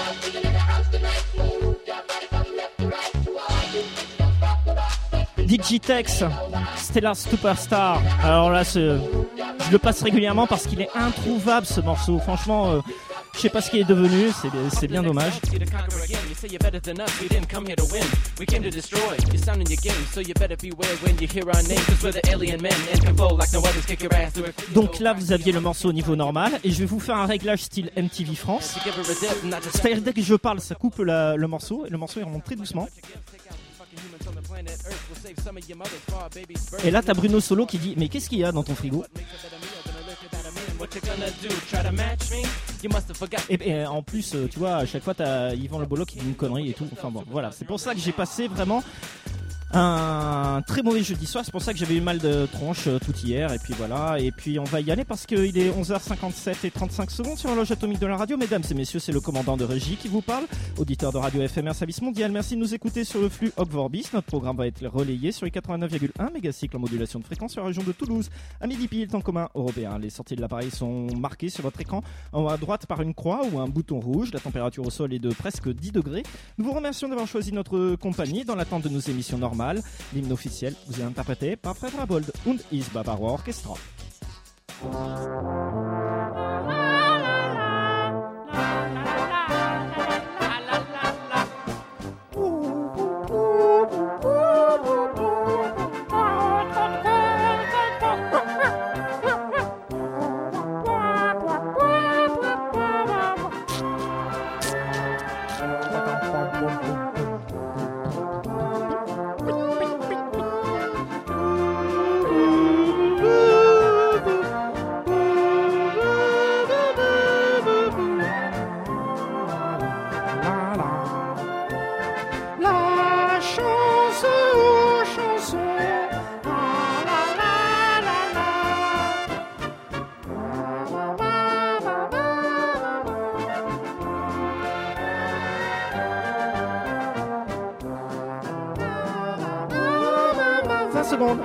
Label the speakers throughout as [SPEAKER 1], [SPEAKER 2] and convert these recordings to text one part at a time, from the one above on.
[SPEAKER 1] Digitex, Stellar Superstar. Alors là, je le passe régulièrement parce qu'il est introuvable ce morceau. Franchement, je sais pas ce qu'il est devenu, c'est bien dommage. Donc là, vous aviez le morceau au niveau normal et je vais vous faire un réglage style MTV France. C'est-à-dire dès que je parle, ça coupe le morceau et le morceau il remonte très doucement. Et là t'as Bruno Solo qui dit mais qu'est-ce qu'il y a dans ton frigo? Et en plus tu vois à chaque fois t'as Yvan Le Bolo qui dit une connerie et tout. Enfin bon voilà, c'est pour ça que j'ai passé vraiment un très mauvais jeudi soir, c'est pour ça que j'avais eu mal de tronche tout hier et puis voilà, et puis on va y aller parce qu'il est 11h57 et 35 secondes sur l'horloge atomique de la radio. Mesdames et messieurs, c'est le commandant de régie qui vous parle, auditeur de Radio FMR Service Mondial. Merci de nous écouter sur le flux Ogvorbis. Notre programme va être relayé sur les 89,1 mégacycles en modulation de fréquence sur la région de Toulouse à midi pile, temps commun européen. Les sorties de l'appareil sont marquées sur votre écran en haut à droite par une croix ou un bouton rouge. La température au sol est de presque 10 degrés. Nous vous remercions d'avoir choisi notre compagnie dans l'attente de nos émissions normales. L'hymne officiel vous est interprété par Fred Rabold und Is Bavarois Orchestra. Secondes.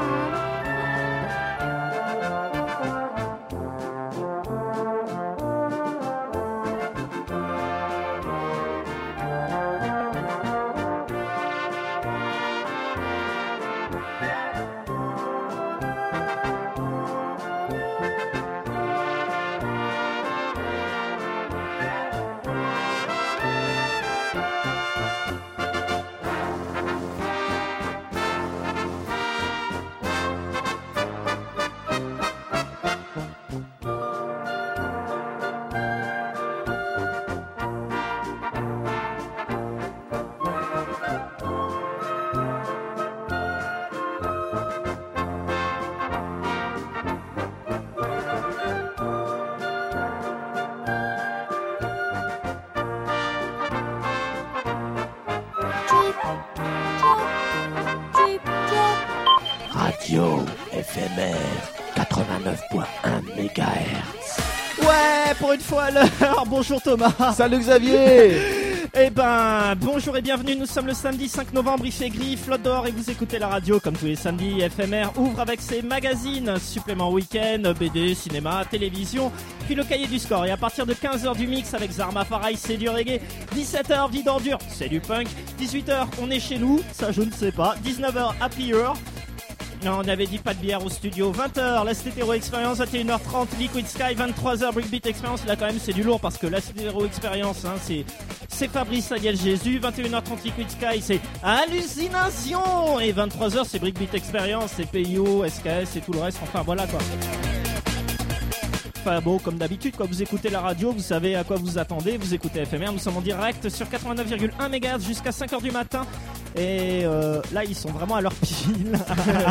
[SPEAKER 2] Radio FMR 89.1 MHz.
[SPEAKER 1] Ouais, pour une fois à l'heure. Bonjour Thomas.
[SPEAKER 3] Salut Xavier.
[SPEAKER 1] Eh ben, bonjour et bienvenue, nous sommes le samedi 5 novembre, il fait gris, flotte dehors et vous écoutez la radio comme tous les samedis. FMR ouvre avec ses magazines, supplément week-end, BD, cinéma, télévision, puis le cahier du score. Et à partir de 15h du mix avec Zarma Farai, c'est du reggae, 17h vie d'ordure, c'est du punk, 18h on est chez nous, ça je ne sais pas, 19h Happy Hour. Non, on avait dit pas de bière au studio. 20h, la Stétéro Experience, 21h30, Liquid Sky, 23h, Breakbeat Experience. Là, quand même, c'est du lourd parce que la Stétéro Experience, hein, c'est Fabrice Ariel Jésus. 21h30, Liquid Sky, c'est Hallucination. Et 23h, c'est Breakbeat Experience, c'est PIO, SKS et tout le reste. Enfin, voilà quoi. Enfin bon, comme d'habitude, quand vous écoutez la radio, vous savez à quoi vous attendez. Vous écoutez FMR, nous sommes en direct sur 89,1 MHz jusqu'à 5h du matin. Et là, ils sont vraiment à leur pile.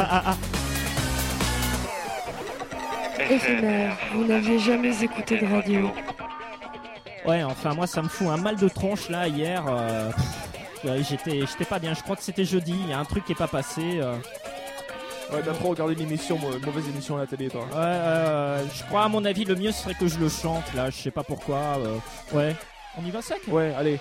[SPEAKER 4] FMR, vous n'aviez jamais écouté de radio.
[SPEAKER 1] Ouais, enfin, moi, ça me fout un mal de tronche là, hier. J'étais pas bien, je crois que c'était jeudi. Il y a un truc qui est pas passé.
[SPEAKER 3] Ouais, t'as trop regardé l'émission, mauvaise émission à la télé, toi.
[SPEAKER 1] Ouais, je crois, à mon avis, le mieux serait que je le chante là. Je sais pas pourquoi. Ouais. On y va sec ?
[SPEAKER 3] Ouais, allez.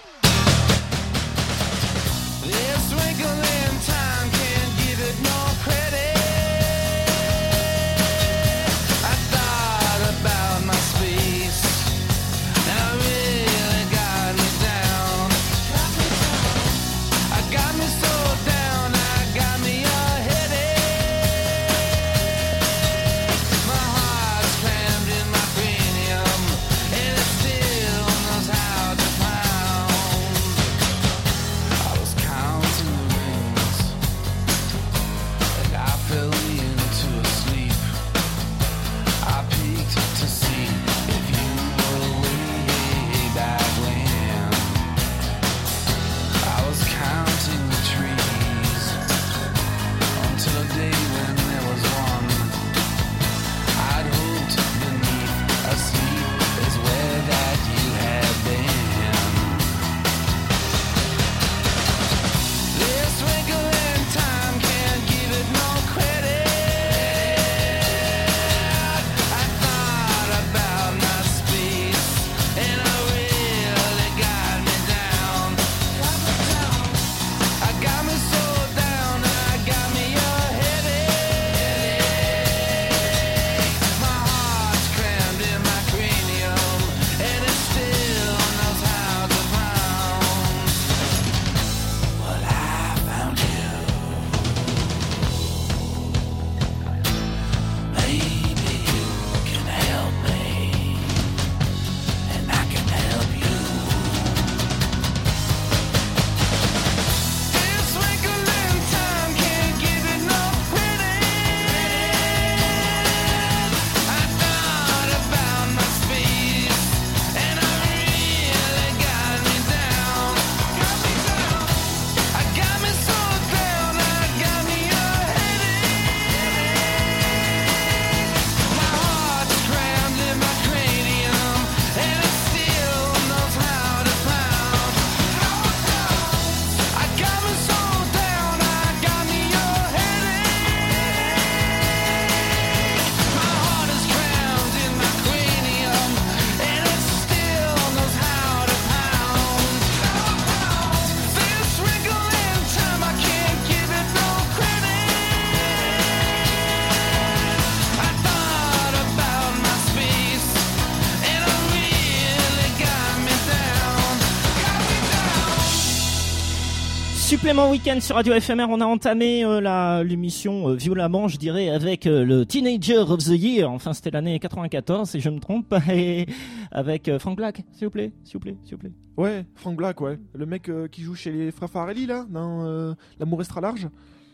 [SPEAKER 1] Supplément week-end sur Radio FMR, on a entamé l'émission violemment, je dirais, avec le Teenager of the Year. Enfin, c'était l'année 94, si je me trompe, et avec Frank Black, s'il vous plaît.
[SPEAKER 3] Ouais, Frank Black, ouais. Le mec qui joue chez les frères Farrelly, là, dans L'amour extra large.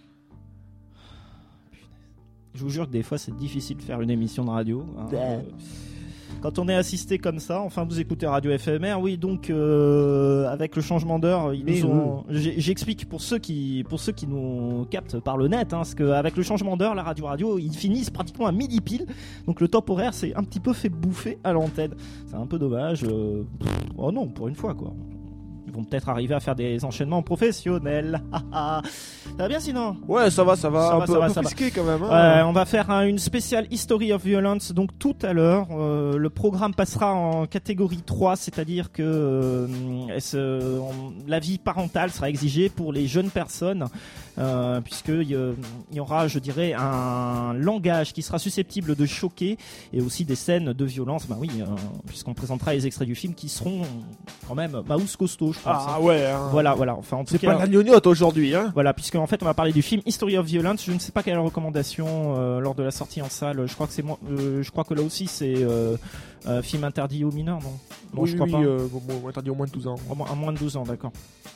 [SPEAKER 1] Je vous jure que des fois, c'est difficile de faire une émission de radio. Hein. Quand on est assisté comme ça, enfin vous écoutez Radio FMR, oui, donc avec le changement d'heure, j'explique pour ceux qui nous captent par le net, hein, parce qu'avec le changement d'heure, la radio, ils finissent pratiquement à midi pile, donc le top horaire s'est un petit peu fait bouffer à l'antenne. C'est un peu dommage. Oh non, pour une fois quoi. Ils vont peut-être arriver à faire des enchaînements professionnels. Ça va bien sinon?
[SPEAKER 3] Ouais, ça va. Un peu frisqué quand même. Hein.
[SPEAKER 1] On va faire une spéciale History of Violence donc tout à l'heure. Le programme passera en catégorie 3, c'est-à-dire que la vie parentale sera exigée pour les jeunes personnes, puisqu'il y aura, je dirais, un langage qui sera susceptible de choquer et aussi des scènes de violence. Bah oui, puisqu'on présentera les extraits du film qui seront quand même Maous costaud.
[SPEAKER 3] Ah ouais. Hein.
[SPEAKER 1] Voilà. Enfin, en tout
[SPEAKER 3] c'est
[SPEAKER 1] cas,
[SPEAKER 3] pas la gnognotte aujourd'hui, hein.
[SPEAKER 1] Voilà, puisque en fait, on va parler du film History of Violence. Je ne sais pas quelle recommandation lors de la sortie en salle. Je crois que je crois que là aussi c'est film interdit aux mineurs, non?
[SPEAKER 3] Oui,
[SPEAKER 1] je crois pas.
[SPEAKER 3] Interdit au moins de 12 ans.
[SPEAKER 1] À moins de 12 ans, d'accord.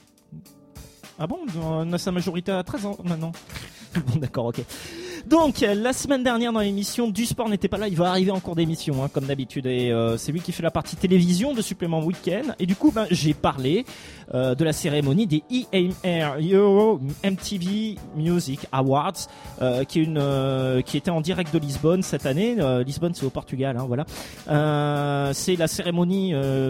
[SPEAKER 1] Ah bon, on a sa majorité à 13 ans maintenant. Bon, d'accord, ok. Donc, la semaine dernière dans l'émission, Du Sport n'était pas là, il va arriver en cours d'émission, hein, comme d'habitude. Et c'est lui qui fait la partie télévision de Supplément Week-end. Et du coup, j'ai parlé de la cérémonie des EMR Euro MTV Music Awards, qui était en direct de Lisbonne cette année. Lisbonne, c'est au Portugal, hein, voilà. C'est la cérémonie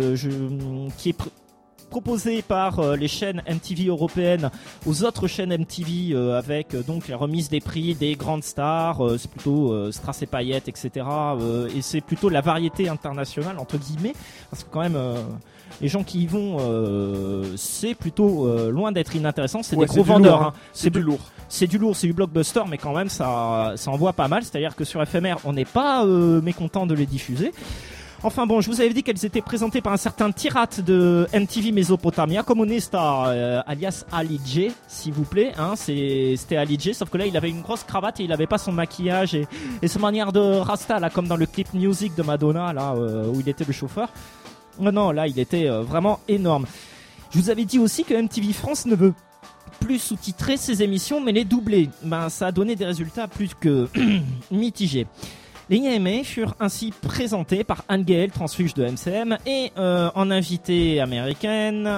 [SPEAKER 1] qui est proposé par les chaînes MTV européennes aux autres chaînes MTV avec donc la remise des prix des grandes stars, c'est plutôt Strass et Paillettes, etc. Et c'est plutôt la variété internationale entre guillemets, parce que quand même les gens qui y vont, c'est plutôt loin d'être inintéressant, c'est des gros vendeurs. Lourd, hein.
[SPEAKER 3] C'est du lourd.
[SPEAKER 1] C'est du lourd, c'est du blockbuster, mais quand même ça envoie pas mal. C'est-à-dire que sur FMR, on n'est pas mécontent de les diffuser. Enfin bon, je vous avais dit qu'elles étaient présentées par un certain Tirat de MTV Mesopotamia, Comunista, alias Ali J, s'il vous plaît. Hein, c'était Ali J, sauf que là, il avait une grosse cravate et il avait pas son maquillage et sa manière de rasta, là, comme dans le clip Music de Madonna, là, où il était le chauffeur. Non, là, il était vraiment énorme. Je vous avais dit aussi que MTV France ne veut plus sous-titrer ses émissions, mais les doubler. Ça a donné des résultats plus que mitigés. Les IMA furent ainsi présentés par Anne Gaël, transfuge de MCM, et en invité américaine,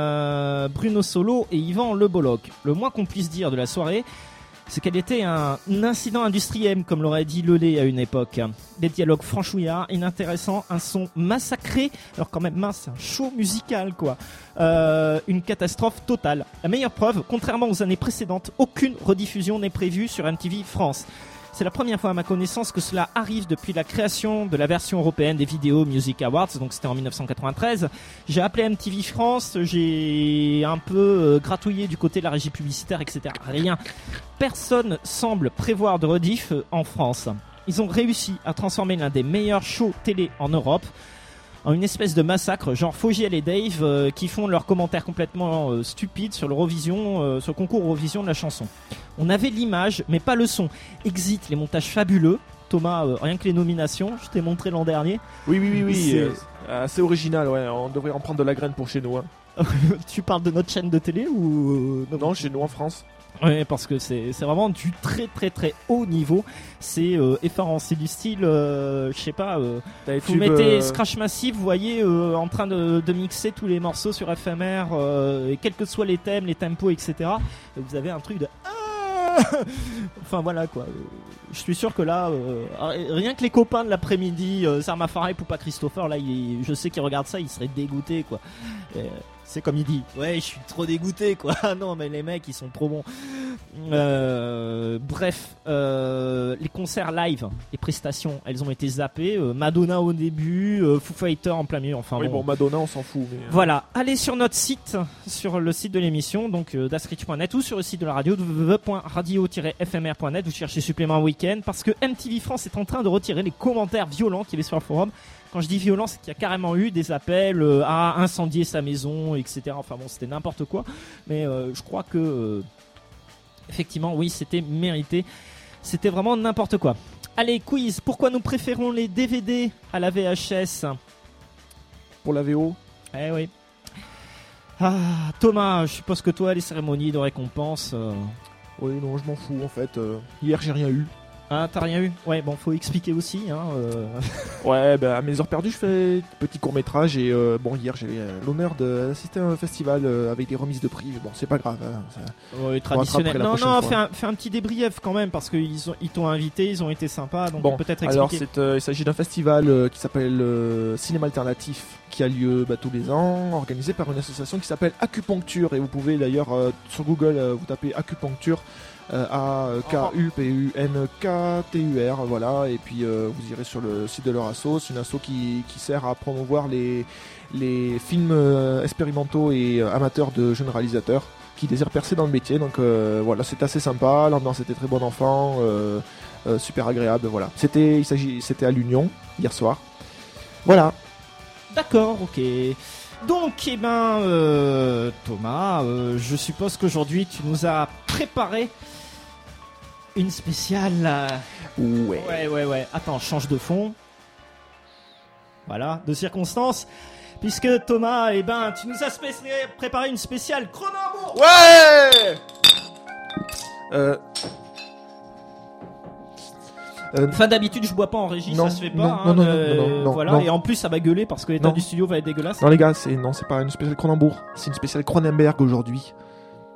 [SPEAKER 1] Bruno Solo et Yvan Le Bolloc. Le moins qu'on puisse dire de la soirée, c'est qu'elle était un incident industriel, comme l'aurait dit Lelé à une époque. Des dialogues franchouillards, inintéressants, un son massacré, alors quand même mince, un show musical quoi. Une catastrophe totale. La meilleure preuve, contrairement aux années précédentes, aucune rediffusion n'est prévue sur MTV France. C'est la première fois à ma connaissance que cela arrive depuis la création de la version européenne des Video Music Awards, donc c'était en 1993. J'ai appelé MTV France, j'ai un peu gratouillé du côté de la régie publicitaire, etc. Rien. Personne semble prévoir de rediff en France. Ils ont réussi à transformer l'un des meilleurs shows télé en Europe en une espèce de massacre, genre Fogiel et Dave qui font leurs commentaires complètement stupides sur l'Eurovision, sur le concours Eurovision de la chanson. On avait l'image, mais pas le son. Exit, les montages fabuleux. Thomas, rien que les nominations, je t'ai montré l'an dernier.
[SPEAKER 3] Oui. C'est assez original, ouais. On devrait en prendre de la graine pour chez nous. Hein.
[SPEAKER 1] Tu parles de notre chaîne de télé ou
[SPEAKER 3] non, chez nous en France.
[SPEAKER 1] Oui, parce que c'est vraiment du très très très haut niveau. C'est effarant, c'est du style, je sais pas. Vous mettez Scratch Massive, vous voyez, en train de mixer tous les morceaux sur FMR, et quels que soient les thèmes, les tempos, etc. Et vous avez un truc de. Enfin voilà quoi. Je suis sûr que là, rien que les copains de l'après-midi, Sarma Farah et Poupa Christopher, là, je sais qu'ils regardent ça, ils seraient dégoûtés quoi. C'est comme il dit, ouais, je suis trop dégoûté quoi. Non mais les mecs ils sont trop bons. Bref, les concerts live, les prestations, elles ont été zappées. Madonna au début, Foo Fighters en plein milieu. Enfin
[SPEAKER 3] oui, bon Madonna on s'en fout. Mais...
[SPEAKER 1] Voilà, allez sur notre site, sur le site de l'émission, donc dasrich.net ou sur le site de la radio, www.radio-fmr.net. Vous cherchez Supplément Week-end. week-end parce que MTV France est en train de retirer les commentaires violents qu'il y avait sur le forum. Quand je dis violent, c'est qu'il y a carrément eu des appels à incendier sa maison, etc. Enfin bon, c'était n'importe quoi. Mais je crois que effectivement, oui, c'était mérité. C'était vraiment n'importe quoi. Allez, quiz. Pourquoi nous préférons les DVD à la VHS ?
[SPEAKER 3] Pour la VO.
[SPEAKER 1] Eh oui. Ah, Thomas, je suppose que toi, les cérémonies de récompense...
[SPEAKER 3] Oui, non, je m'en fous en fait. Hier, j'ai rien eu.
[SPEAKER 1] Ah, t'as rien eu ? Ouais, bon, faut expliquer aussi.
[SPEAKER 3] Ouais, à mes heures perdues, je fais petit court-métrage et hier, j'ai l'honneur d'assister à un festival avec des remises de prix. Mais bon, c'est pas grave.
[SPEAKER 1] Oui, traditionnel. Non, fais un petit débrief quand même parce qu'ils t'ont invité, ils ont été sympas, donc peut-être expliquer.
[SPEAKER 3] Alors, il s'agit d'un festival qui s'appelle Cinéma Alternatif, qui a lieu tous les ans, organisé par une association qui s'appelle Acupuncture. Et vous pouvez d'ailleurs sur Google vous tapez Acupuncture. A-K-U-P-U-N-K-T-U-R, voilà, et puis vous irez sur le site de leur asso. C'est une asso qui sert à promouvoir les films expérimentaux et amateurs de jeunes réalisateurs qui désirent percer dans le métier. Donc voilà, c'est assez sympa, l'ambiance était très bon enfant, super agréable, voilà. C'était à l'Union hier soir. Voilà.
[SPEAKER 1] D'accord, ok. Donc, Thomas, je suppose qu'aujourd'hui tu nous as préparé une spéciale. Ouais. Attends, change de fond. Voilà, de circonstances. Puisque Thomas, tu nous as préparé une spéciale Cronenbourg.
[SPEAKER 3] Ouais.
[SPEAKER 1] Enfin, d'habitude, je bois pas en régie,
[SPEAKER 3] non,
[SPEAKER 1] ça se fait pas.
[SPEAKER 3] Non,
[SPEAKER 1] voilà.
[SPEAKER 3] non.
[SPEAKER 1] Et en plus, ça va gueuler parce que l'état du studio va être dégueulasse.
[SPEAKER 3] Non, les gars, c'est pas une spéciale Cronenbourg, c'est une spéciale Cronenberg aujourd'hui.
[SPEAKER 1] Pardon ?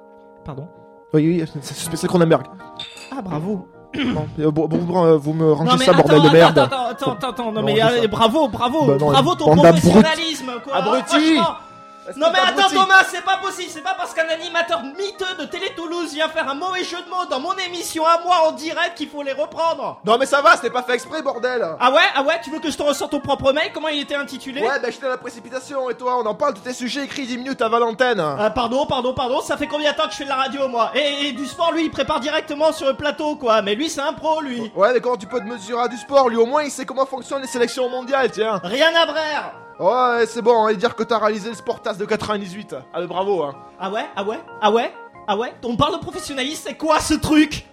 [SPEAKER 3] Oui, c'est une spéciale Cronenberg.
[SPEAKER 1] Ah, bravo.
[SPEAKER 3] Non, vous me rangez ça, bordel de merde.
[SPEAKER 1] Attends, non, mais bravo ton
[SPEAKER 3] bande
[SPEAKER 1] professionnalisme, quoi.
[SPEAKER 3] Abruti.
[SPEAKER 1] Non mais attends Thomas, c'est pas possible, c'est pas parce qu'un animateur miteux de Télé Toulouse vient faire un mauvais jeu de mots dans mon émission à moi en direct qu'il faut les reprendre.
[SPEAKER 3] Non mais ça va, c'était pas fait exprès, bordel.
[SPEAKER 1] Ah ouais, tu veux que je te ressorte ton propre mail? Comment il était intitulé?
[SPEAKER 3] Ouais, j'étais dans la précipitation, et toi, on en parle de tes sujets écrits 10 minutes avant l'antenne.
[SPEAKER 1] Pardon, ça fait combien de temps que je fais de la radio, moi? Et du sport, lui, il prépare directement sur le plateau, quoi. Mais lui, c'est un pro, lui.
[SPEAKER 3] Ouais, mais comment tu peux te mesurer à du sport? Lui, au moins, il sait comment fonctionnent les sélections mondiales, tiens.
[SPEAKER 1] Rien à brère.
[SPEAKER 3] Ouais, c'est bon, et dire que t'as réalisé le Sportas de 98. Ah, mais bravo, hein.
[SPEAKER 1] Ah ouais. On parle de professionnalisme, c'est quoi ce truc?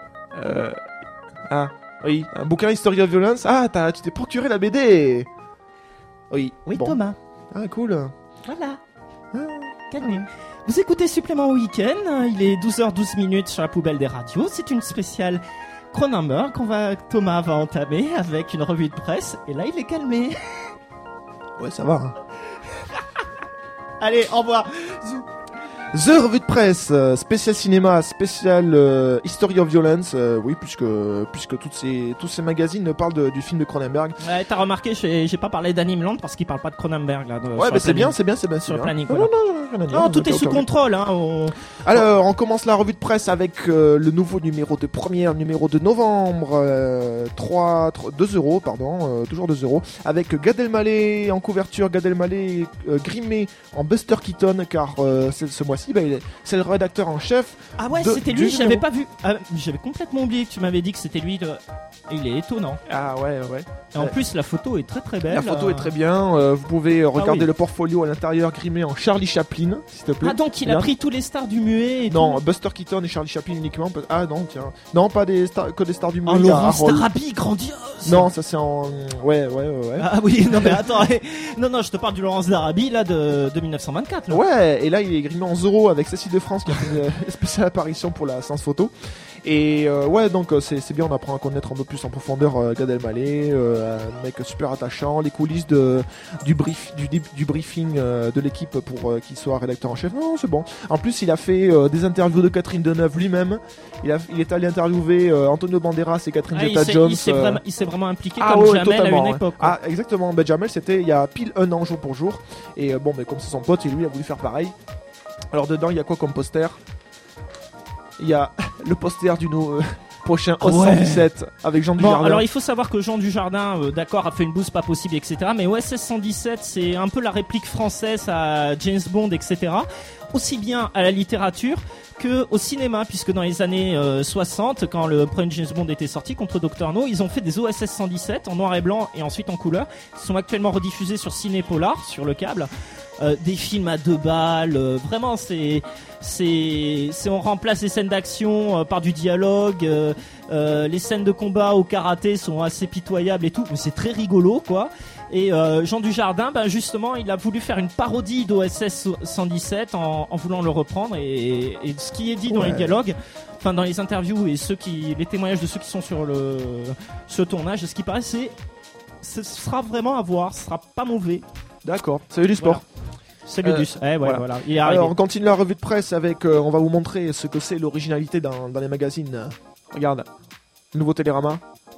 [SPEAKER 3] Ah, oui, un bouquin History of Violence. Ah, tu t'es procuré la BD. Oui, bon.
[SPEAKER 1] Thomas.
[SPEAKER 3] Ah, cool.
[SPEAKER 1] Voilà. Calmez. Vous écoutez Supplément Week-end, il est 12h12 sur la poubelle des radios. C'est une spéciale Cronenberg Thomas va entamer avec une revue de presse. Et là, il est calmé.
[SPEAKER 3] Ouais, ça va, hein.
[SPEAKER 1] Allez, au revoir.
[SPEAKER 3] The Revue de Presse, spécial cinéma, spécial History of Violence, oui, puisque tous ces magazines parlent du film de Cronenberg.
[SPEAKER 1] Ouais, t'as remarqué, j'ai pas parlé d'Animeland parce qu'il parle pas de Cronenberg là.
[SPEAKER 3] Ouais, mais c'est bien.
[SPEAKER 1] Sur le planning, voilà. Non, tout est sous contrôle, hein.
[SPEAKER 3] Alors, on commence la revue de presse avec le nouveau numéro de novembre, 2 euros, pardon, toujours 2 euros, avec Gad Elmaleh en couverture, Gad Elmaleh grimé en Buster Keaton, car ce mois-ci, c'est le rédacteur en chef.
[SPEAKER 1] Ah ouais, c'était lui, j'avais pas vu. J'avais complètement oublié que tu m'avais dit que c'était lui. Il est étonnant.
[SPEAKER 3] Ah ouais.
[SPEAKER 1] Et en plus, la photo est très très belle.
[SPEAKER 3] La photo est très bien. Vous pouvez regarder le portfolio à l'intérieur grimé en Charlie Chaplin, s'il te plaît.
[SPEAKER 1] Ah, donc il a pris tous les stars du muet et
[SPEAKER 3] non,
[SPEAKER 1] tout.
[SPEAKER 3] Buster Keaton et Charlie Chaplin uniquement. Ah non, tiens. Non, pas que des stars du muet.
[SPEAKER 1] Laurence Darabi, grandiose.
[SPEAKER 3] Non, ça c'est en... Ouais.
[SPEAKER 1] Ah oui, non mais attends. Non, je te parle du Laurence Darabi là de 1924. Là.
[SPEAKER 3] Ouais, et là il est grimé en Zorro avec Cécile de France qui a fait une spéciale apparition pour la séance photo. Et ouais, donc c'est bien, on apprend à connaître un peu plus en profondeur Gad Elmaleh, un mec super attachant, les coulisses du briefing de l'équipe pour qu'il soit rédacteur en chef. Non, c'est bon. En plus, il a fait des interviews de Catherine Deneuve lui-même. Il est allé interviewer Antonio Banderas et Catherine Zeta-Jones.
[SPEAKER 1] Il s'est vraiment impliqué comme Jamel
[SPEAKER 3] totalement,
[SPEAKER 1] à une époque.
[SPEAKER 3] Ah, exactement. Jamel, c'était il y a pile 1 an jour pour jour. Et bon, mais comme c'est son pote, et lui a voulu faire pareil. Alors dedans, il y a quoi comme poster? Il y a le poster du prochain OS 117 avec Jean Dujardin.
[SPEAKER 1] Alors il faut savoir que Jean Dujardin, d'accord, a fait une bouse pas possible, etc. Mais OSS 117, c'est un peu la réplique française à James Bond, etc. aussi bien à la littérature que au cinéma, puisque dans les années 60, quand le premier James Bond était sorti contre Dr No, ils ont fait des OSS 117 en noir et blanc et ensuite en couleur, qui sont actuellement rediffusés sur Ciné Polar, sur le câble. Des films à 2 balles, vraiment on remplace les scènes d'action par du dialogue, les scènes de combat au karaté sont assez pitoyables et tout, mais c'est très rigolo quoi. Et Jean Dujardin, justement, il a voulu faire une parodie d'OSS 117 en voulant le reprendre et ce qui est dit dans les dialogues, enfin dans les interviews et les témoignages de ceux qui sont sur ce tournage, ce qui paraît ce sera vraiment à voir, ce sera pas mauvais.
[SPEAKER 3] D'accord, salut du sport.
[SPEAKER 1] Voilà. C'est le dus. Voilà. Il est arrivé.
[SPEAKER 3] Alors on continue la revue de presse avec, on va vous montrer ce que c'est l'originalité dans les magazines. Regarde, nouveau Télérama.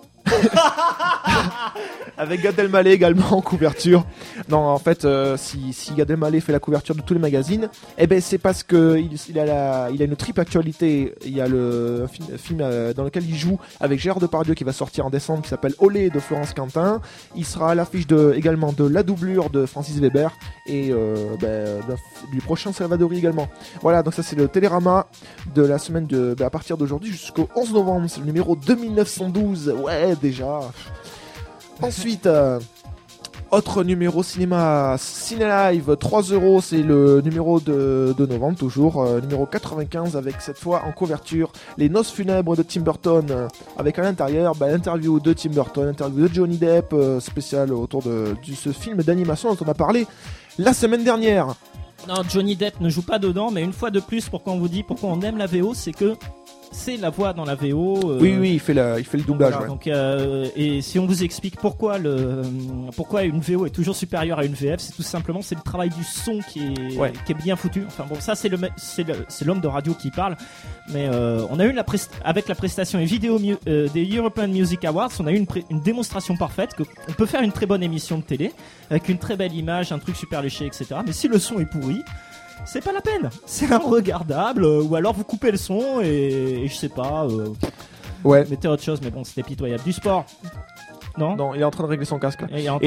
[SPEAKER 3] Avec Gad Elmaleh également en couverture. Non, en fait, si Gad Elmaleh fait la couverture de tous les magazines, c'est parce que il a une triple actualité. Il y a le film dans lequel il joue avec Gérard Depardieu qui va sortir en décembre, qui s'appelle Olé de Florence Quentin. Il sera à l'affiche également de La doublure de Francis Weber et du prochain Salvadori également. Voilà, donc ça c'est le Télérama de la semaine à partir d'aujourd'hui jusqu'au 11 novembre. C'est le numéro 2912. Ouais, déjà. Ensuite, autre numéro cinéma, Ciné Live, 3€, c'est le numéro de novembre toujours, numéro 95 avec cette fois en couverture les noces funèbres de Tim Burton, avec à l'intérieur l'interview de Tim Burton, l'interview de Johnny Depp, spécial autour de ce film d'animation dont on a parlé la semaine dernière.
[SPEAKER 1] Non, Johnny Depp ne joue pas dedans, mais une fois de plus, pourquoi on vous dit pourquoi on aime la VO, c'est que c'est la voix dans la VO.
[SPEAKER 3] Oui, il fait le doublage.
[SPEAKER 1] Voilà,
[SPEAKER 3] ouais.
[SPEAKER 1] Donc, et si on vous explique pourquoi une VO est toujours supérieure à une VF, c'est tout simplement c'est le travail du son qui est bien foutu. Enfin bon, ça c'est l'homme de radio qui parle. Mais on a eu avec la prestation et vidéo des European Music Awards, on a eu une démonstration parfaite qu'on peut faire une très bonne émission de télé avec une très belle image, un truc super léché, etc. Mais si le son est pourri, c'est pas la peine, c'est regardable, ou alors vous coupez le son et je sais pas, mettez autre chose, mais bon, c'était pitoyable. Du sport. Non,
[SPEAKER 3] il est en train de régler son casque.
[SPEAKER 1] Et dans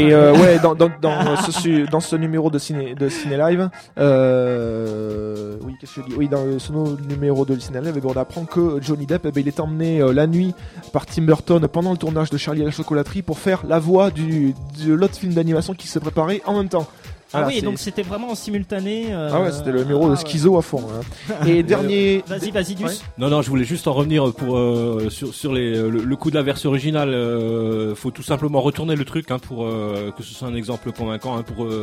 [SPEAKER 3] ce numéro de Ciné Live, qu'est-ce que je dis ? Oui, dans ce numéro de Ciné Live, on apprend que Johnny Depp, il est emmené la nuit par Tim Burton pendant le tournage de Charlie et la chocolaterie pour faire la voix de l'autre film d'animation qui se préparait en même temps. Voilà,
[SPEAKER 1] donc c'était vraiment en simultané.
[SPEAKER 3] C'était le numéro de schizo à fond. Hein. Et dernier.
[SPEAKER 1] Vas-y, Dus.
[SPEAKER 5] Ouais. Non, je voulais juste en revenir sur le coup de la version originale. Faut tout simplement retourner le truc pour que ce soit un exemple convaincant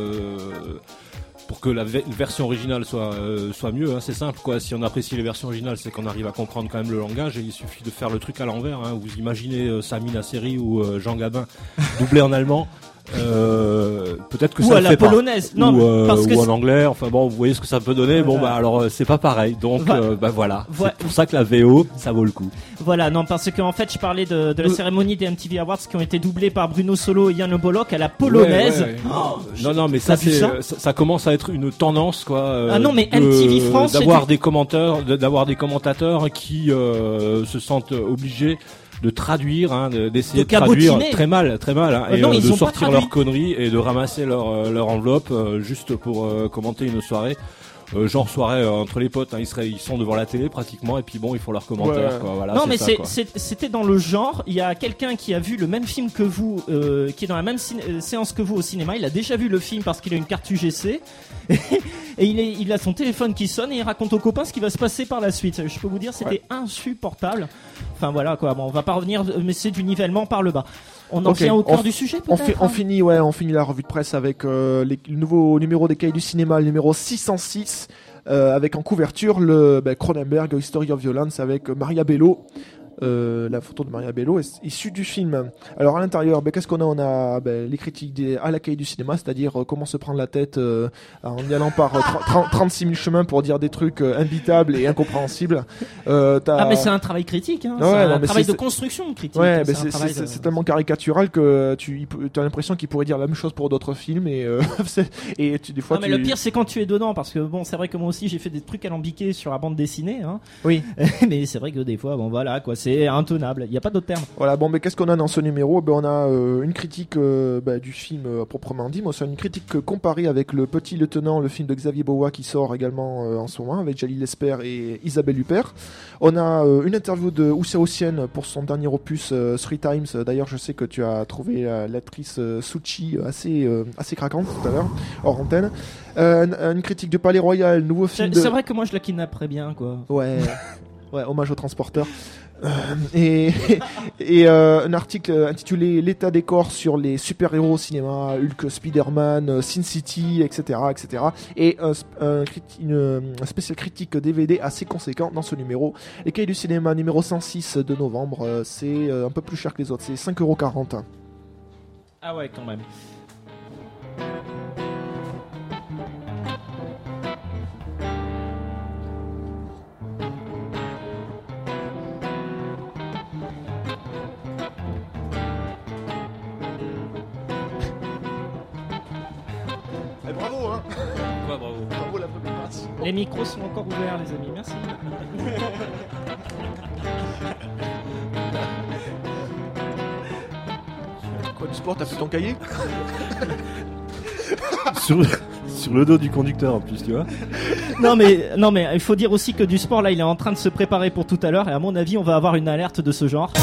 [SPEAKER 5] pour que la version originale soit mieux. Hein. C'est simple quoi. Si on apprécie les versions originales, c'est qu'on arrive à comprendre quand même le langage. Et il suffit de faire le truc à l'envers. Hein. Vous imaginez Sami Nasseri ou Jean Gabin doublé en allemand. Peut-être que
[SPEAKER 1] ou
[SPEAKER 5] ça
[SPEAKER 1] à
[SPEAKER 5] le
[SPEAKER 1] la
[SPEAKER 5] fait
[SPEAKER 1] polonaise.
[SPEAKER 5] pas. Ou en anglais. Enfin bon, vous voyez ce que ça peut donner. Bon alors c'est pas pareil. Donc voilà. C'est pour ça que la VO ça vaut le coup.
[SPEAKER 1] Voilà, non parce que en fait je parlais de la cérémonie des MTV Awards qui ont été doublés par Bruno Solo et Yann Le Bollock à la polonaise.
[SPEAKER 5] Ouais. Non mais ça ça commence à être une tendance quoi.
[SPEAKER 1] Non mais MTV France
[SPEAKER 5] d'avoir des commentateurs qui se sentent obligés de traduire, d'essayer de traduire très mal, et
[SPEAKER 1] non,
[SPEAKER 5] de
[SPEAKER 1] pas
[SPEAKER 5] sortir leurs conneries et de ramasser leur enveloppe juste pour commenter une soirée. Genre soirée entre les potes, ils sont devant la télé pratiquement et puis bon ils font leurs commentaires quoi. Voilà,
[SPEAKER 1] non mais
[SPEAKER 5] ça,
[SPEAKER 1] c'était dans le genre. Il y a quelqu'un qui a vu le même film que vous, qui est dans la même séance que vous au cinéma. Il a déjà vu le film parce qu'il a une carte UGC et il a son téléphone qui sonne et il raconte aux copains ce qui va se passer par la suite. Je peux vous dire c'était insupportable. Enfin voilà quoi. Bon, on va pas revenir, mais c'est du nivellement par le bas. On en vient au cœur du sujet peut-être.
[SPEAKER 3] On finit la revue de presse avec le nouveau numéro des Cahiers du cinéma, le numéro 606, avec en couverture le Cronenberg History of Violence avec Maria Bello. La photo de Maria Bello est issue du film. Alors à l'intérieur, qu'est-ce qu'on a ? On a les critiques à la Cahiers du cinéma, c'est-à-dire comment se prendre la tête en y allant par 36 000 chemins pour dire des trucs imbitables et incompréhensibles.
[SPEAKER 1] Mais c'est un travail critique, c'est un travail de construction critique.
[SPEAKER 3] Ouais, c'est tellement caricatural que tu as l'impression qu'il pourrait dire la même chose pour d'autres films et des fois.
[SPEAKER 1] Mais le pire c'est quand tu es dedans, parce que bon, c'est vrai que moi aussi j'ai fait des trucs alambiqués sur la bande dessinée.
[SPEAKER 3] Oui.
[SPEAKER 1] Mais c'est vrai que des fois, bon voilà quoi. c'est intenable. Il n'y a pas d'autre terme.
[SPEAKER 3] Voilà, bon, mais qu'est-ce qu'on a dans ce numéro? On a une critique du film proprement dit, mais aussi une critique comparée avec Le Petit Lieutenant, le film de Xavier Beauvois qui sort également en ce moment avec Jalil Lesper et Isabelle Huppert. On a une interview de Houssa Houssienne pour son dernier opus Three Times. D'ailleurs, je sais que tu as trouvé l'actrice Suchi assez craquante tout à l'heure, hors antenne. Une critique de Palais Royal, nouveau film
[SPEAKER 1] C'est vrai que moi je la kidnapperais bien, quoi.
[SPEAKER 3] Ouais, hommage au transporteur. Et un article intitulé L'état des corps sur les super-héros au cinéma, Hulk, Spider-Man, Sin City, etc. Et une spéciale critique DVD assez conséquent dans ce numéro. Les Cahiers du cinéma numéro 106 de novembre, c'est un peu plus cher que les autres, c'est 5,40€.
[SPEAKER 1] Ah ouais, quand même.
[SPEAKER 3] Bravo, hein.
[SPEAKER 5] Ouais, bravo.
[SPEAKER 3] Bravo la première partie.
[SPEAKER 1] Les micros sont encore ouverts, les amis. Merci.
[SPEAKER 3] Quoi, du sport, t'as fait ton cahier?
[SPEAKER 6] Sur le dos du conducteur en plus, tu vois.
[SPEAKER 1] Non mais il faut dire aussi que du sport là, il est en train de se préparer pour tout à l'heure et à mon avis, on va avoir une alerte de ce genre.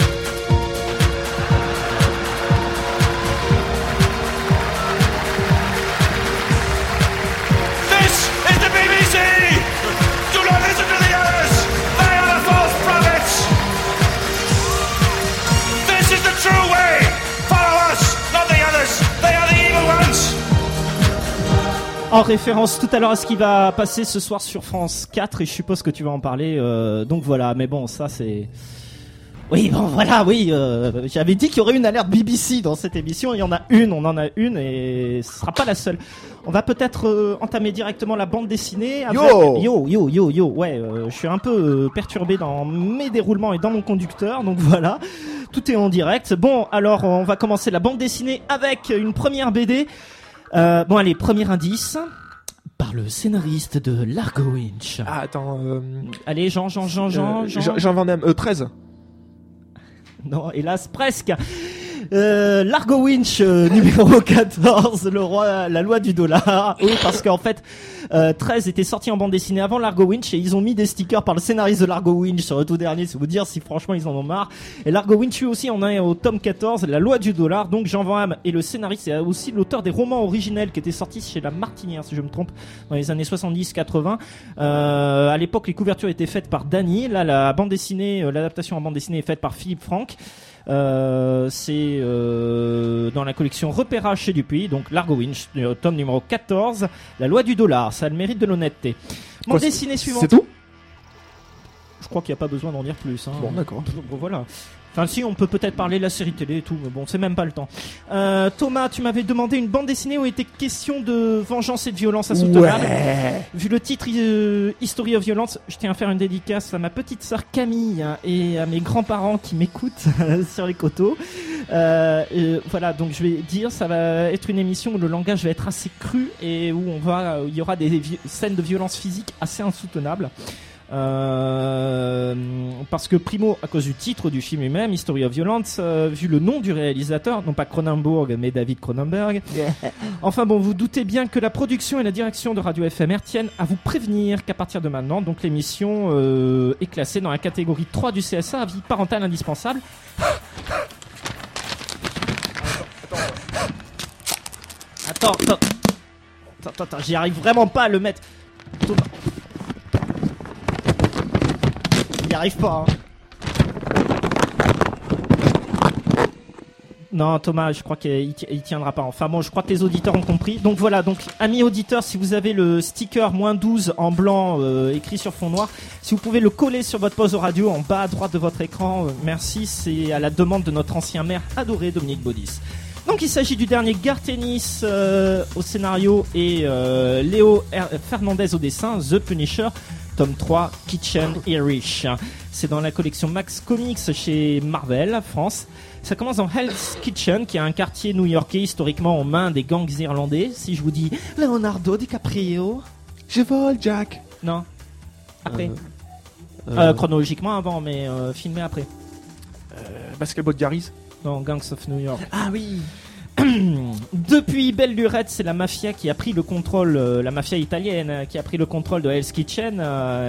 [SPEAKER 1] En référence tout à l'heure à ce qui va passer ce soir sur France 4 et je suppose que tu vas en parler, donc voilà, mais bon ça c'est... Oui bon voilà, oui, j'avais dit qu'il y aurait une alerte BBC dans cette émission, il y en a une, on en a une et ce sera pas la seule. On va peut-être entamer directement la bande dessinée avec... Yo, ouais, je suis un peu perturbé dans mes déroulements et dans mon conducteur, donc voilà, tout est en direct. Bon alors on va commencer la bande dessinée avec une première BD. Bon allez, premier indice par le scénariste de Largo Winch.
[SPEAKER 3] Ah attends,
[SPEAKER 1] allez Jean
[SPEAKER 3] Van Damme, 13.
[SPEAKER 1] Non, hélas presque. Largo Winch numéro 14, la loi du dollar. Oui, parce qu'en fait 13 était sorti en bande dessinée avant Largo Winch et ils ont mis des stickers par le scénariste de Largo Winch sur le tout dernier, c'est vous dire si franchement ils en ont marre. Et Largo Winch lui aussi en a au tome 14, la loi du dollar. Donc Jean Van Damme est le scénariste et aussi l'auteur des romans originels qui étaient sortis chez La Martinière si je me trompe dans les années 70-80. À l'époque les couvertures étaient faites par Danny. Là la bande dessinée, l'adaptation en bande dessinée est faite par Philippe Franck. C'est dans la collection Repérage chez Dupuis, donc Largo Winch, tome numéro 14, la loi du dollar, ça a le mérite de l'honnêteté. Bande dessinée suivante.
[SPEAKER 3] C'est tout?
[SPEAKER 1] Je crois qu'il n'y a pas besoin d'en dire plus. Hein.
[SPEAKER 3] Bon, d'accord.
[SPEAKER 1] Bon, voilà. Enfin, si, on peut peut-être parler de la série télé et tout, mais bon, c'est même pas le temps. Thomas, tu m'avais demandé une bande dessinée où il était question de vengeance et de violence insoutenable.
[SPEAKER 3] Ouais.
[SPEAKER 1] Vu le titre History of Violence, je tiens à faire une dédicace à ma petite sœur Camille et à mes grands-parents qui m'écoutent sur les coteaux. Voilà, donc je vais dire, ça va être une émission où le langage va être assez cru et où il y aura des scènes de violence physique assez insoutenables. Parce que primo, à cause du titre du film lui-même, History of Violence, vu le nom du réalisateur, non pas Cronenberg mais David Cronenberg. Enfin bon, vous doutez bien que la production et la direction de Radio FMR tiennent à vous prévenir qu'à partir de maintenant, donc l'émission est classée dans la catégorie 3 du CSA, avis parental indispensable. Attends, j'y arrive vraiment pas à le mettre. Thomas. Il n'y arrive pas. Hein. Non, Thomas, je crois qu'il tiendra pas. Enfin bon, je crois que les auditeurs ont compris. Donc voilà, donc amis auditeurs, si vous avez le sticker -12 en blanc écrit sur fond noir, si vous pouvez le coller sur votre poste radio en bas à droite de votre écran, merci, c'est à la demande de notre ancien maire adoré Dominique Baudis. Donc il s'agit du dernier Gartenis au scénario et Léo Fernandez au dessin, The Punisher, tome 3, Kitchen Irish. C'est dans la collection Max Comics chez Marvel, France. Ça commence dans Hell's Kitchen, qui est un quartier new-yorkais historiquement aux mains des gangs irlandais. Si je vous dis Leonardo DiCaprio.
[SPEAKER 3] Je vole, Jack.
[SPEAKER 1] Non. Après. Chronologiquement avant, mais filmé après.
[SPEAKER 3] Basketball Diaries.
[SPEAKER 1] Dans Gangs of New York.
[SPEAKER 3] Ah oui.
[SPEAKER 1] Depuis Belle Lurette, c'est la mafia qui a pris le contrôle, la mafia italienne qui a pris le contrôle de Hell's Kitchen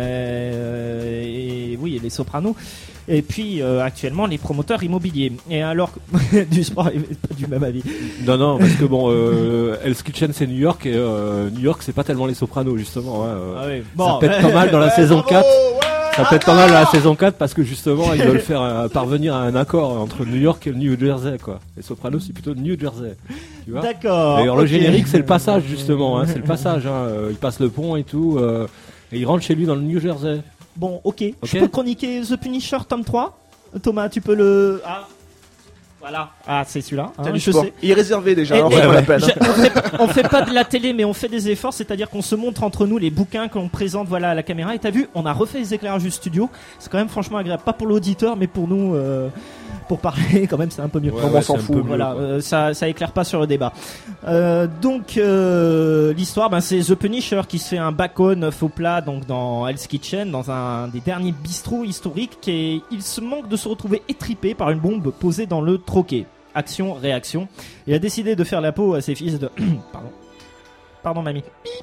[SPEAKER 1] et oui, et les Sopranos. Et puis actuellement les promoteurs immobiliers. Et alors du sport est pas du même avis.
[SPEAKER 5] Non, parce que bon, Hell's Kitchen c'est New York et New York c'est pas tellement les Sopranos justement. Hein,
[SPEAKER 1] Ah oui.
[SPEAKER 5] ça pète pas mal dans la saison 4. Ça peut être pas mal à la saison 4 parce que justement ils veulent faire parvenir à un accord entre New York et le New Jersey quoi. Les Sopranos c'est plutôt New Jersey. Tu vois.
[SPEAKER 1] D'accord.
[SPEAKER 5] D'ailleurs le générique c'est le passage justement, hein, c'est le passage. Hein, il passe le pont et tout et il rentre chez lui dans le New Jersey.
[SPEAKER 1] Bon, ok. Je peux chroniquer The Punisher tome 3. Thomas, tu peux le... Ah. Voilà. Ah, c'est celui-là. Hein,
[SPEAKER 3] je sais. Il est réservé déjà. Alors c'est pas la peine.
[SPEAKER 1] On fait pas de la télé, mais on fait des efforts. C'est-à-dire qu'on se montre entre nous les bouquins qu'on présente, voilà, à la caméra. Et t'as vu, on a refait les éclairages du studio. C'est quand même franchement agréable. Pas pour l'auditeur, mais pour nous, pour parler, quand même, c'est un peu mieux.
[SPEAKER 3] On s'en fout.
[SPEAKER 1] Voilà, ça éclaire pas sur le débat. Donc l'histoire, c'est The Punisher qui se fait un bacon faux plat, donc dans Hell's Kitchen, dans un des derniers bistrots historiques, et il se manque de se retrouver étripé par une bombe posée dans le troquet. Action, réaction. Il a décidé de faire la peau à ses fils de... Pardon mamie.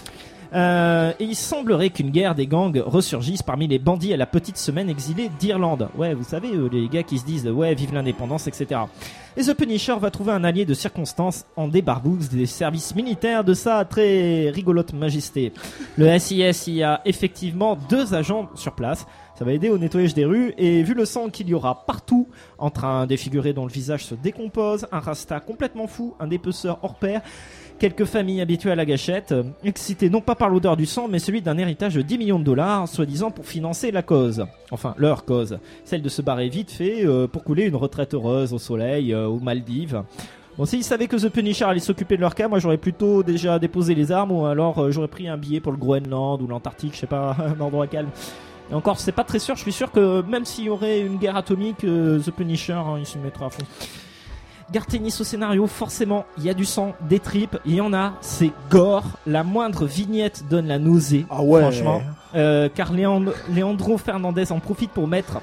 [SPEAKER 1] Et il semblerait qu'une guerre des gangs ressurgisse parmi les bandits à la petite semaine exilée d'Irlande. Ouais, vous savez, les gars qui se disent ouais, vive l'indépendance, etc. Et The Punisher va trouver un allié de circonstance en débarbouze des services militaires de sa très rigolote majesté. Le SIS y a effectivement 2 agents sur place. Ça va aider au nettoyage des rues, et vu le sang qu'il y aura partout, entre un défiguré dont le visage se décompose, un rasta complètement fou, un dépeceur hors pair, quelques familles habituées à la gâchette, excitées non pas par l'odeur du sang, mais celui d'un héritage de 10 millions de dollars, soi-disant pour financer la cause. Enfin, leur cause. Celle de se barrer vite fait pour couler une retraite heureuse au soleil, aux Maldives. Bon, s'ils savaient que The Punisher allait s'occuper de leur cas, moi j'aurais plutôt déjà déposé les armes, ou alors j'aurais pris un billet pour le Groenland ou l'Antarctique, je sais pas, un endroit calme. Et encore, c'est pas très sûr, je suis sûr que même s'il y aurait une guerre atomique, The Punisher, il se mettrait à fond. Garth Ennis au scénario, forcément, il y a du sang, des tripes, il y en a, c'est gore, la moindre vignette donne la nausée, franchement. Car Leandro Fernandez en profite pour mettre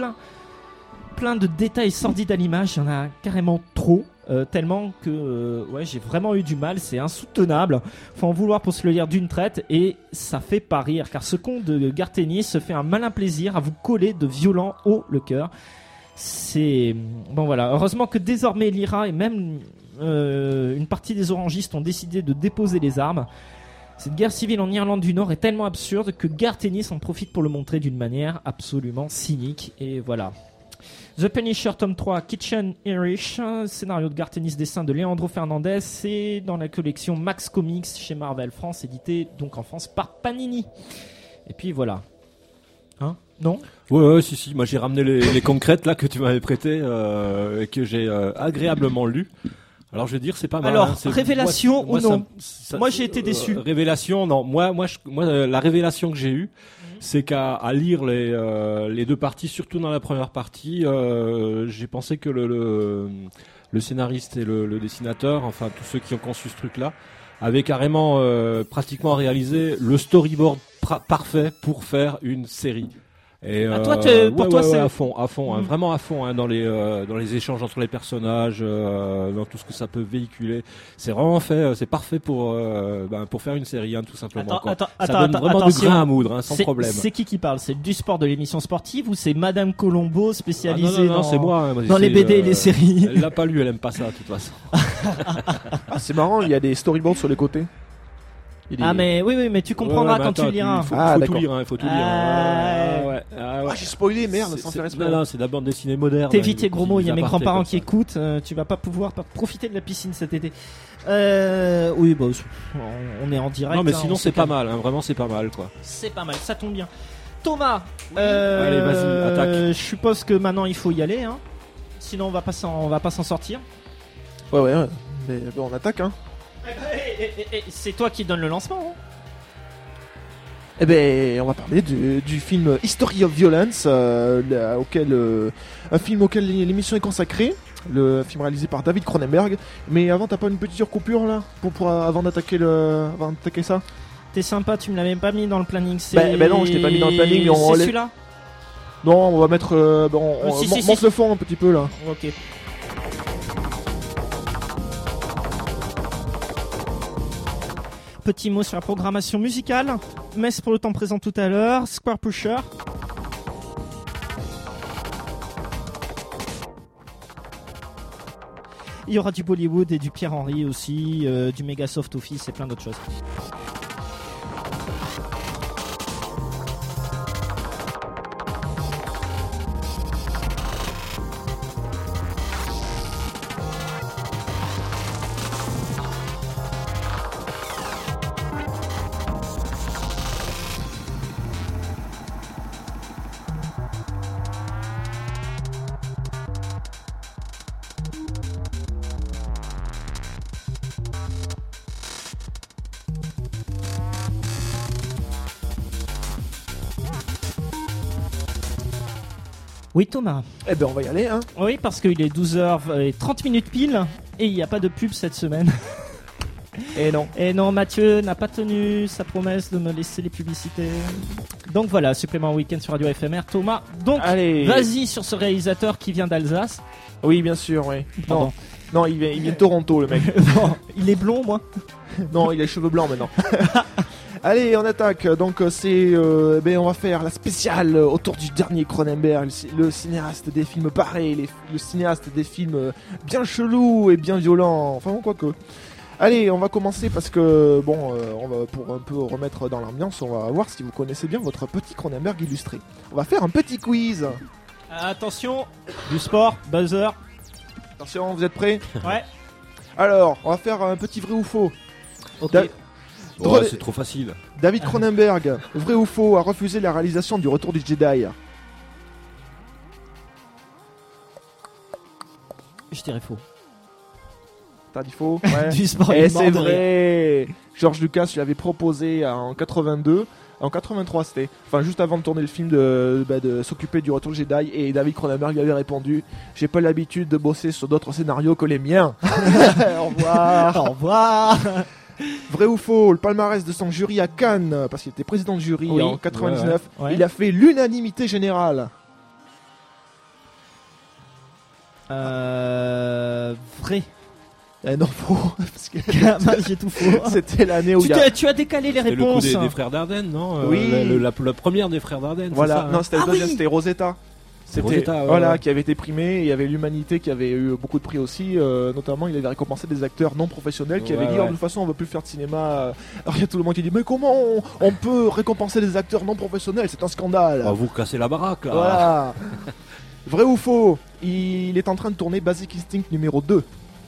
[SPEAKER 1] plein de détails sordides à l'image, il y en a carrément trop. Tellement que j'ai vraiment eu du mal, c'est insoutenable, faut en vouloir pour se le lire d'une traite, et ça fait pas rire, car ce con de Garth Ennis se fait un malin plaisir à vous coller de violent haut le cœur. C'est bon, voilà, heureusement que désormais l'IRA et même une partie des orangistes ont décidé de déposer les armes. Cette guerre civile en Irlande du Nord est tellement absurde que Garth Ennis en profite pour le montrer d'une manière absolument cynique, et voilà. The Punisher tome 3, Kitchen Irish, scénario de Garth Ennis, dessin de Leandro Fernandez, c'est dans la collection Max Comics chez Marvel France, édité donc en France par Panini. Et puis voilà. Hein? Non?
[SPEAKER 5] Ouais, si. Moi j'ai ramené les concrètes là que tu m'avais prêté et que j'ai agréablement lu. Alors je vais dire c'est pas mal.
[SPEAKER 1] Alors
[SPEAKER 5] hein,
[SPEAKER 1] révélation ou non? Moi j'ai été déçu.
[SPEAKER 5] Révélation, non. Moi la révélation que j'ai eue, c'est qu'à lire les 2 parties, surtout dans la première partie, j'ai pensé que le scénariste et le dessinateur, enfin tous ceux qui ont conçu ce truc-là, avaient carrément pratiquement réalisé le storyboard parfait pour faire une série. Et
[SPEAKER 1] pour toi, c'est
[SPEAKER 5] à fond, hein, vraiment à fond, hein, dans les échanges entre les personnages, dans tout ce que ça peut véhiculer. C'est vraiment fait, c'est parfait pour faire une série, hein, tout simplement. Ça donne vraiment du grain à moudre, hein, sans problème.
[SPEAKER 1] C'est qui parle? C'est du sport de l'émission sportive ou c'est Madame Colombo spécialisée
[SPEAKER 5] non, c'est moi, hein,
[SPEAKER 1] dans les BD et les séries?
[SPEAKER 5] Elle l'a pas lu, elle aime pas ça, de toute façon.
[SPEAKER 3] C'est marrant, il y a des storyboards sur les côtés.
[SPEAKER 1] Mais oui, mais tu comprendras quand tu le liras.
[SPEAKER 5] Il faut tout lire.
[SPEAKER 3] J'ai spoilé, merde, sans faire exprès.
[SPEAKER 5] Non, c'est de la bande dessinée moderne.
[SPEAKER 1] T'évites les gros mots, il y a mes grands-parents qui écoutent, tu vas pas pouvoir profiter de la piscine cet été. Oui, on est en direct.
[SPEAKER 5] Non, mais sinon c'est pas mal, hein, vraiment c'est pas mal quoi.
[SPEAKER 1] C'est pas mal, ça tombe bien. Thomas,
[SPEAKER 5] allez, vas-y, attaque.
[SPEAKER 1] Je suppose que maintenant il faut y aller, hein. Sinon on va pas s'en sortir.
[SPEAKER 3] Ouais, mais on attaque, hein.
[SPEAKER 1] C'est toi qui donne le lancement, hein.
[SPEAKER 3] On va parler du film History of Violence, un film auquel l'émission est consacrée. Le film réalisé par David Cronenberg. Mais avant, t'as pas une petite coupure là avant d'attaquer ça?
[SPEAKER 1] T'es sympa, tu me l'avais pas mis dans le planning.
[SPEAKER 3] Non, je t'ai pas mis dans le planning. Mais
[SPEAKER 1] c'est celui-là.
[SPEAKER 3] Non, on va mettre. Monte le fond un petit peu là.
[SPEAKER 1] Ok. Petit mot sur la programmation musicale. Metz pour le temps présent tout à l'heure. Square Pusher. Il y aura du Bollywood et du Pierre Henry aussi, du Megasoft Office et plein d'autres choses. Oui Thomas.
[SPEAKER 3] Eh ben on va y aller hein.
[SPEAKER 1] Oui, parce qu'il est 12h30 pile et il n'y a pas de pub cette semaine.
[SPEAKER 3] Et non.
[SPEAKER 1] Et non, Mathieu n'a pas tenu sa promesse de me laisser les publicités. Donc voilà, supplément week-end sur Radio FMR. Thomas, donc
[SPEAKER 3] Allez.
[SPEAKER 1] vas-y sur ce réalisateur qui vient d'Alsace.
[SPEAKER 3] Oui, bien sûr, oui.
[SPEAKER 1] Pardon.
[SPEAKER 3] Non, il vient de Toronto le mec.
[SPEAKER 1] Non, il est blond, moi.
[SPEAKER 3] Non, il a les cheveux blancs maintenant. Allez, on attaque. Donc on va faire la spéciale autour du dernier Cronenberg, le cinéaste des films pareils, le cinéaste des films bien chelous et bien violents. Enfin bon, quoique. Allez, on va commencer parce que on va pour un peu remettre dans l'ambiance, on va voir si vous connaissez bien votre petit Cronenberg illustré. On va faire un petit quiz.
[SPEAKER 1] Attention, du sport, buzzer.
[SPEAKER 3] Attention, vous êtes prêts?
[SPEAKER 1] Ouais.
[SPEAKER 3] Alors, on va faire un petit vrai ou faux.
[SPEAKER 1] Ok.
[SPEAKER 5] Oh, c'est trop facile.
[SPEAKER 3] David Cronenberg, vrai ou faux, a refusé la réalisation du Retour du Jedi.
[SPEAKER 1] Je dirais faux.
[SPEAKER 3] T'as dit faux? Ouais.
[SPEAKER 1] Du sport.
[SPEAKER 3] Et
[SPEAKER 1] il est mort
[SPEAKER 3] c'est
[SPEAKER 1] de rire.
[SPEAKER 3] vrai. George Lucas lui avait proposé en 82, en 83 c'était, enfin juste avant de tourner le film de s'occuper du Retour du Jedi, et David Cronenberg lui avait répondu: j'ai pas l'habitude de bosser sur d'autres scénarios que les miens. Au revoir.
[SPEAKER 1] Au revoir.
[SPEAKER 3] Vrai ou faux, le palmarès de son jury à Cannes, parce qu'il était président de jury
[SPEAKER 1] Oui.
[SPEAKER 3] en 99,
[SPEAKER 1] Ouais.
[SPEAKER 3] il a fait l'unanimité générale.
[SPEAKER 1] Vrai.
[SPEAKER 3] Non, faux, parce que
[SPEAKER 1] J'ai tout faux.
[SPEAKER 3] c'était l'année où il y a...
[SPEAKER 1] Tu as décalé les
[SPEAKER 5] C'est le coup
[SPEAKER 1] réponses.
[SPEAKER 5] des frères Dardenne, non
[SPEAKER 3] Oui.
[SPEAKER 5] La première des frères Dardenne.
[SPEAKER 3] Voilà,
[SPEAKER 5] c'est ça, hein.
[SPEAKER 3] non, c'était le
[SPEAKER 1] Ah
[SPEAKER 3] deuxième,
[SPEAKER 1] oui.
[SPEAKER 3] c'était Rosetta. C'était
[SPEAKER 5] Rosetta, ouais,
[SPEAKER 3] voilà,
[SPEAKER 5] ouais.
[SPEAKER 3] qui avait été primé, et il y avait l'Humanité qui avait eu beaucoup de prix aussi, notamment il avait récompensé des acteurs non professionnels qui avaient
[SPEAKER 5] Ouais,
[SPEAKER 3] dit
[SPEAKER 5] ouais.
[SPEAKER 3] de toute façon on veut plus faire de cinéma. Alors il y a tout le monde qui dit mais comment on peut récompenser des acteurs non professionnels, c'est un scandale.
[SPEAKER 5] Oh, vous cassez la baraque là.
[SPEAKER 3] Voilà. Vrai ou faux, il est en train de tourner Basic Instinct numéro 2.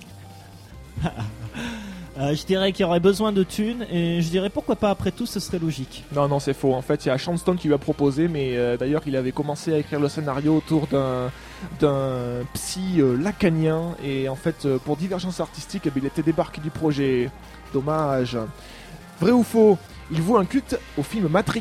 [SPEAKER 1] Je dirais qu'il y aurait besoin de thunes et je dirais pourquoi pas, après tout ce serait logique.
[SPEAKER 3] Non, c'est faux. En fait, il y a Sean Stone qui lui a proposé, mais d'ailleurs, il avait commencé à écrire le scénario autour d'un psy lacanien. Et en fait, pour divergence artistique, il était débarqué du projet. Dommage. Vrai ou faux, il voue un culte au film Matrix.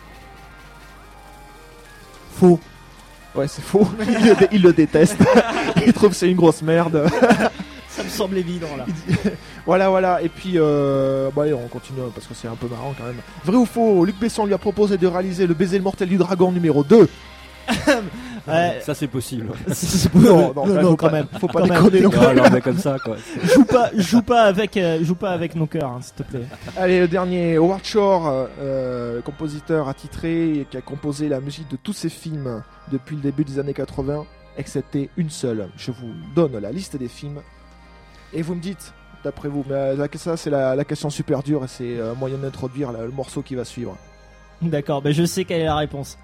[SPEAKER 1] Faux.
[SPEAKER 3] Ouais, c'est faux. Il le déteste. Il trouve que c'est une grosse merde.
[SPEAKER 1] Ça me semble évident là.
[SPEAKER 3] Voilà. Et puis, allez, on continue parce que c'est un peu marrant quand même. Vrai ou faux, Luc Besson lui a proposé de réaliser Le baiser mortel du dragon numéro 2.
[SPEAKER 1] Ouais.
[SPEAKER 5] Ça c'est possible.
[SPEAKER 1] Non,
[SPEAKER 3] faut
[SPEAKER 1] quand
[SPEAKER 3] pas-
[SPEAKER 1] même.
[SPEAKER 3] Faut pas
[SPEAKER 1] Quand même.
[SPEAKER 3] déconner non plus.
[SPEAKER 5] Non, alors, mais comme ça quoi.
[SPEAKER 1] Joue pas avec nos cœurs, hein, s'il te plaît.
[SPEAKER 3] Allez, le dernier, Howard Shore, compositeur attitré qui a composé la musique de tous ses films depuis le début des années 80, excepté une seule. Je vous donne la liste des films et vous me dites, d'après vous, mais ça c'est la question super dure et c'est un moyen d'introduire le morceau qui va suivre.
[SPEAKER 1] D'accord, je sais quelle est la réponse.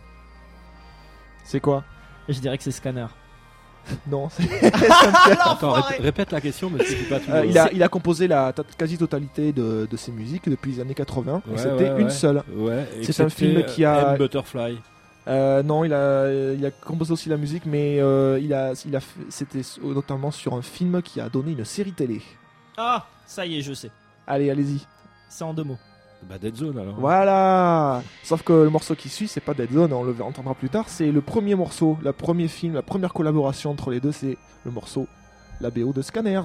[SPEAKER 3] C'est quoi?
[SPEAKER 1] Je dirais que c'est Scanner.
[SPEAKER 3] Non,
[SPEAKER 5] Attends, répète la question, mais c'est pas tout.
[SPEAKER 3] il a composé la quasi-totalité de ses musiques depuis les années 80 et
[SPEAKER 5] Ouais,
[SPEAKER 3] c'était
[SPEAKER 5] ouais,
[SPEAKER 3] une
[SPEAKER 5] ouais.
[SPEAKER 3] seule.
[SPEAKER 5] Ouais,
[SPEAKER 3] C'est un film qui a-
[SPEAKER 5] M. Butterfly.
[SPEAKER 3] Non, il a composé aussi la musique, mais c'était notamment sur un film qui a donné une série télé.
[SPEAKER 1] Ah, ça y est, je sais.
[SPEAKER 3] Allez-y.
[SPEAKER 1] C'est en 2 mots.
[SPEAKER 5] Bah Dead Zone alors.
[SPEAKER 3] Voilà. Sauf que le morceau qui suit, c'est pas Dead Zone, on le entendra plus tard. C'est le premier morceau, le premier film, la première collaboration entre les deux, c'est le morceau, la BO de Scanners.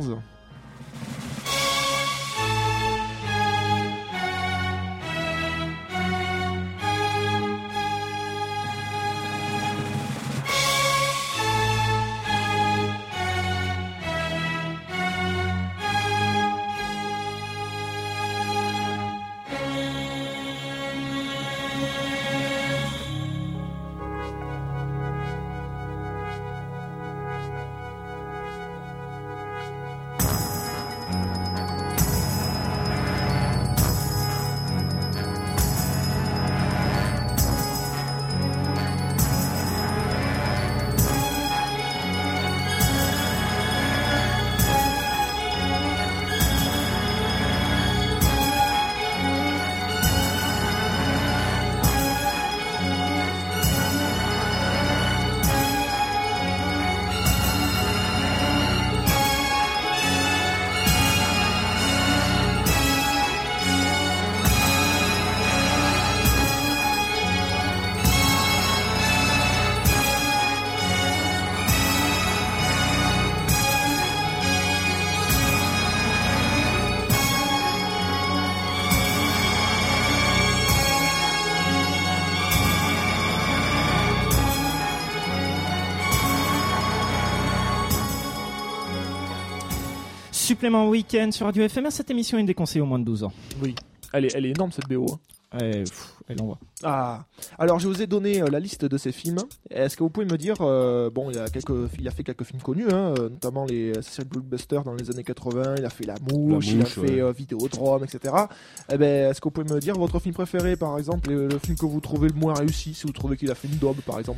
[SPEAKER 1] Supplément week-end sur Radio FMR. Cette émission est déconseillée aux moins de 12 ans.
[SPEAKER 3] Oui. Elle est énorme cette BO.
[SPEAKER 1] Elle envoie.
[SPEAKER 3] Ah. Alors je vous ai donné la liste de ces films. Est-ce que vous pouvez me dire, bon, il a fait quelques films connus, notamment les séries blockbusters dans les années 80. Il a fait La Mouche, il a fait Vidéodrome, etc. Eh ben, est-ce que vous pouvez me dire votre film préféré, par exemple, le film que vous trouvez le moins réussi, si vous trouvez qu'il a fait une daube, par exemple?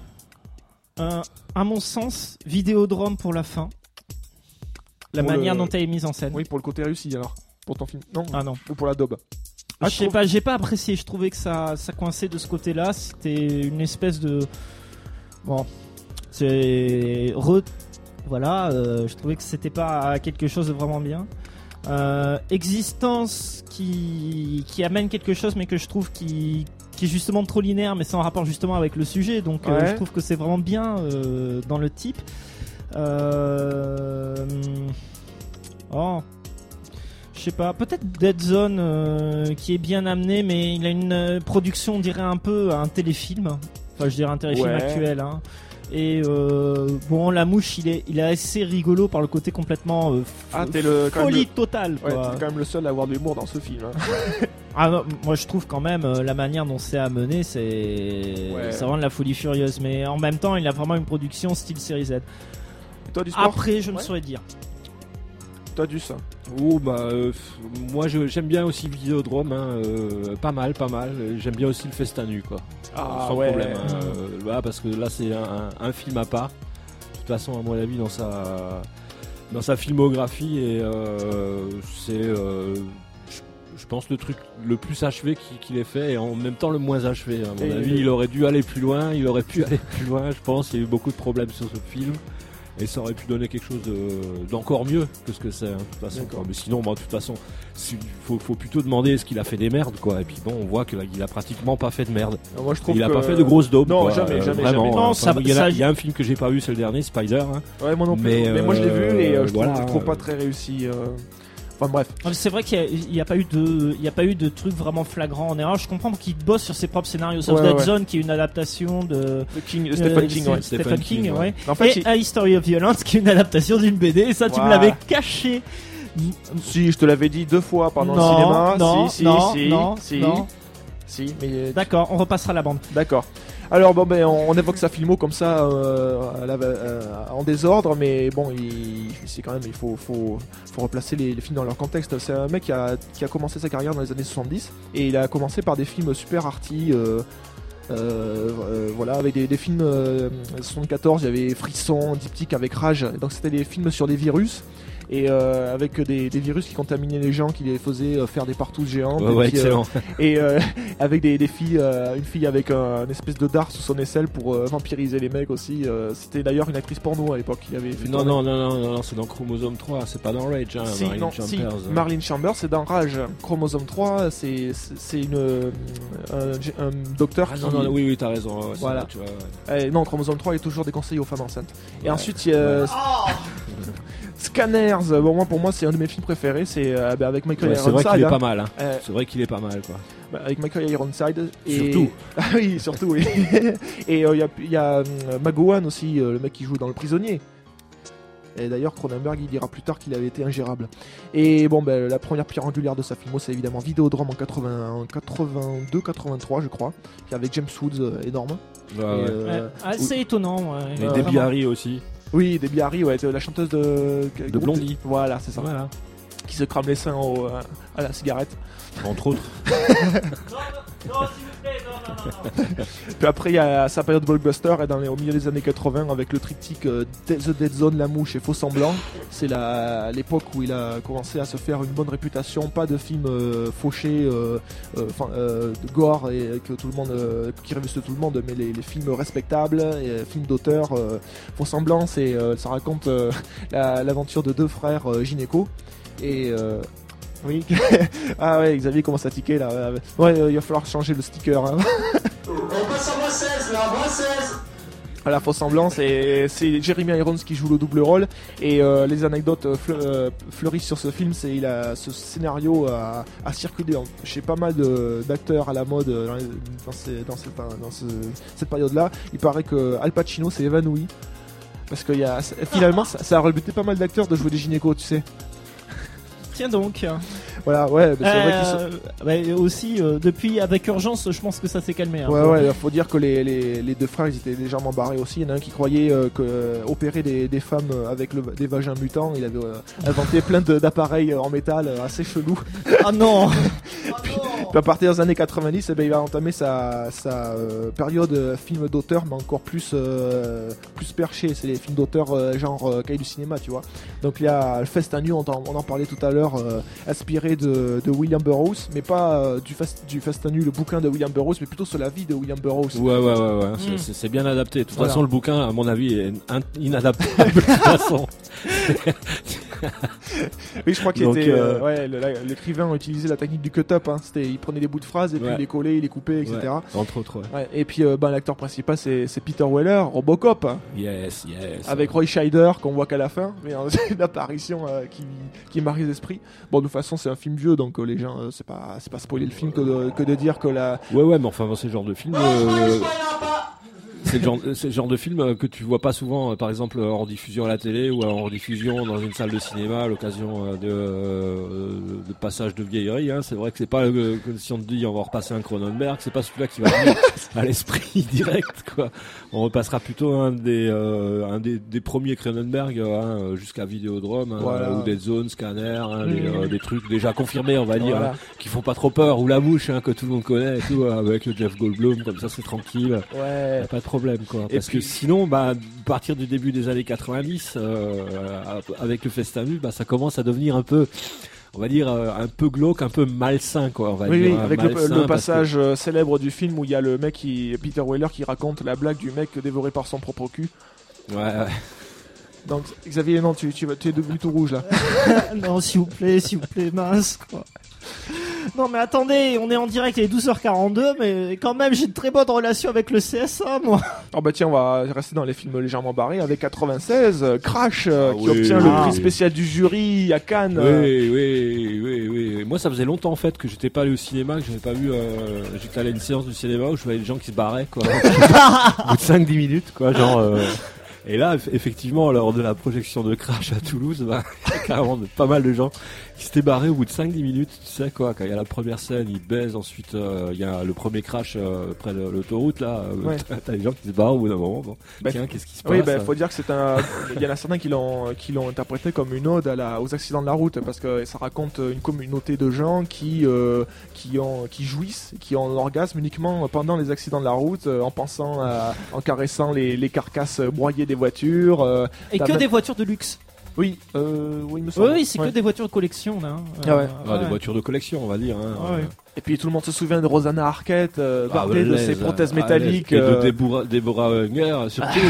[SPEAKER 1] À mon sens, Vidéodrome pour la fin. La
[SPEAKER 3] Pour
[SPEAKER 1] manière
[SPEAKER 3] le-
[SPEAKER 1] dont elle est mise en scène.
[SPEAKER 3] Oui, pour le côté réussi alors. Pour ton film. Non.
[SPEAKER 1] Ah non.
[SPEAKER 3] Ou pour la daube.
[SPEAKER 1] Je sais pas, j'ai pas apprécié. Je trouvais que ça coinçait de ce côté-là. C'était une espèce de. Bon. Voilà, je trouvais que c'était pas quelque chose de vraiment bien. Existence qui amène quelque chose, mais que je trouve qui est justement trop linéaire, mais sans rapport justement avec le sujet. Donc je trouve que c'est vraiment bien dans le type. Je sais pas, peut-être Dead Zone qui est bien amené, mais il a une production, on dirait un peu un téléfilm. Enfin, je dirais un téléfilm actuel. Hein. Et bon, La Mouche, il est assez rigolo par le côté complètement folie totale.
[SPEAKER 3] Ouais,
[SPEAKER 1] Quoi.
[SPEAKER 3] t'es quand même le seul à avoir de l'humour dans ce film. Hein.
[SPEAKER 1] Ah non, moi je trouve quand même la manière dont c'est amené, c'est vraiment de la folie furieuse. Mais en même temps, il a vraiment une production style série Z.
[SPEAKER 3] Et toi du sport?
[SPEAKER 1] Après, je ne saurais dire.
[SPEAKER 3] Toi du ça.
[SPEAKER 5] Moi j'aime bien aussi Vidéodrome, pas mal. J'aime bien aussi le Festanu, quoi. Sans problème. Parce que là c'est un film à part. De toute façon, à mon avis, dans sa filmographie, et c'est, je pense, le truc le plus achevé qu'il ait fait, et en même temps le moins achevé. À mon avis, il aurait dû aller plus loin. Il aurait pu aller plus loin. Je pense. Il y a eu beaucoup de problèmes sur ce film. Et ça aurait pu donner quelque chose d'encore mieux que ce que c'est, de toute façon. Mais sinon, de toute façon, faut plutôt demander est-ce qu'il a fait des merdes, quoi. Et puis bon, on voit qu'il a pratiquement pas fait de merde.
[SPEAKER 3] Moi, je trouve
[SPEAKER 5] il a pas fait de grosses daubes.
[SPEAKER 3] Non,
[SPEAKER 5] quoi.
[SPEAKER 3] jamais.
[SPEAKER 5] Vraiment.
[SPEAKER 1] Non,
[SPEAKER 5] Il y a un film que j'ai pas vu, c'est le dernier, Spider. Hein.
[SPEAKER 3] Ouais, moi non plus. Mais moi, je l'ai vu et je trouve pas très réussi. Enfin bref.
[SPEAKER 1] C'est vrai qu'il n'y a pas eu de truc vraiment flagrant en erreur. Je comprends qu'il bosse sur ses propres scénarios. Sauf Dead Zone, qui est une adaptation de Stephen King, ouais.
[SPEAKER 3] En fait,
[SPEAKER 1] et A History of Violence, qui est une adaptation d'une BD. Et ça, tu me l'avais caché.
[SPEAKER 3] Si, je te l'avais dit 2 fois pendant le cinéma. Si, mais
[SPEAKER 1] d'accord, on repassera la bande.
[SPEAKER 3] D'accord. Alors bon, on évoque sa filmo comme ça en désordre, mais bon, c'est quand même, il faut replacer les films dans leur contexte. C'est un mec qui a commencé sa carrière dans les années 70 et il a commencé par des films super arty. Voilà, avec des films 74, il y avait Frisson, Diptyque avec Rage, donc c'était des films sur des virus. Et avec des virus qui contaminaient les gens, qui les faisaient faire des partous géantes.
[SPEAKER 5] Excellent.
[SPEAKER 3] Et avec des filles, une fille avec une espèce de dard sous son aisselle pour vampiriser les mecs aussi. C'était d'ailleurs une actrice porno à l'époque. Qui avait fait
[SPEAKER 5] non, c'est dans Chromosome 3, c'est pas dans Rage. Hein,
[SPEAKER 3] Marlene Chambers, c'est dans Rage. Chromosome 3, c'est un docteur qui...
[SPEAKER 5] Oui, t'as raison. Ouais,
[SPEAKER 3] voilà.
[SPEAKER 5] Tu vois,
[SPEAKER 3] non, Chromosome 3 est toujours déconseillé aux femmes enceintes. Et ensuite, il y a... Scanners, pour moi c'est un de mes films préférés, c'est avec Michael Ironside.
[SPEAKER 5] C'est vrai qu'il est pas mal, c'est vrai qu'il est pas mal, quoi.
[SPEAKER 3] Avec Michael Ironside.
[SPEAKER 5] Surtout.
[SPEAKER 3] Oui, surtout, oui. Et il y a McGowan aussi, le mec qui joue dans Le Prisonnier. Et d'ailleurs, Cronenberg, il dira plus tard qu'il avait été ingérable. Et bon, la première pierre angulaire de sa filmo, c'est évidemment Vidéodrome en 82-83, je crois, avec James Woods, énorme.
[SPEAKER 1] Assez étonnant.
[SPEAKER 5] Et Debbie Harry aussi.
[SPEAKER 3] Oui, Debbie Harry, la chanteuse de
[SPEAKER 5] Blondie.
[SPEAKER 3] Voilà, c'est ça. Voilà. Qui se crame les seins à la cigarette.
[SPEAKER 5] Entre autres.
[SPEAKER 1] Non, s'il vous plaît, non.
[SPEAKER 3] Puis après, il y a sa période blockbuster au milieu des années 80 avec le triptyque The Dead Zone, La Mouche et Faux Semblant. C'est l'époque où il a commencé à se faire une bonne réputation. Pas de films fauchés, de gore et que tout le monde, qui révèlent tout le monde, mais les films respectables, films d'auteur. Faux Semblant, ça raconte l'aventure de 2 frères gynécos et oui. Ah ouais, Xavier commence à tiquer là. Ouais, il va falloir changer le sticker. Hein.
[SPEAKER 7] On passe à moins 16 là, moins 16.
[SPEAKER 3] Voilà, Faux Semblant, c'est Jeremy Irons qui joue le double rôle. Et les anecdotes fleurissent sur ce film. Ce scénario a circulé chez pas mal d'acteurs à la mode dans cette période-là. Il paraît que Al Pacino s'est évanoui. Parce que finalement, ça a rebuté pas mal d'acteurs de jouer des gynécos, tu sais.
[SPEAKER 1] Tiens donc.
[SPEAKER 3] Voilà, ouais, c'est vrai qu'ils sont...
[SPEAKER 1] Aussi, depuis avec Urgence, je pense que ça s'est calmé. Hein,
[SPEAKER 3] Ouais, faut dire que les deux frères, ils étaient légèrement barrés aussi. Il y en a un qui croyait opérer des femmes avec des vagins mutants. Il avait inventé plein d'appareils en métal assez chelous.
[SPEAKER 1] Ah non.
[SPEAKER 3] Puis à partir des années 90, il va entamer sa période film d'auteur, mais encore plus perché. C'est les films d'auteur genre cahier du cinéma, tu vois. Donc il y a le Fast and New, on en parlait tout à l'heure, inspiré de William Burroughs, mais pas du Fast and New, le bouquin de William Burroughs, mais plutôt sur la vie de William Burroughs.
[SPEAKER 5] Ouais. C'est bien adapté. De toute façon, le bouquin, à mon avis, est inadaptable de toute façon.
[SPEAKER 3] Oui, je crois qu'il était. L'écrivain utilisait la technique du cut-up. Hein. Il prenait des bouts de phrases et puis il les collait, il les coupait, etc.
[SPEAKER 5] Ouais, entre autres. Ouais.
[SPEAKER 3] Et puis l'acteur principal, c'est Peter Weller, Robocop. Hein.
[SPEAKER 5] Yes.
[SPEAKER 3] Avec Roy Scheider, qu'on voit qu'à la fin. Mais c'est une apparition qui marque les esprits. Bon, de toute façon, c'est un film vieux, donc les gens, c'est pas spoiler le film que de dire que la.
[SPEAKER 5] Ouais, mais enfin, c'est le genre de film. C'est le genre de film que tu vois pas souvent, par exemple en rediffusion à la télé ou en rediffusion dans une salle de cinéma à l'occasion de passage de vieillerie. Hein. C'est vrai que c'est pas si on te dit on va repasser un Cronenberg, c'est pas celui-là qui va venir à l'esprit direct, quoi. On repassera plutôt un des premiers Cronenberg jusqu'à Vidéodrome, ou Dead Zone, Scanner, des trucs déjà confirmés, on va dire, qui font pas trop peur, ou La Mouche, que tout le monde connaît et tout, avec le Jeff Goldblum, comme ça c'est tranquille.
[SPEAKER 3] Ouais.
[SPEAKER 5] Pas de problème, quoi. Parce que sinon, à partir du début des années 90, avec le Fast and New, ça commence à devenir un peu, on va dire, un peu glauque, un peu malsain, quoi. On va dire,
[SPEAKER 3] avec le passage célèbre du film où il y a le mec Peter Weller qui raconte la blague du mec dévoré par son propre cul.
[SPEAKER 5] Ouais.
[SPEAKER 3] Donc Xavier, non, tu es devenu tout rouge là.
[SPEAKER 1] Non, s'il vous plaît, mince, quoi. Non mais attendez, on est en direct, il est 12h42, mais quand même j'ai de très bonnes relations avec le CSA, moi.
[SPEAKER 3] Oh bah tiens, on va rester dans les films légèrement barrés avec 96, Crash, qui obtient le prix spécial du jury à Cannes.
[SPEAKER 5] Oui. Moi ça faisait longtemps en fait que j'étais pas allé au cinéma, que j'avais pas vu, j'étais allé à une séance du cinéma où je voyais les gens qui se barraient, quoi. Au bout de 5-10 minutes, quoi, genre... Et là, effectivement, lors de la projection de Crash à Toulouse, il y a carrément pas mal de gens qui s'étaient barrés au bout de 5-10 minutes, tu sais quoi, quand il y a la première scène, ils baisent, ensuite il y a le premier crash près de l'autoroute, là, t'as les gens qui se barrent au bout d'un moment, bon. Tiens, qu'est-ce qui se passe?
[SPEAKER 3] Oui, faut dire que il y en a certains qui l'ont interprété comme une ode aux accidents de la route, parce que ça raconte une communauté de gens qui jouissent, qui ont l'orgasme uniquement pendant les accidents de la route, en caressant les carcasses broyées des voitures.
[SPEAKER 1] Et que des voitures de luxe.
[SPEAKER 3] Oui, il me semble.
[SPEAKER 1] Oui, c'est que des voitures de collection là.
[SPEAKER 5] Des voitures de collection, on va dire.
[SPEAKER 3] Et puis tout le monde se souvient de Rosanna Arquette, bardée de ses prothèses métalliques.
[SPEAKER 5] Et de Deborah Unger, surtout.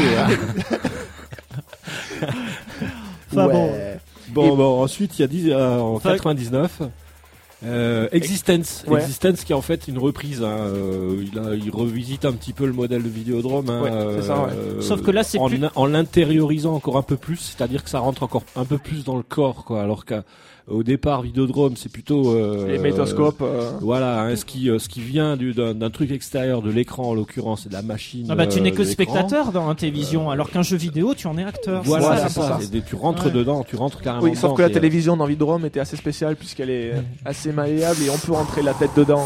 [SPEAKER 5] Bon, ensuite il y a en 99. Existence qui est en fait une reprise, il revisite un petit peu le modèle de Vidéodrome,
[SPEAKER 3] c'est ça,
[SPEAKER 1] sauf que là c'est
[SPEAKER 5] en l'intériorisant encore un peu plus, c'est-à-dire que ça rentre encore un peu plus dans le corps, quoi, alors qu'au départ Vidéodrome c'est plutôt
[SPEAKER 3] les métoscopes,
[SPEAKER 5] voilà, ce qui vient d'un truc extérieur de l'écran, en l'occurrence, c'est de la machine.
[SPEAKER 1] Tu n'es que spectateur dans la télévision, alors qu'un jeu vidéo tu en es acteur.
[SPEAKER 5] Voilà, c'est ça. Tu rentres dedans, tu rentres carrément dedans.
[SPEAKER 3] Sauf que la télévision dans Vidéodrome était assez spéciale puisqu'elle est assez malléable et on peut rentrer la tête dedans.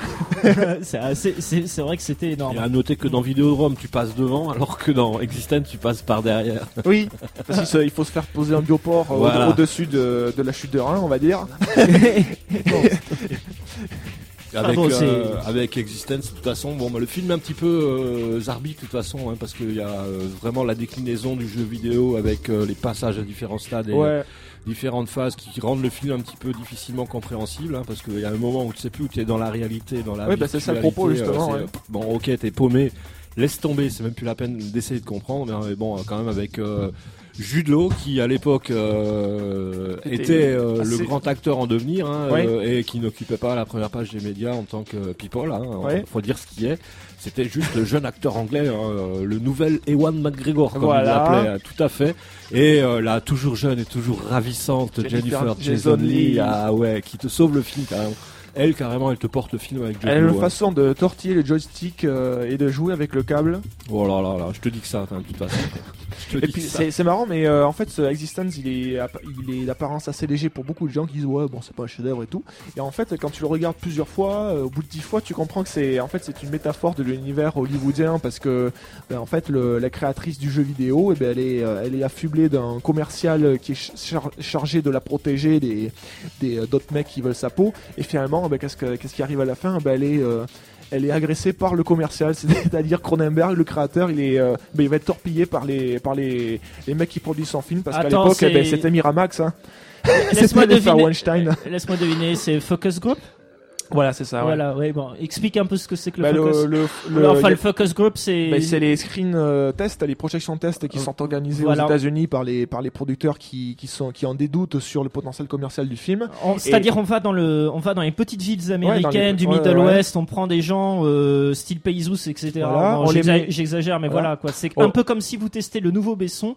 [SPEAKER 1] C'est vrai que c'était énorme.
[SPEAKER 5] Et à noter que dans Vidéodrome tu passes devant, alors que dans Existence tu passes par derrière.
[SPEAKER 3] Oui, parce qu'il faut se faire poser un bioport au-dessus de la chute de Rhin, on va dire.
[SPEAKER 5] Avec Existence, de toute façon, le film est un petit peu zarbi de toute façon, parce qu'il y a vraiment la déclinaison du jeu vidéo avec les passages à différents stades et différentes phases qui rendent le film un petit peu difficilement compréhensible, parce qu'il y a un moment où tu sais plus où tu es dans la réalité, dans la virtualité.
[SPEAKER 3] C'est ça le propos justement.
[SPEAKER 5] Bon, ok, t'es paumé, laisse tomber, c'est même plus la peine d'essayer de comprendre, mais bon, quand même avec Jude Law qui à l'époque était le grand acteur en devenir, et qui n'occupait pas la première page des médias en tant que people, faut dire ce qui est. C'était juste le jeune acteur anglais, le nouvel Ewan McGregor, comme il l'appelait, tout à fait. Et la toujours jeune et toujours ravissante Jennifer Jason Leigh, qui te sauve le film carrément. Elle carrément, elle te porte le film avec
[SPEAKER 3] Elle a une façon de tortiller le joystick et de jouer avec le câble.
[SPEAKER 5] Oh là là, je te dis que ça, de toute façon. Je te
[SPEAKER 3] Et
[SPEAKER 5] dis
[SPEAKER 3] puis
[SPEAKER 5] ça.
[SPEAKER 3] c'est marrant, mais en fait, ce Existence, il est d'apparence assez léger pour beaucoup de gens qui disent ouais, bon, c'est pas un chef-d'œuvre et tout. Et en fait, quand tu le regardes plusieurs fois, au bout de 10 fois, tu comprends que c'est une métaphore de l'univers hollywoodien parce que en fait, la créatrice du jeu vidéo, elle est affublée d'un commercial qui est chargé de la protéger des d'autres mecs qui veulent sa peau. Et finalement, qu'est-ce qui arrive à la fin? Elle est agressée par le commercial, c'est-à-dire Cronenberg, le créateur, il va être torpillé par les mecs qui produisent son film parce qu'à
[SPEAKER 1] Attends,
[SPEAKER 3] l'époque,
[SPEAKER 1] c'est-
[SPEAKER 3] c'était Miramax. Hein.
[SPEAKER 1] Laisse-moi
[SPEAKER 3] C'était l'affaire
[SPEAKER 1] deviner.
[SPEAKER 3] Weinstein.
[SPEAKER 1] Laisse-moi deviner, c'est Focus Group.
[SPEAKER 3] Voilà, c'est ça. Ouais.
[SPEAKER 1] Voilà, ouais, bon, explique un peu ce que c'est que
[SPEAKER 3] Bah,
[SPEAKER 1] le Focus. Le
[SPEAKER 3] le
[SPEAKER 1] Focus Group, c'est.
[SPEAKER 3] c'est les screen tests, les projections tests qui sont organisés
[SPEAKER 1] Voilà.
[SPEAKER 3] aux États-Unis par les producteurs qui ont des doutes sur le potentiel commercial du film.
[SPEAKER 1] C'est-à-dire, on va dans les petites villes américaines du
[SPEAKER 3] ouais,
[SPEAKER 1] Middle
[SPEAKER 3] ouais.
[SPEAKER 1] West, on prend des gens style Paysous, etc.
[SPEAKER 3] Voilà,
[SPEAKER 1] Bon,
[SPEAKER 3] on les met-
[SPEAKER 1] j'exagère, mais
[SPEAKER 3] Voilà.
[SPEAKER 1] voilà quoi. C'est
[SPEAKER 3] On-
[SPEAKER 1] un peu comme si vous testez le nouveau Besson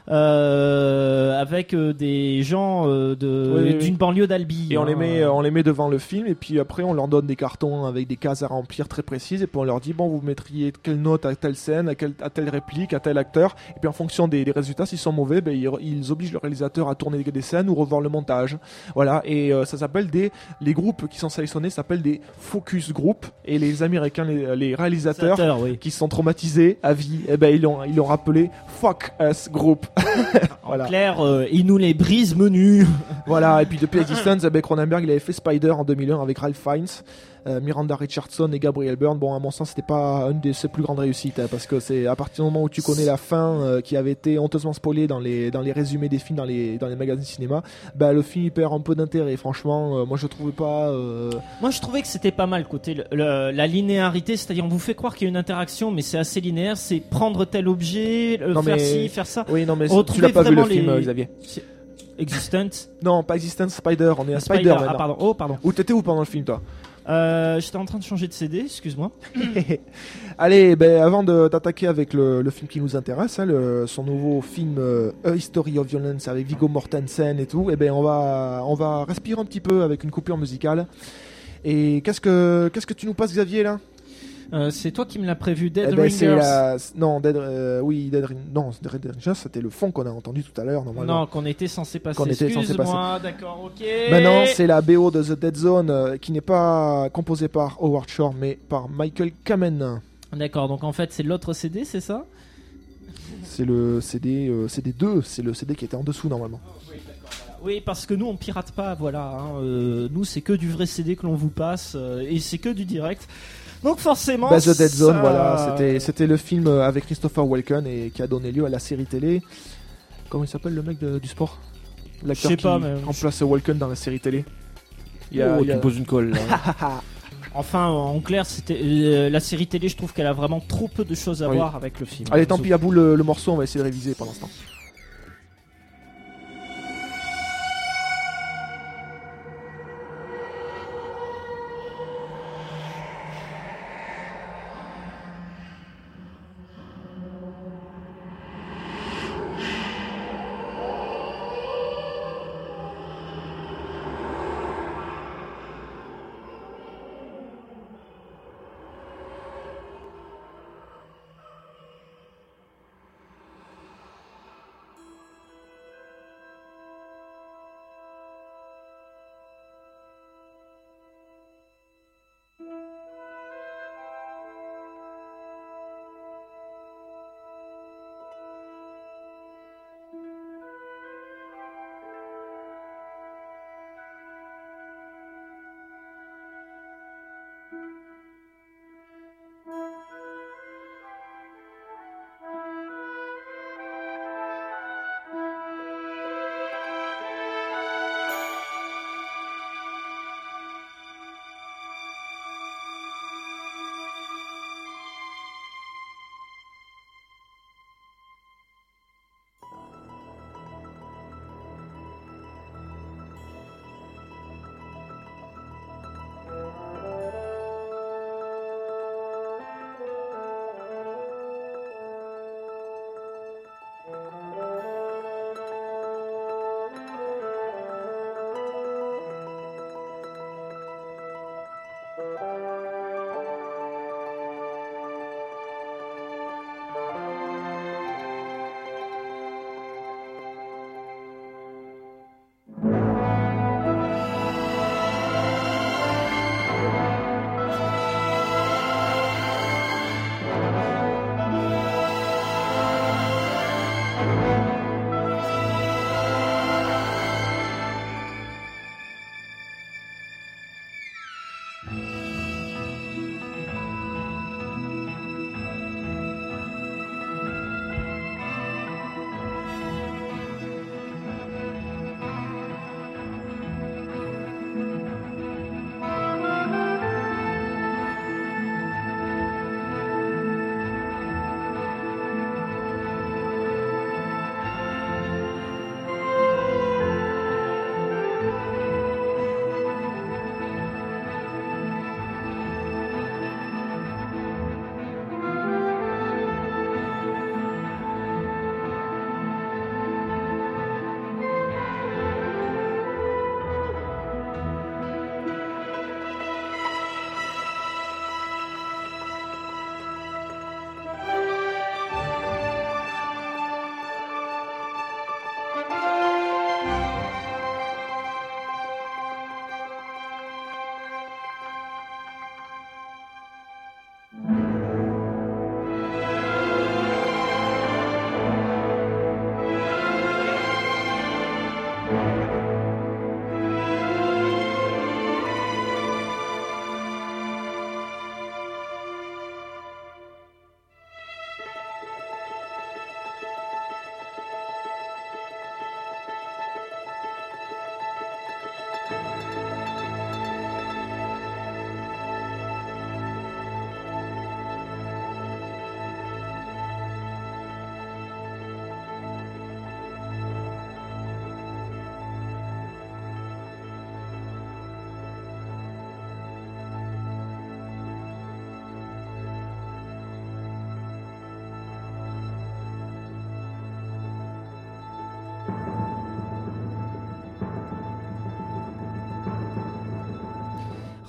[SPEAKER 1] avec des gens
[SPEAKER 3] Oui.
[SPEAKER 1] d'une banlieue d'Albi.
[SPEAKER 3] Et
[SPEAKER 1] hein.
[SPEAKER 3] on les met devant le film et puis après on leur donne des cartons avec des cases à remplir très précises et puis on leur dit bon vous mettriez quelle note à telle scène, à telle réplique, à tel acteur et puis en fonction des résultats s'ils sont mauvais ils obligent le réalisateur à tourner des scènes ou revoir le montage. Voilà et ça s'appelle les groupes qui sont sélectionnés s'appellent des focus group et les Américains les réalisateurs
[SPEAKER 1] Oui.
[SPEAKER 3] qui sont traumatisés à vie ils l'ont rappelé Fuck Us Group.
[SPEAKER 1] En
[SPEAKER 3] Voilà.
[SPEAKER 1] clair, ils nous les brisent menus.
[SPEAKER 3] Voilà, et puis depuis Existence, Cronenberg il avait fait Spider en 2001 avec Ralph Fiennes, Miranda Richardson et Gabriel Byrne. Bon, à mon sens, c'était pas une de ses plus grandes réussites, hein, parce que c'est à partir du moment où tu connais la fin qui avait été honteusement spoilée dans les résumés des films, dans les magazines cinéma, le film il perd un peu d'intérêt. Franchement, moi je trouvais pas.
[SPEAKER 1] Moi, je trouvais que c'était pas mal côté la linéarité, c'est-à-dire on vous fait croire qu'il y a une interaction, mais c'est assez linéaire. C'est prendre tel objet,
[SPEAKER 3] Non,
[SPEAKER 1] faire
[SPEAKER 3] mais-
[SPEAKER 1] ci, faire ça.
[SPEAKER 3] Oui, non, mais
[SPEAKER 1] On
[SPEAKER 3] tu l'as
[SPEAKER 1] trouvait
[SPEAKER 3] pas vu le
[SPEAKER 1] vraiment
[SPEAKER 3] film,
[SPEAKER 1] les-
[SPEAKER 3] Xavier.
[SPEAKER 1] Existence.
[SPEAKER 3] Non, pas Existence, Spider. On est à Spider,
[SPEAKER 1] Spider.
[SPEAKER 3] maintenant.
[SPEAKER 1] Ah pardon. Oh pardon.
[SPEAKER 3] Où t'étais où pendant le film, toi?
[SPEAKER 1] J'étais en train de changer de CD, excuse-moi.
[SPEAKER 3] Allez, avant d'attaquer avec le film qui nous intéresse, hein, son nouveau film A History of Violence avec Viggo Mortensen et tout, on va respirer un petit peu avec une coupure musicale. Et qu'est-ce que tu nous passes, Xavier, là?
[SPEAKER 1] C'est toi qui me l'as prévu, Dead
[SPEAKER 3] C'est
[SPEAKER 1] Ringers.
[SPEAKER 3] non, Dead Ringers, c'était le fond qu'on a entendu tout à l'heure normalement.
[SPEAKER 1] Non, qu'on était censé passer.
[SPEAKER 3] Qu'on était censé
[SPEAKER 1] Excuse-moi, d'accord, ok.
[SPEAKER 3] Maintenant, c'est la BO de The Dead Zone qui n'est pas composée par Howard Shore mais par Michael Kamen.
[SPEAKER 1] D'accord, donc en fait c'est l'autre CD, c'est ça?
[SPEAKER 3] C'est le CD 2, c'est le CD qui était en dessous normalement.
[SPEAKER 1] Oui, parce que nous on pirate pas, voilà. Hein, nous c'est que du vrai CD que l'on vous passe et c'est que du direct. Donc forcément.
[SPEAKER 3] The Dead Zone,
[SPEAKER 1] ça-
[SPEAKER 3] voilà, c'était le film avec Christopher Walken et qui a donné lieu à la série télé. Comment il s'appelle le mec du sport? L'acteur
[SPEAKER 1] Je sais
[SPEAKER 3] qui
[SPEAKER 1] pas, mais-
[SPEAKER 3] remplace Walken dans la série télé.
[SPEAKER 5] Tu me poses une colle là.
[SPEAKER 1] Enfin, en clair, c'était la série télé. Je trouve qu'elle a vraiment trop peu de choses à
[SPEAKER 3] Oui.
[SPEAKER 1] voir avec le film.
[SPEAKER 3] Allez, tant pis, à bout le morceau, on va essayer de réviser pendant ce temps.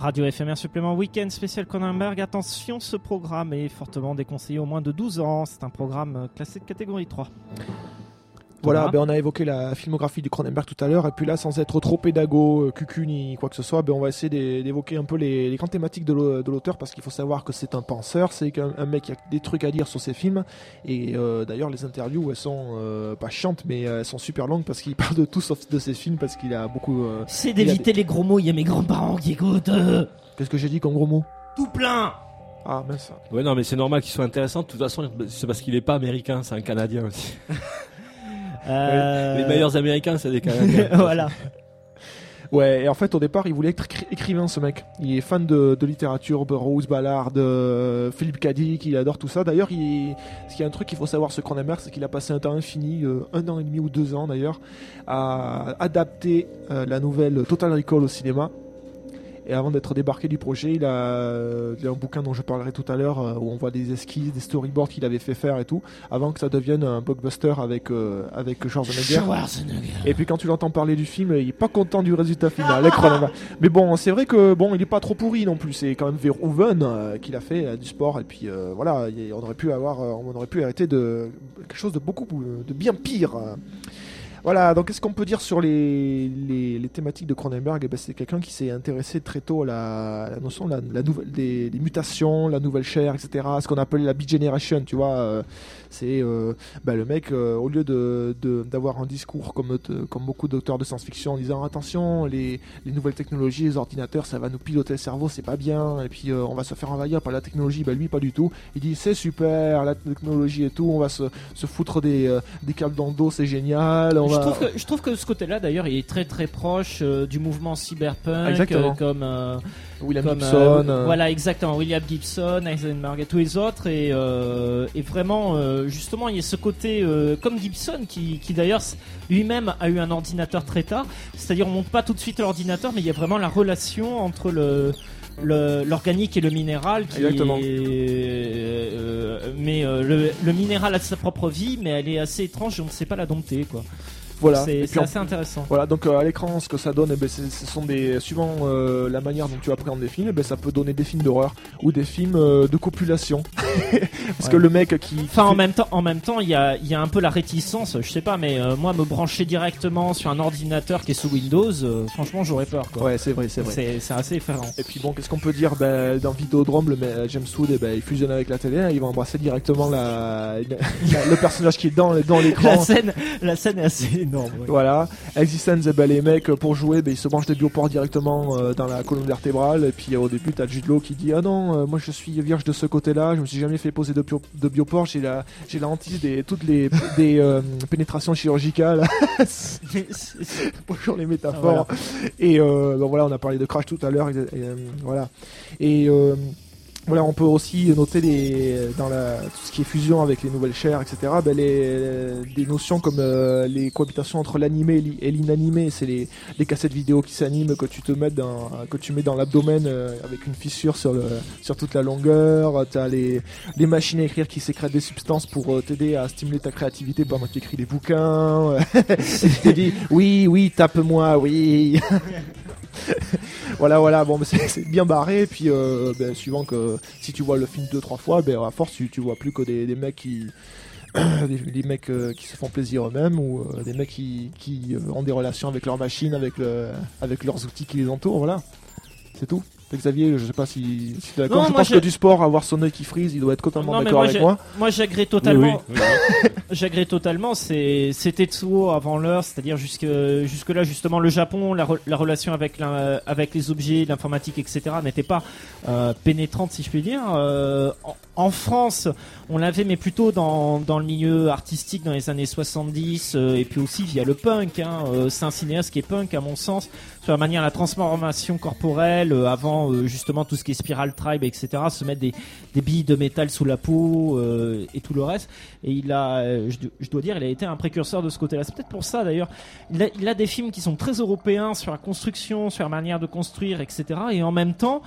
[SPEAKER 1] Radio FMR supplément week-end spécial Cronenberg. Attention, ce programme est fortement déconseillé aux moins de 12 ans. C'est un programme classé de catégorie 3.
[SPEAKER 3] Voilà, on a évoqué la filmographie du Cronenberg tout à l'heure, et puis là, sans être trop pédago, cucu ni quoi que ce soit, on va essayer d'évoquer un peu les grandes thématiques de l'auteur, parce qu'il faut savoir que c'est un penseur, c'est un mec qui a des trucs à dire sur ses films, et d'ailleurs les interviews, elles sont pas chiantes, mais elles sont super longues, parce qu'il parle de tout sauf de ses films, parce qu'il a beaucoup...
[SPEAKER 1] c'est d'éviter les gros mots, il y a mes grands-parents qui écoutent.
[SPEAKER 3] Qu'est-ce que j'ai dit comme gros mots?
[SPEAKER 1] Tout plein.
[SPEAKER 3] Ah mince.
[SPEAKER 5] Ouais, non, mais c'est normal qu'il soit intéressant, de toute façon, c'est parce qu'il est pas américain, c'est un Canadien aussi. Les meilleurs américains, c'est des Canadiens.
[SPEAKER 1] Voilà.
[SPEAKER 3] Ouais, et en fait, au départ, il voulait être écrivain, ce mec. Il est fan de littérature, Burroughs, Ballard, Philippe K. Dick, il adore tout ça. D'ailleurs, il y a un truc qu'il faut savoir sur Cronenberg, c'est qu'il a passé un temps infini, 1 an et demi ou 2 ans d'ailleurs, à adapter la nouvelle Total Recall au cinéma. Et avant d'être débarqué du projet, il a un bouquin dont je parlerai tout à l'heure, où on voit des esquisses, des storyboards qu'il avait fait faire et tout, avant que ça devienne un blockbuster avec Schwarzenegger. Et puis quand tu l'entends parler du film, il est pas content du résultat final. Mais bon, c'est vrai que il est pas trop pourri non plus. C'est quand même Verhoeven qu'il a fait du sport, et puis voilà, on aurait pu arrêter de quelque chose de de bien pire. Voilà, donc qu'est-ce qu'on peut dire sur les thématiques de Cronenberg? C'est quelqu'un qui s'est intéressé très tôt à la notion de des mutations, la nouvelle chair, etc. Ce qu'on appelle la Beat Generation, tu vois. C'est le mec, au lieu d'avoir un discours comme beaucoup d'auteurs de science-fiction en disant attention, les nouvelles technologies, les ordinateurs, ça va nous piloter le cerveau, c'est pas bien, et puis on va se faire envahir par la technologie, lui pas du tout. Il dit c'est super, la technologie et tout, on va se foutre des câbles dans le dos, c'est génial.
[SPEAKER 1] Je trouve que ce côté-là, d'ailleurs, il est très très proche du mouvement cyberpunk, comme
[SPEAKER 3] William Gibson.
[SPEAKER 1] Voilà, exactement. William Gibson, Eisenberg et tous les autres. Et vraiment, justement, il y a ce côté, comme Gibson, qui d'ailleurs lui-même a eu un ordinateur très tard. C'est-à-dire, on monte pas tout de suite l'ordinateur, mais il y a vraiment la relation entre l'organique et le minéral mais le minéral a sa propre vie, mais elle est assez étrange et on ne sait pas la dompter, quoi.
[SPEAKER 3] Voilà.
[SPEAKER 1] C'est assez intéressant.
[SPEAKER 3] Voilà, donc à l'écran, ce que ça donne, ce sont suivant la manière dont tu appréhendes des films, ça peut donner des films d'horreur ou des films de copulation. Parce que le mec qui...
[SPEAKER 1] Enfin, en même temps, il y a un peu la réticence, je sais pas, mais moi, me brancher directement sur un ordinateur qui est sous Windows, franchement, j'aurais peur, quoi.
[SPEAKER 3] Ouais, c'est vrai.
[SPEAKER 1] C'est assez effrayant.
[SPEAKER 3] Et puis bon, qu'est-ce qu'on peut dire? Dans Vidéodrome, James Wood, il fusionne avec la télé, il va embrasser directement le personnage qui est dans l'écran.
[SPEAKER 1] La scène est assez énorme. Ouais.
[SPEAKER 3] Voilà. Existence, les mecs, pour jouer, ils se branchent des bioports directement dans la colonne vertébrale, et puis au début, t'as Jude Law qui dit ah non, moi je suis vierge de ce côté-là, je me suis jamais fait poser de bioports, j'ai la hantise toutes les pénétrations chirurgicales. Bonjour les métaphores. Voilà. Et voilà, on a parlé de Crash tout à l'heure, voilà. Et voilà, on peut aussi noter tout ce qui est fusion avec les nouvelles chairs, etc. Des notions comme les cohabitations entre l'animé et l'inanimé, c'est les cassettes vidéo qui s'animent que tu mets dans l'abdomen avec une fissure sur toute la longueur. T'as les machines à écrire qui sécrètent des substances pour t'aider à stimuler ta créativité pendant que tu écris des bouquins. Tu te dis oui, tape-moi, oui. Voilà, bon, c'est bien barré. Et puis, suivant que si tu vois le film 2-3 fois, à force, tu vois plus que des mecs qui. des mecs qui se font plaisir eux-mêmes, ou des mecs qui ont des relations avec leurs machines, avec leurs outils qui les entourent. Voilà, c'est tout. Xavier, je sais pas si tu es d'accord. Je pense que du sport, avoir son œil qui frise, il doit être totalement d'accord avec moi.
[SPEAKER 1] Moi, j'agrée totalement.
[SPEAKER 5] Oui.
[SPEAKER 1] J'agrée totalement. C'était Tetsuo avant l'heure, c'est-à-dire jusque là, justement, le Japon, la relation avec les objets, l'informatique, etc., n'était pas pénétrante, si je puis dire. En France, on l'avait, mais plutôt dans le milieu artistique dans les années 70, et puis aussi via le punk. C'est un cinéaste qui est punk, à mon sens, sur la manière, la transformation corporelle, avant justement tout ce qui est Spiral Tribe, etc., se mettre des billes de métal sous la peau et tout le reste. Et il a, je dois dire, il a été un précurseur de ce côté-là. C'est peut-être pour ça d'ailleurs. Il a des films qui sont très européens sur la construction, sur la manière de construire, etc. Et en même temps,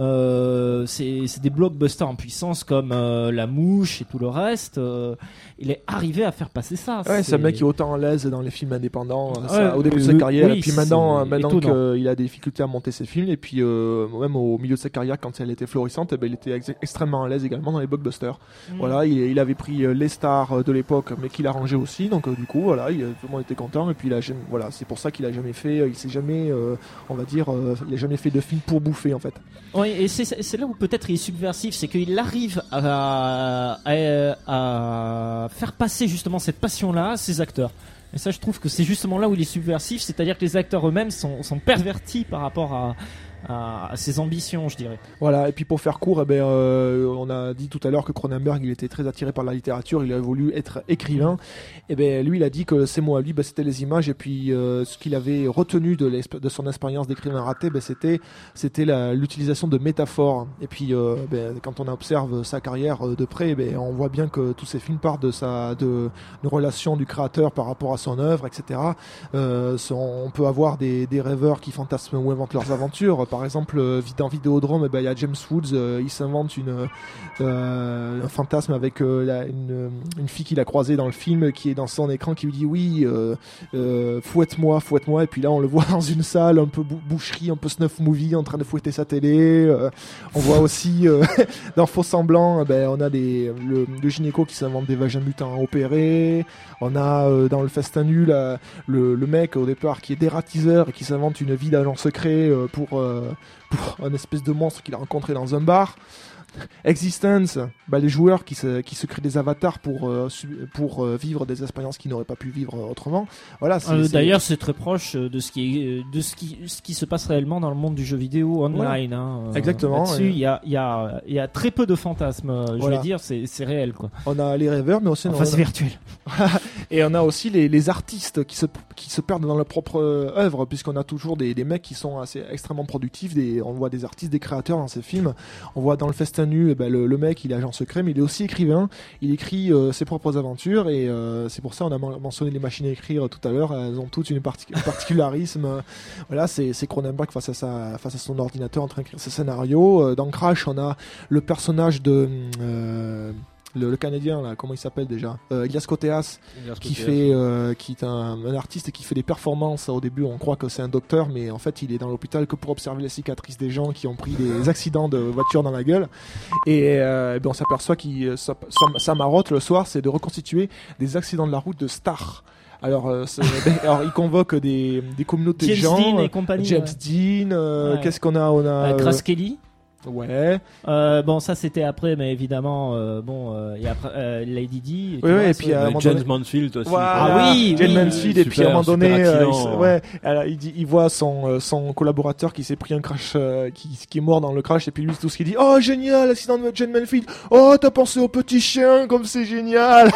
[SPEAKER 1] c'est des blockbusters en puissance comme La Mouche et tout le reste. Il est arrivé à faire passer ça.
[SPEAKER 3] Ouais, c'est un mec qui est autant à l'aise dans les films indépendants au début de sa carrière.
[SPEAKER 1] Oui,
[SPEAKER 3] et puis maintenant que qu'il a des difficultés à monter ses films, et puis même au milieu de sa carrière, quand elle était florissante, eh ben, il était extrêmement à l'aise également dans les blockbusters. Voilà, il avait pris les stars de l'époque, mais qu'il arrangeait aussi, donc du coup, voilà, tout le monde était content, et puis voilà, c'est pour ça qu'il a jamais fait, il s'est jamais, on va dire, il a jamais fait de film pour bouffer en fait.
[SPEAKER 1] Oui, et c'est là où peut-être il est subversif, c'est qu'il arrive à faire passer justement cette passion-là à ses acteurs. Et ça, je trouve que c'est justement là où il est subversif, c'est-à-dire que les acteurs eux-mêmes sont pervertis par rapport à ses ambitions, je dirais.
[SPEAKER 3] Voilà, et puis pour faire court, on a dit tout à l'heure que Cronenberg, il était très attiré par la littérature, il a voulu être écrivain. Et ben lui, il a dit que ses mots à lui, c'était les images, et puis ce qu'il avait retenu de son expérience d'écrivain raté, c'était l'utilisation de métaphores. Et puis quand on observe sa carrière de près, on voit bien que tous ces films partent de relation du créateur par rapport à son œuvre, etc. On peut avoir des rêveurs qui fantasment ou inventent leurs aventures. Par exemple, dans Vidéodrome, il y a James Woods, il s'invente un fantasme avec une fille qu'il a croisée dans le film, qui est dans son écran, qui lui dit oui, fouette-moi, et puis là on le voit dans une salle un peu boucherie, un peu snuff movie, en train de fouetter sa télé. On voit aussi dans Faux Semblant, on a le gynéco qui s'invente des vagins mutants à opérer. On a dans Le Festin Nul le mec au départ qui est dératiseur et qui s'invente une vie d'agent secret pour un espèce de monstre qu'il a rencontré dans un bar. Existence, les joueurs qui se créent des avatars pour vivre des expériences qu'ils n'auraient pas pu vivre autrement. Voilà.
[SPEAKER 1] D'ailleurs, c'est très proche de ce qui se passe réellement dans le monde du jeu vidéo online.
[SPEAKER 3] Voilà.
[SPEAKER 1] Hein.
[SPEAKER 3] Exactement.
[SPEAKER 1] Là-dessus, il y a très peu de fantasmes. Je vais dire, c'est réel, quoi.
[SPEAKER 3] On a les rêveurs, mais aussi
[SPEAKER 1] c'est virtuel.
[SPEAKER 3] Et on a aussi les artistes qui se perdent dans leur propre œuvre, puisqu'on a toujours des mecs qui sont extrêmement productifs. On voit des artistes, des créateurs dans ces films. On voit dans Le Festin Nul, le mec, il est agent secret, mais il est aussi écrivain. Il écrit ses propres aventures, et c'est pour ça on a mentionné les machines à écrire tout à l'heure. Elles ont toutes un particularisme. Voilà, c'est Cronenberg face à son ordinateur en train d'écrire ses scénarios. Dans Crash, on a le personnage de le Canadien là, comment il s'appelle déjà, Elias Koteas, qui est un artiste et qui fait des performances. Au début on croit que c'est un docteur, mais en fait il est dans l'hôpital que pour observer les cicatrices des gens qui ont pris des accidents de voiture dans la gueule, et on s'aperçoit qu'il sa marotte le soir, c'est de reconstituer des accidents de la route de stars. Alors il convoque des communautés de gens,
[SPEAKER 1] Dean et compagnie,
[SPEAKER 3] James Dean, qu'est-ce qu'on a
[SPEAKER 1] Grace Kelly.
[SPEAKER 3] Ouais.
[SPEAKER 1] Bon, ça c'était après, mais évidemment, et après Lady Di.
[SPEAKER 3] Et puis
[SPEAKER 5] James Mansfield aussi.
[SPEAKER 3] Voilà, James Mansfield, et puis à un moment donné, il voit son collaborateur qui s'est pris un crash, qui est mort dans le crash, et puis lui tout ce qu'il dit, oh génial, l'accident de James Mansfield. Oh, t'as pensé au petit chien, comme c'est génial.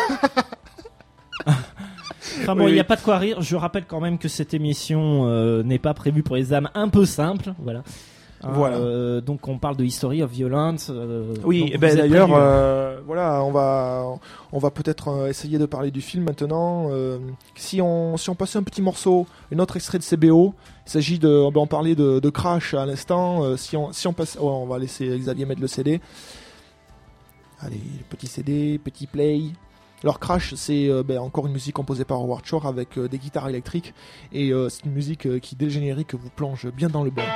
[SPEAKER 1] Enfin bon, il n'y a pas de quoi rire. Je rappelle quand même que cette émission n'est pas prévue pour les âmes un peu simples. Voilà.
[SPEAKER 3] Voilà.
[SPEAKER 1] Donc on parle de History of Violence.
[SPEAKER 3] Oui, et d'ailleurs, voilà, on va peut-être essayer de parler du film maintenant. Si on passait un petit morceau, un autre extrait de CBO, il s'agit on va en parler de Crash à l'instant. Si on passe, on va laisser Xavier mettre le CD. Allez, petit CD, petit play. Alors Crash, c'est encore une musique composée par Howard Shore avec des guitares électriques, et c'est une musique qui dès le générique vous plonge bien dans le bain.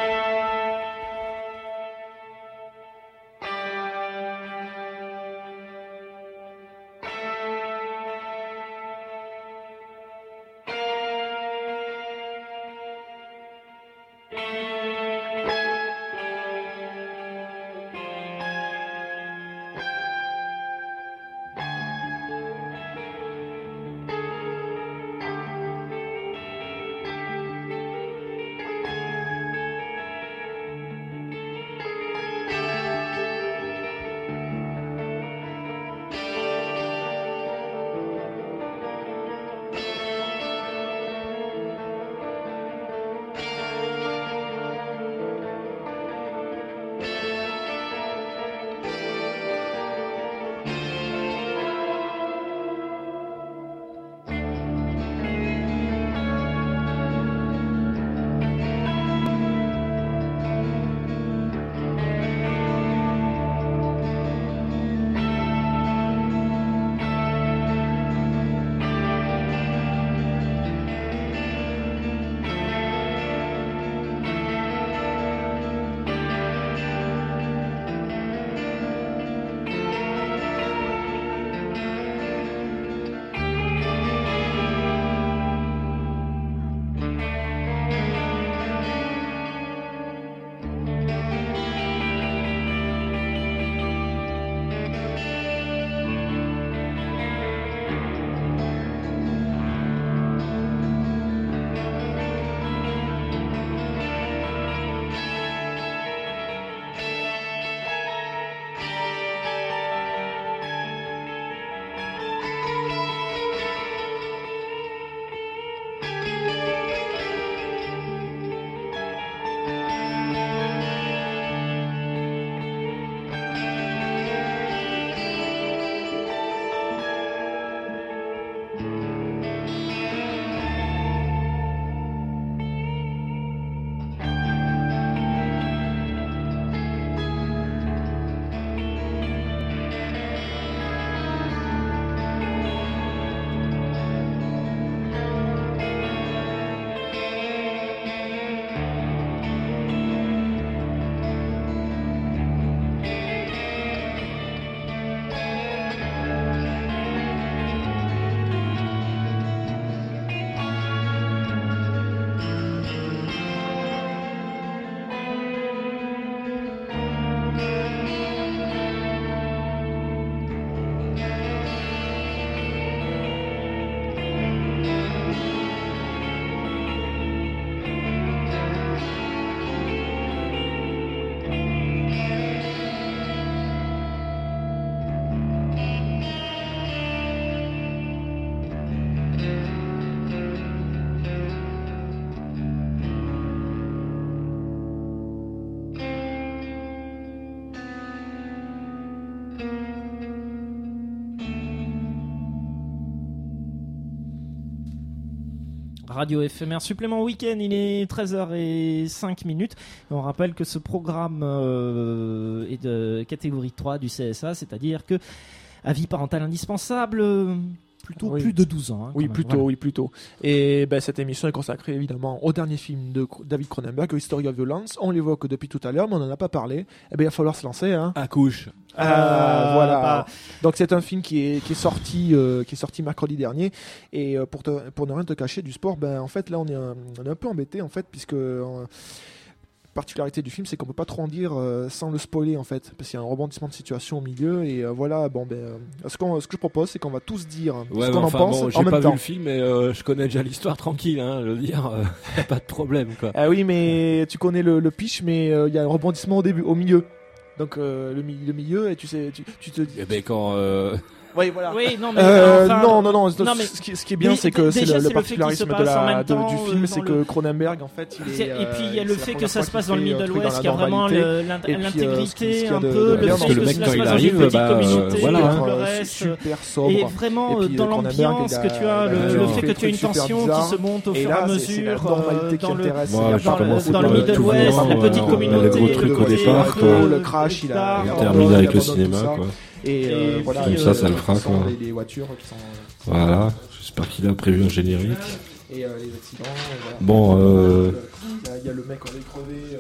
[SPEAKER 1] Radio éphémère supplément week-end, il est 13h05. Et on rappelle que ce programme est de catégorie 3 du CSA, c'est-à-dire que avis parental indispensable, plutôt plus de 12 ans. Hein,
[SPEAKER 3] oui,
[SPEAKER 1] même.
[SPEAKER 3] plutôt,
[SPEAKER 1] Voilà.
[SPEAKER 3] oui, plutôt. Et cette émission est consacrée évidemment au dernier film de David Cronenberg, History of Violence. On l'évoque depuis tout à l'heure, mais on n'en a pas parlé. Il va falloir se lancer. Hein.
[SPEAKER 5] Accouche.
[SPEAKER 3] Voilà.
[SPEAKER 1] Bah.
[SPEAKER 3] Donc c'est un film qui est sorti mercredi dernier. Et pour ne rien te cacher du sport, en fait là on est un peu embêté en fait puisque particularité du film, c'est qu'on peut pas trop en dire sans le spoiler en fait, parce qu'il y a un rebondissement de situation au milieu et voilà. Ce que je propose, c'est qu'on va tous dire ce qu'on en pense
[SPEAKER 5] j'ai
[SPEAKER 3] en même
[SPEAKER 5] pas
[SPEAKER 3] temps.
[SPEAKER 5] vu le film, mais je connais déjà l'histoire tranquille. Je veux dire, y a pas de problème quoi.
[SPEAKER 3] Ah oui, mais tu connais le pitch, mais il y a un rebondissement au milieu. Donc le milieu, et tu te dis.
[SPEAKER 5] Et ben quand.
[SPEAKER 3] Oui, voilà.
[SPEAKER 1] Oui, non, mais
[SPEAKER 3] non.
[SPEAKER 1] mais
[SPEAKER 3] Ce qui est bien,
[SPEAKER 1] oui,
[SPEAKER 3] c'est que c'est
[SPEAKER 1] déjà,
[SPEAKER 3] le
[SPEAKER 1] c'est le fait qu'il se
[SPEAKER 3] particularisme
[SPEAKER 1] passe en même temps,
[SPEAKER 3] du film, c'est
[SPEAKER 1] dans
[SPEAKER 3] que Cronenberg, en fait, il est.
[SPEAKER 1] et puis il y a le
[SPEAKER 3] c'est
[SPEAKER 1] fait
[SPEAKER 3] la
[SPEAKER 1] que ça
[SPEAKER 3] première
[SPEAKER 1] se
[SPEAKER 3] fois
[SPEAKER 1] passe dans le
[SPEAKER 3] qu'il fait,
[SPEAKER 1] Middle West,
[SPEAKER 3] dans
[SPEAKER 1] qu'il y a
[SPEAKER 3] la
[SPEAKER 1] vraiment
[SPEAKER 3] normalité. Et puis, ce qu'il
[SPEAKER 1] l'intégrité
[SPEAKER 3] y a
[SPEAKER 1] un
[SPEAKER 3] de
[SPEAKER 1] peu,
[SPEAKER 3] bien
[SPEAKER 1] le
[SPEAKER 3] dans
[SPEAKER 1] fait
[SPEAKER 3] le
[SPEAKER 1] que
[SPEAKER 3] mec,
[SPEAKER 1] cela
[SPEAKER 5] quand
[SPEAKER 1] se
[SPEAKER 5] il
[SPEAKER 1] passe dans
[SPEAKER 5] arrive,
[SPEAKER 1] une petite communauté,
[SPEAKER 5] voilà,
[SPEAKER 1] le reste.
[SPEAKER 3] super sobre.
[SPEAKER 1] Et vraiment
[SPEAKER 3] Et puis,
[SPEAKER 1] dans
[SPEAKER 3] Cronenberg,
[SPEAKER 1] l'ambiance que tu as, le fait que tu as une tension qui se monte au
[SPEAKER 3] Et
[SPEAKER 1] fur et à
[SPEAKER 3] là, c'est la
[SPEAKER 1] mesure
[SPEAKER 3] normalité qui
[SPEAKER 1] dans le
[SPEAKER 3] intéresse.
[SPEAKER 5] Moi, je commence
[SPEAKER 1] dans
[SPEAKER 5] par
[SPEAKER 1] le Middle
[SPEAKER 5] tout
[SPEAKER 1] West,
[SPEAKER 5] venant,
[SPEAKER 1] la petite communauté,
[SPEAKER 5] le gros truc au
[SPEAKER 1] côté
[SPEAKER 5] départ,
[SPEAKER 1] un
[SPEAKER 5] quoi.
[SPEAKER 1] peu
[SPEAKER 3] Le crash, il a
[SPEAKER 1] bizarre,
[SPEAKER 5] terminé avec le
[SPEAKER 3] abandonne
[SPEAKER 5] cinéma,
[SPEAKER 3] tout ça.
[SPEAKER 5] quoi.
[SPEAKER 3] Et voilà,
[SPEAKER 1] puis,
[SPEAKER 5] ça le fera, quoi.
[SPEAKER 3] Les voitures qui sont.
[SPEAKER 5] Voilà, j'espère qu'il a prévu un générique.
[SPEAKER 3] Et les accidents. Voilà.
[SPEAKER 5] Bon,
[SPEAKER 3] il y a le mec en crevé.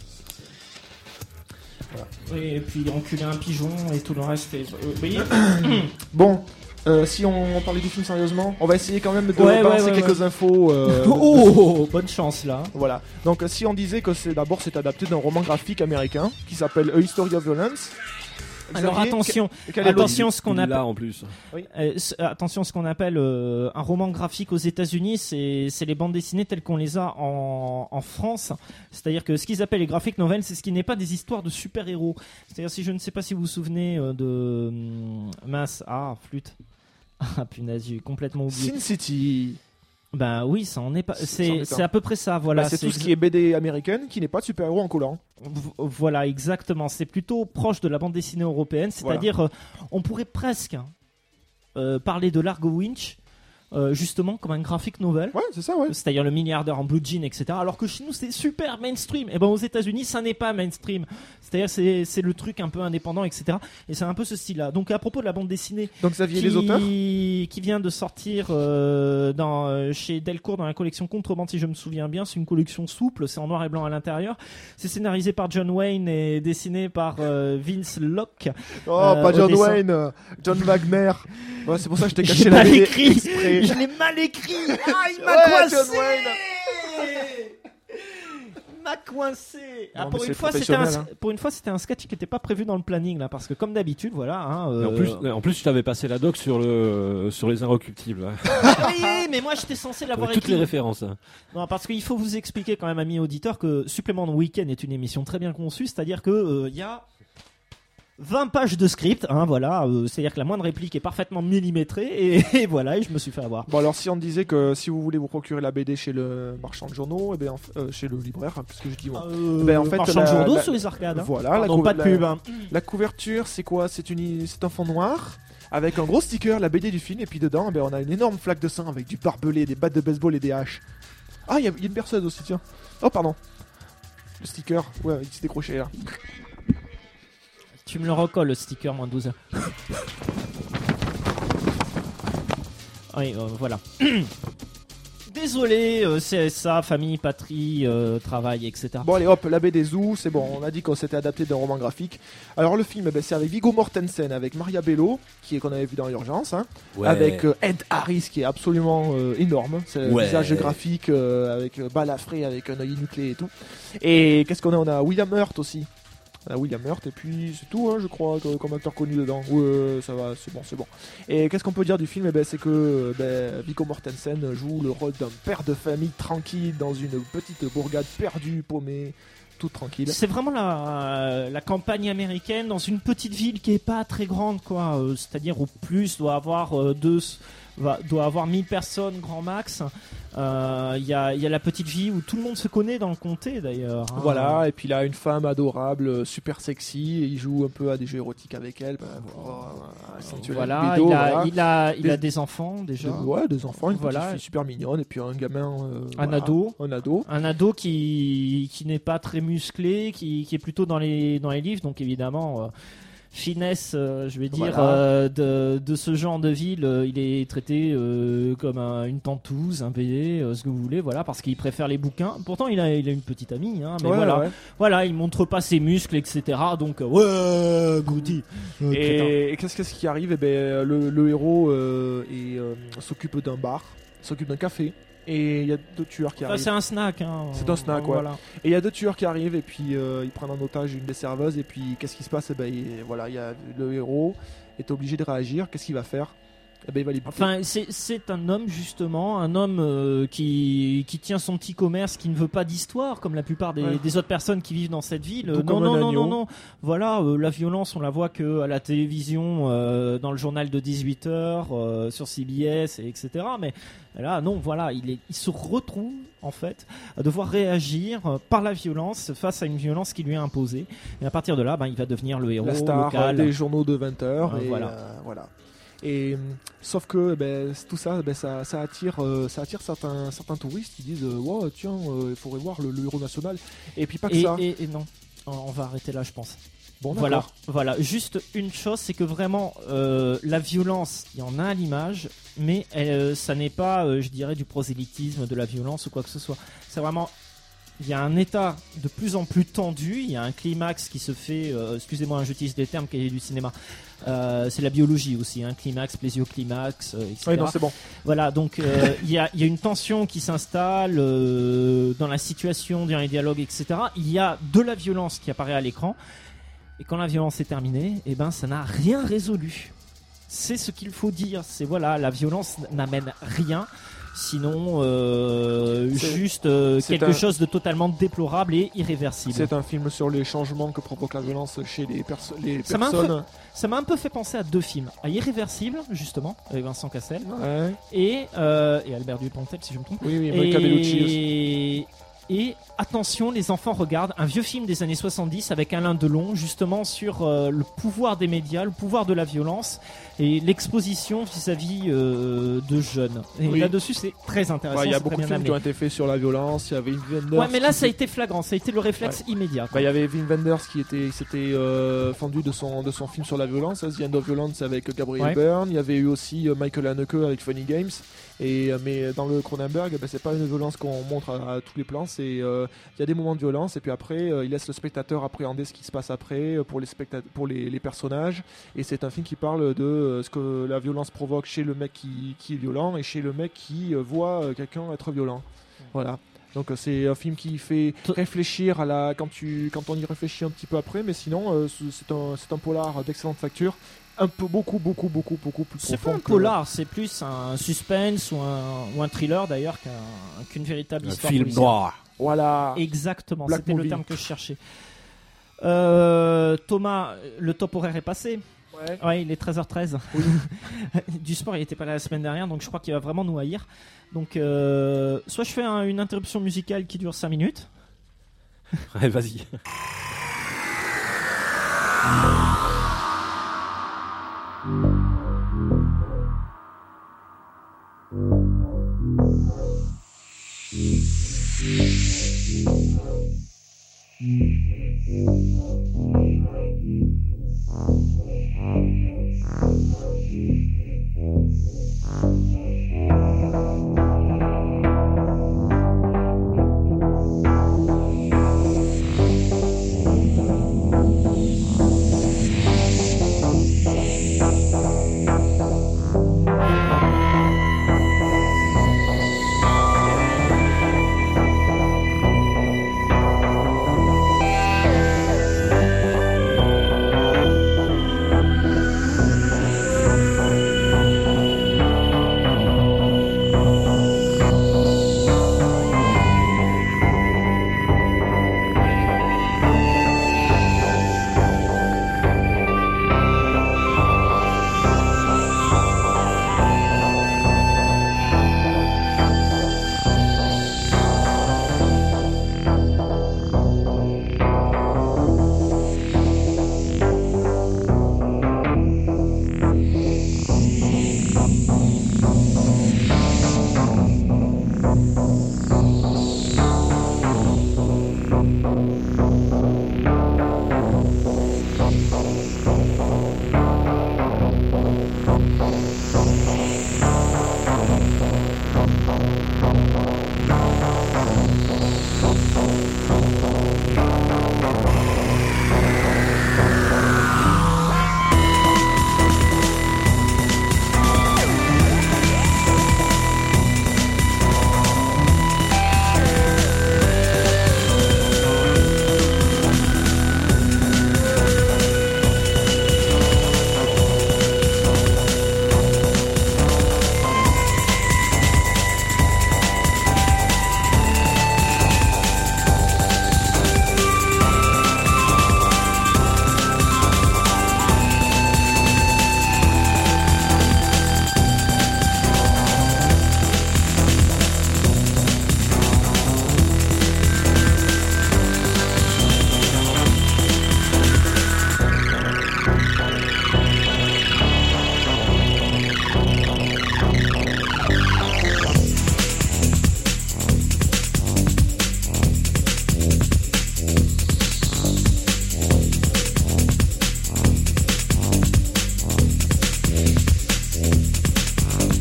[SPEAKER 1] Oui, et puis enculer un pigeon et tout le reste. Vous voyez
[SPEAKER 3] Bon, si on parlait du film sérieusement, on va essayer quand même de
[SPEAKER 1] Ouais,
[SPEAKER 3] balancer
[SPEAKER 1] ouais,
[SPEAKER 3] quelques infos.
[SPEAKER 1] Oh, bonne chance là.
[SPEAKER 3] Voilà. Donc si on disait que c'est adapté d'un roman graphique américain qui s'appelle A History of Violence.
[SPEAKER 1] Alors
[SPEAKER 3] Xavier,
[SPEAKER 1] attention,
[SPEAKER 3] quel est le-
[SPEAKER 1] attention ce qu'on
[SPEAKER 5] il est
[SPEAKER 1] appelle.
[SPEAKER 5] là en plus.
[SPEAKER 1] Attention, ce qu'on appelle un roman graphique aux États-Unis, c'est les bandes dessinées telles qu'on les a en France. C'est-à-dire que ce qu'ils appellent les graphic novels, c'est ce qui n'est pas des histoires de super-héros. C'est-à-dire, si je ne sais pas si vous vous souvenez de flûte. Ah punaise, j'ai complètement oublié.
[SPEAKER 3] Sin City.
[SPEAKER 1] Ben oui, ça en est pas.
[SPEAKER 3] c'en
[SPEAKER 1] C'est
[SPEAKER 3] est un.
[SPEAKER 1] à peu près ça. Voilà.
[SPEAKER 3] C'est tout ce qui est BD américaine qui n'est pas de super-héros en collant.
[SPEAKER 1] Voilà, exactement. C'est plutôt proche de la bande dessinée européenne. C'est-à-dire, on pourrait presque parler de Largo Winch. Justement comme un graphic novel,
[SPEAKER 3] Ouais, c'est ça, ouais.
[SPEAKER 1] c'est-à-dire le milliardaire en blue jean, etc. Alors que chez nous c'est super mainstream. Et ben aux États-Unis ça n'est pas mainstream. C'est-à-dire c'est le truc un peu indépendant, etc. Et c'est un peu ce style-là. Donc à propos de la bande dessinée
[SPEAKER 3] Donc Xavier, les auteurs
[SPEAKER 1] qui vient de sortir chez Delcourt dans la collection Contrebande, si je me souviens bien, c'est une collection souple, c'est en noir et blanc à l'intérieur. C'est scénarisé par John Wayne et dessiné par Vince Locke.
[SPEAKER 3] Oh, pas
[SPEAKER 1] au
[SPEAKER 3] John
[SPEAKER 1] dessin.
[SPEAKER 3] Wayne, John Wagner. Ouais, c'est pour ça que je t'ai
[SPEAKER 1] J'ai
[SPEAKER 3] caché la
[SPEAKER 1] mal
[SPEAKER 3] BD
[SPEAKER 1] écrit.
[SPEAKER 3] exprès.
[SPEAKER 1] Je l'ai mal écrit. Ah, il m'a
[SPEAKER 3] Ouais,
[SPEAKER 1] coincé.
[SPEAKER 3] John Wayne.
[SPEAKER 1] Il m'a coincé. Ah,
[SPEAKER 3] Non,
[SPEAKER 1] pour,
[SPEAKER 3] mais
[SPEAKER 1] une
[SPEAKER 3] c'est
[SPEAKER 1] fois,
[SPEAKER 3] professionnel,
[SPEAKER 1] pour une fois, c'était un sketch qui n'était pas prévu dans le planning là, parce que comme d'habitude, voilà. Hein,
[SPEAKER 5] Et en plus, je t'avais passé la doc sur les Inrecuptibles.
[SPEAKER 1] oui, mais moi, j'étais censé l'avoir
[SPEAKER 5] Toutes
[SPEAKER 1] écrit.
[SPEAKER 5] les références.
[SPEAKER 1] Non, parce qu'il faut vous expliquer quand même, amis auditeurs, que Supplément de Week-end est une émission très bien conçue, c'est-à-dire que il y a 20 pages de script, hein, voilà, c'est-à-dire que la moindre réplique est parfaitement millimétrée, et voilà, et je me suis fait avoir.
[SPEAKER 3] Bon, alors si on disait que si vous voulez vous procurer la BD chez le marchand de journaux, et bien chez le libraire, parce que je dis moi. Ben, en fait,
[SPEAKER 1] marchand de
[SPEAKER 3] la-
[SPEAKER 1] journaux
[SPEAKER 3] la-
[SPEAKER 1] sur les arcades. Hein.
[SPEAKER 3] Voilà,
[SPEAKER 1] Pardon, pas de pub. Hein.
[SPEAKER 3] La couverture, c'est quoi? C'est un fond noir avec un gros sticker, la BD du film, et puis dedans, on a une énorme flaque de sang avec du barbelé, des battes de baseball et des haches. Ah, il y a une perceuse aussi, tiens. Oh, pardon. Le sticker, ouais, il s'est décroché là.
[SPEAKER 1] Tu me le recolles, le sticker, moins 12. Oui, voilà. Désolé, CSA, famille, patrie, travail, etc.
[SPEAKER 3] Bon, allez, hop, la BD Zoo, c'est bon, on a dit qu'on s'était adapté d'un roman graphique. Alors, le film, c'est avec Viggo Mortensen, avec Maria Bello, qu'on avait vu dans Urgence, hein, avec Ed Harris, qui est absolument énorme. C'est le visage graphique, avec balafré, avec un œil nucléaire et tout. Et qu'est-ce qu'on a? On a William Hurt aussi. On a William Hurt, et puis c'est tout, hein, je crois, comme acteur connu dedans. Ouais, ça va, c'est bon. Et qu'est-ce qu'on peut dire du film? C'est que Viggo Mortensen joue le rôle d'un père de famille tranquille dans une petite bourgade perdue, paumée, toute tranquille.
[SPEAKER 1] C'est vraiment la campagne américaine dans une petite ville qui est pas très grande, quoi. C'est-à-dire au plus doit avoir doit avoir 1000 personnes grand max. Il y a la petite fille où tout le monde se connaît dans le comté d'ailleurs. Hein.
[SPEAKER 3] Voilà, et puis il a une femme adorable, super sexy, et il joue un peu à des jeux érotiques avec elle.
[SPEAKER 1] Voilà, il a des enfants déjà.
[SPEAKER 3] Des enfants, une petite fille super mignonne, et puis un gamin.
[SPEAKER 1] Un ado qui n'est pas très musclé, qui est plutôt dans les livres, donc évidemment. Finesse, je vais dire, de ce genre de ville, il est traité comme une tentouse, un BD, ce que vous voulez, voilà, parce qu'il préfère les bouquins. Pourtant, il a une petite amie, hein, mais voilà, il montre pas ses muscles, etc. Donc, goody.
[SPEAKER 3] Et qu'est-ce qui arrive ? Eh ben, le héros s'occupe d'un bar, s'occupe d'un café. Et il y a 2 tueurs qui arrivent.
[SPEAKER 1] C'est un snack. Hein.
[SPEAKER 3] C'est un snack, ouais. Voilà. Et il y a 2 tueurs qui arrivent et puis ils prennent en otage une des serveuses. Et puis qu'est-ce qui se passe ? Le héros est obligé de réagir. Qu'est-ce qu'il va faire ? Il va les buter.
[SPEAKER 1] Enfin, c'est un homme justement, qui tient son petit commerce, qui ne veut pas d'histoire comme la plupart des autres personnes qui vivent dans cette ville. Non. Voilà, la violence, on la voit que à la télévision, dans le journal de 18h, sur CBS, etc. Mais là, non, voilà, il se retrouve en fait à devoir réagir par la violence face à une violence qui lui est imposée. Et à partir de là, il va devenir le héros
[SPEAKER 3] la star
[SPEAKER 1] local
[SPEAKER 3] des journaux de 20h.
[SPEAKER 1] Voilà.
[SPEAKER 3] Et sauf que tout ça, ça attire certains touristes qui disent il faudrait voir le héros national. Et puis pas que ça.
[SPEAKER 1] Et non, on va arrêter là, je pense.
[SPEAKER 3] Bon,
[SPEAKER 1] voilà. Juste une chose, c'est que vraiment la violence, il y en a à l'image, mais ça n'est pas, je dirais, du prosélytisme, de la violence ou quoi que ce soit. C'est vraiment. Il y a un état de plus en plus tendu, il y a un climax qui se fait, excusez-moi, j'utilise des termes qui est du cinéma, c'est la biologie aussi, un climax, plésio-climax, etc.
[SPEAKER 3] Oui, non, c'est bon.
[SPEAKER 1] Voilà, donc il y a une tension qui s'installe dans la situation, dans les dialogues, etc. Il y a de la violence qui apparaît à l'écran, et quand la violence est terminée, ça n'a rien résolu. C'est ce qu'il faut dire, c'est voilà, la violence n'amène rien. Sinon, quelque chose de totalement déplorable et irréversible.
[SPEAKER 3] C'est un film sur les changements que provoque la violence chez les personnes.
[SPEAKER 1] Ça m'a un peu fait penser à 2 films. À Irréversible, justement, avec Vincent Cassel.
[SPEAKER 3] Ouais.
[SPEAKER 1] Et Albert Dupontel, si je me trompe.
[SPEAKER 3] Oui, Monica Bellucci aussi.
[SPEAKER 1] Et attention, les enfants regardent un vieux film des années 70 avec Alain Delon, justement sur le pouvoir des médias, le pouvoir de la violence et l'exposition vis-à-vis de jeunes. Et là-dessus, c'est très intéressant.
[SPEAKER 3] Il y a beaucoup de films qui ont été faits sur la violence. Il y avait Wim Wenders.
[SPEAKER 1] Ouais, mais là, ça a été flagrant. Ça a été le réflexe immédiat.
[SPEAKER 3] Il y avait Wim Wenders qui s'était fendu de son film sur la violence, The End of Violence avec Gabriel Byrne. Il y avait eu aussi Michael Haneke avec Funny Games. Mais dans le Cronenberg, c'est pas une violence qu'on montre à tous les plans. Il y a des moments de violence et puis après, il laisse le spectateur appréhender ce qui se passe après pour les personnages. Et c'est un film qui parle de ce que la violence provoque chez le mec qui est violent et chez le mec qui voit quelqu'un être violent. Voilà. Donc c'est un film qui fait réfléchir quand on y réfléchit un petit peu après, mais sinon c'est un polar d'excellente facture. Un peu beaucoup plus profond.
[SPEAKER 1] C'est pas un polar, c'est plus un suspense ou un thriller d'ailleurs qu'une véritable histoire.
[SPEAKER 5] Un film
[SPEAKER 1] policière.
[SPEAKER 5] noir.
[SPEAKER 3] Voilà.
[SPEAKER 1] Exactement,
[SPEAKER 3] Black
[SPEAKER 1] c'était
[SPEAKER 3] movie.
[SPEAKER 1] le terme que je cherchais. Thomas, le top horaire est passé. Ouais, il est 13h13. Oui. Du sport, il était pas là la semaine dernière, donc je crois qu'il va vraiment nous haïr. Donc, soit je fais une interruption musicale qui dure 5 minutes.
[SPEAKER 5] Ouais, vas-y.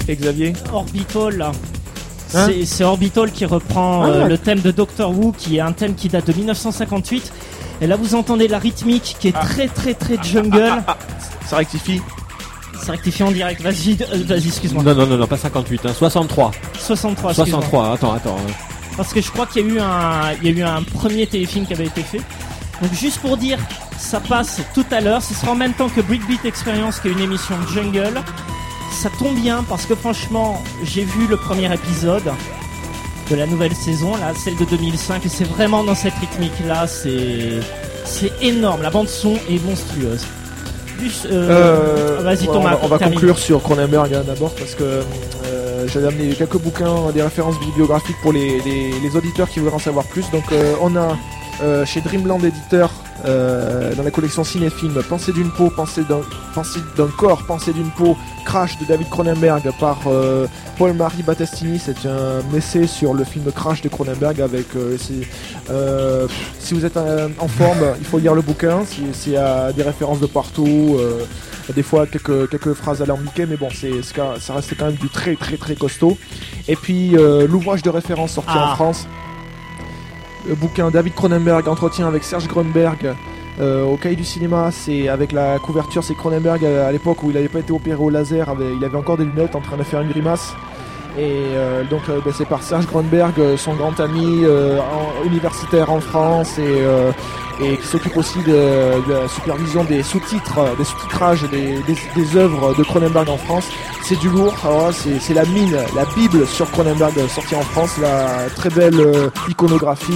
[SPEAKER 3] Et Xavier
[SPEAKER 1] Orbital, là.
[SPEAKER 3] Hein
[SPEAKER 1] C'est Orbital qui reprend
[SPEAKER 3] Ah.
[SPEAKER 1] le thème de Doctor Who, qui est un thème qui date de 1958. Et là, vous entendez la rythmique qui est très très très jungle.
[SPEAKER 3] Ça rectifie.
[SPEAKER 1] C'est rectifié en direct. Vas-y, excuse-moi.
[SPEAKER 5] Non, pas 58, 63.
[SPEAKER 1] 63, excuse-moi.
[SPEAKER 5] 63, attends.
[SPEAKER 1] Parce que je crois qu'il y a eu un premier téléfilm qui avait été fait. Donc juste pour dire, ça passe tout à l'heure. Ce sera en même temps que Breakbeat Experience, qui est une émission de jungle. Ça tombe bien parce que franchement, j'ai vu le premier épisode de la nouvelle saison, là, celle de 2005, et c'est vraiment dans cette rythmique-là, c'est énorme. La bande son est monstrueuse. Vas-y, Thomas.
[SPEAKER 3] On va
[SPEAKER 1] termine.
[SPEAKER 3] conclure sur Cronenberg d'abord parce que j'avais amené quelques bouquins, des références bibliographiques pour les auditeurs qui voudraient en savoir plus. Donc on a chez Dreamland Éditeur dans la collection ciné-film Pensée d'une peau, pensée d'un corps, pensée d'une peau, Crash de David Cronenberg par Paul-Marie Battistini. C'est un essai sur le film Crash de Cronenberg avec si vous êtes en forme, il faut lire le bouquin, s'il y a des références de partout, des fois quelques phrases alambiquées, mais bon, ça reste quand même du très très très costaud. Et puis l'ouvrage de référence sorti en France, le bouquin David Cronenberg, entretien avec Serge Grunberg au Cahier du cinéma. C'est avec la couverture, c'est Cronenberg à l'époque où il n'avait pas été opéré au laser, il avait encore des lunettes en train de faire une grimace. Et donc c'est par Serge Grunberg, son grand ami universitaire en France, et qui s'occupe aussi de la supervision des sous-titres, des sous-titrages des œuvres de Cronenberg en France. C'est du lourd. Alors là, c'est la mine, la Bible sur Cronenberg sortie en France, la très belle iconographie.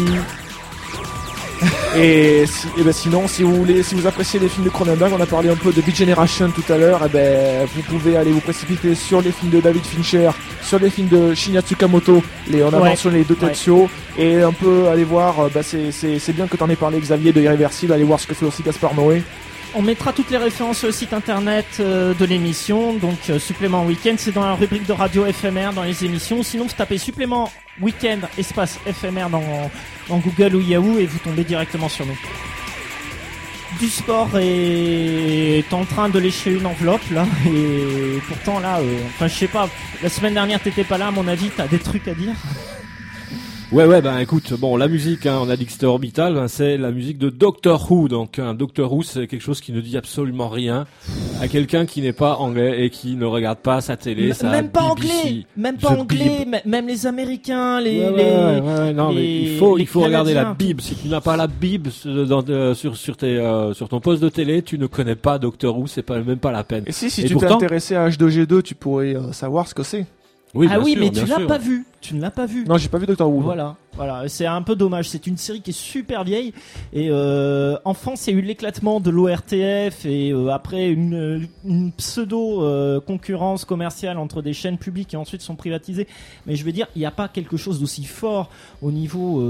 [SPEAKER 3] Et sinon, si vous appréciez les films de Cronenberg, on a parlé un peu de Beat Generation tout à l'heure, vous pouvez aller vous précipiter sur les films de David Fincher, sur les films de Shinya Tsukamoto, on a mentionné les deux Tetsuo, et un peu aller voir, c'est bien que t'en aies parlé Xavier de Irréversible, aller voir ce que fait aussi Gaspard Noé.
[SPEAKER 1] On mettra toutes les références sur le site internet de l'émission, donc supplément week-end, c'est dans la rubrique de radio éphémère dans les émissions. Sinon, vous tapez supplément week-end espace éphémère dans Google ou Yahoo et vous tombez directement sur nous. Du sport est en train de lécher une enveloppe là, et pourtant là, je sais pas, la semaine dernière t'étais pas là, à mon avis, t'as des trucs à dire.
[SPEAKER 5] Ouais, écoute, bon, la musique, on a dit que c'était Orbital, c'est la musique de Doctor Who. Donc, Doctor Who, c'est quelque chose qui ne dit absolument rien à quelqu'un qui n'est pas anglais et qui ne regarde pas sa télé, sa
[SPEAKER 1] même pas
[SPEAKER 5] BBC,
[SPEAKER 1] anglais, même les Américains,
[SPEAKER 5] non, mais il faut regarder la
[SPEAKER 1] Canadiens.
[SPEAKER 5] Bible. Si tu n'as pas la Bible sur ton poste de télé, tu ne connais pas Doctor Who, c'est même pas la peine.
[SPEAKER 3] Et si
[SPEAKER 5] Et
[SPEAKER 3] tu t'es
[SPEAKER 5] pourtant-
[SPEAKER 3] intéressé à H2G2, tu pourrais savoir ce que c'est.
[SPEAKER 5] Oui,
[SPEAKER 1] Ah
[SPEAKER 5] bien
[SPEAKER 1] oui,
[SPEAKER 5] sûr,
[SPEAKER 1] mais
[SPEAKER 5] bien
[SPEAKER 1] tu l'as
[SPEAKER 5] sûr.
[SPEAKER 1] pas vu. Tu ne l'as pas vu.
[SPEAKER 3] Non, j'ai pas vu Doctor Who.
[SPEAKER 1] Voilà, c'est un peu dommage. C'est une série qui est super vieille et en France, il y a eu l'éclatement de l'ORTF et après une pseudo concurrence commerciale entre des chaînes publiques qui ensuite sont privatisées. Mais je veux dire, il n'y a pas quelque chose d'aussi fort au niveau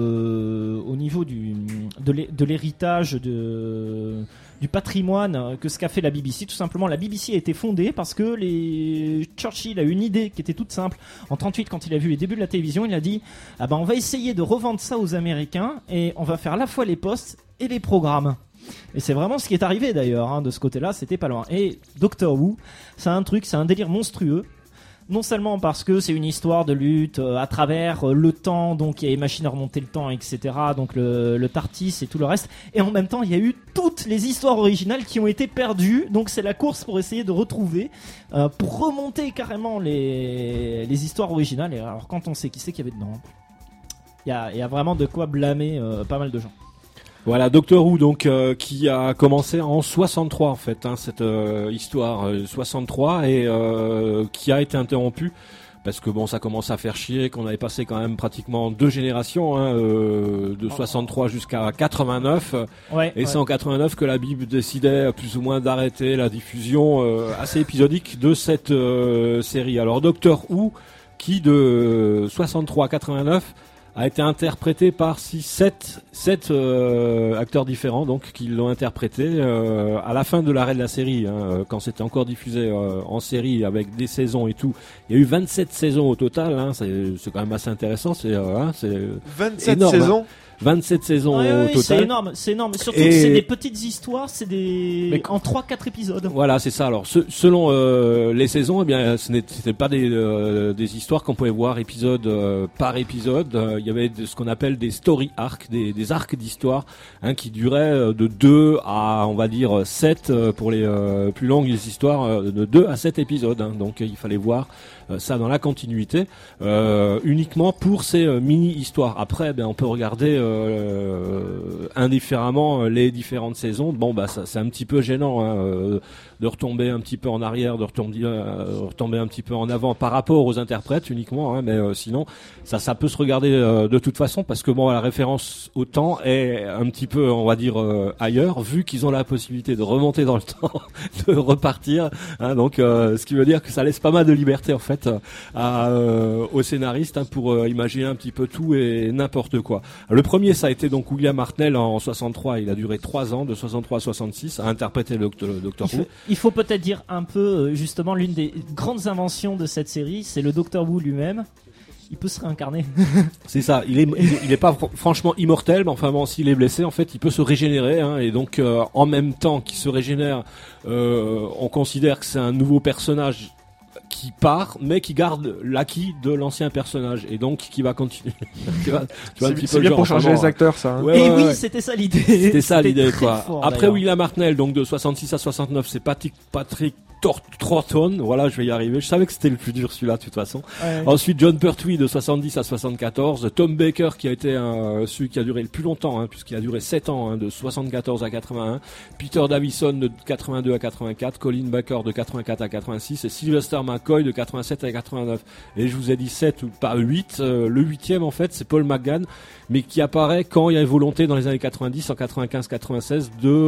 [SPEAKER 1] de l'héritage du patrimoine que ce qu'a fait la BBC. Tout simplement, la BBC a été fondée parce que Churchill a eu une idée qui était toute simple. En 38, quand il a vu les débuts de la télévision, il a dit on va essayer de revendre ça aux Américains et on va faire à la fois les postes et les programmes. Et c'est vraiment ce qui est arrivé d'ailleurs, de ce côté-là, c'était pas loin. Et Doctor Who, c'est un délire monstrueux. Non seulement parce que c'est une histoire de lutte à travers le temps, donc il y a les machines à remonter le temps, etc. Donc le TARDIS et tout le reste. Et en même temps, il y a eu toutes les histoires originales qui ont été perdues. Donc c'est la course pour essayer de retrouver, pour remonter carrément les histoires originales. Et alors quand on sait qui c'est qu'il y avait dedans, il y a vraiment de quoi blâmer pas mal de gens.
[SPEAKER 5] Voilà, Doctor Who, donc, qui a commencé en 63, en fait, cette histoire 63, et qui a été interrompue, parce que bon, ça commence à faire chier, qu'on avait passé quand même pratiquement 2 générations, de 63 jusqu'à 89, et c'est en 89 que la Bible décidait plus ou moins d'arrêter la diffusion assez épisodique de cette série. Alors, Doctor Who, qui de 63 à 89 a été interprété par 7 acteurs différents, donc qui l'ont interprété à la fin de l'arrêt de la série, quand c'était encore diffusé en série avec des saisons et tout. Il y a eu 27 saisons au total, c'est quand même assez intéressant. C'est
[SPEAKER 3] 27
[SPEAKER 5] énorme,
[SPEAKER 3] saisons.
[SPEAKER 5] 27 saisons
[SPEAKER 1] Ouais,
[SPEAKER 5] au
[SPEAKER 1] oui,
[SPEAKER 5] total.
[SPEAKER 1] c'est énorme. Surtout
[SPEAKER 5] Et-
[SPEAKER 1] que c'est des petites histoires, c'est en 3-4 épisodes.
[SPEAKER 5] Voilà, c'est ça. Alors, selon les saisons, eh bien, c'était pas des histoires qu'on pouvait voir épisode par épisode. Il y avait ce qu'on appelle des story arcs, des arcs d'histoire, qui duraient de 2 à, on va dire, 7 pour les plus longues histoires, de 2 à 7 épisodes. Donc, il fallait voir ça dans la continuité, uniquement pour ces mini-histoires. Après, on peut regarder indifféremment les différentes saisons. Bon, ça, c'est un petit peu gênant de retomber un petit peu en arrière, de retomber un petit peu en avant par rapport aux interprètes uniquement, mais sinon ça peut se regarder de toute façon, parce que la référence au temps est un petit peu, on va dire, ailleurs, vu qu'ils ont la possibilité de remonter dans le temps, de repartir, donc ce qui veut dire que ça laisse pas mal de liberté en fait aux scénaristes pour imaginer un petit peu tout et n'importe quoi. Le premier, ça a été donc William Hartnell en 63, il a duré 3 ans, de 63 à 66, à interpréter le Doctor Who.
[SPEAKER 1] Il faut peut-être dire un peu, justement, l'une des grandes inventions de cette série, c'est le Doctor Who lui-même. Il peut se réincarner.
[SPEAKER 5] C'est ça, il est pas franchement immortel, mais enfin s'il est blessé, en fait, il peut se régénérer, et donc en même temps qu'il se régénère, on considère que c'est un nouveau personnage qui part, mais qui garde l'acquis de l'ancien personnage, et donc qui va continuer. tu vois un petit peu
[SPEAKER 3] C'est
[SPEAKER 5] le
[SPEAKER 3] bien
[SPEAKER 5] genre,
[SPEAKER 3] pour changer
[SPEAKER 5] vraiment,
[SPEAKER 3] les acteurs, ça. Hein.
[SPEAKER 1] Et oui,
[SPEAKER 5] ouais.
[SPEAKER 1] c'était ça l'idée.
[SPEAKER 5] C'était ça l'idée,
[SPEAKER 1] très
[SPEAKER 5] quoi.
[SPEAKER 1] fort,
[SPEAKER 5] Après
[SPEAKER 1] d'ailleurs.
[SPEAKER 5] William Hartnell, donc de 66 à 69, c'est Patrick Troughton, voilà, je vais y arriver. Je savais que c'était le plus dur celui-là de toute façon.
[SPEAKER 1] Ouais.
[SPEAKER 5] Ensuite John Pertwee de 70 à 74, Tom Baker qui a été celui qui a duré le plus longtemps, puisqu'il a duré 7 ans, de 74 à 81, Peter Davison de 82 à 84, Colin Baker de 84 à 86 et Sylvester McCoy de 87 à 89. Et je vous ai dit 7 ou pas 8, le 8e en fait c'est Paul McGann, mais qui apparaît quand il y a une volonté dans les années 90, en 95-96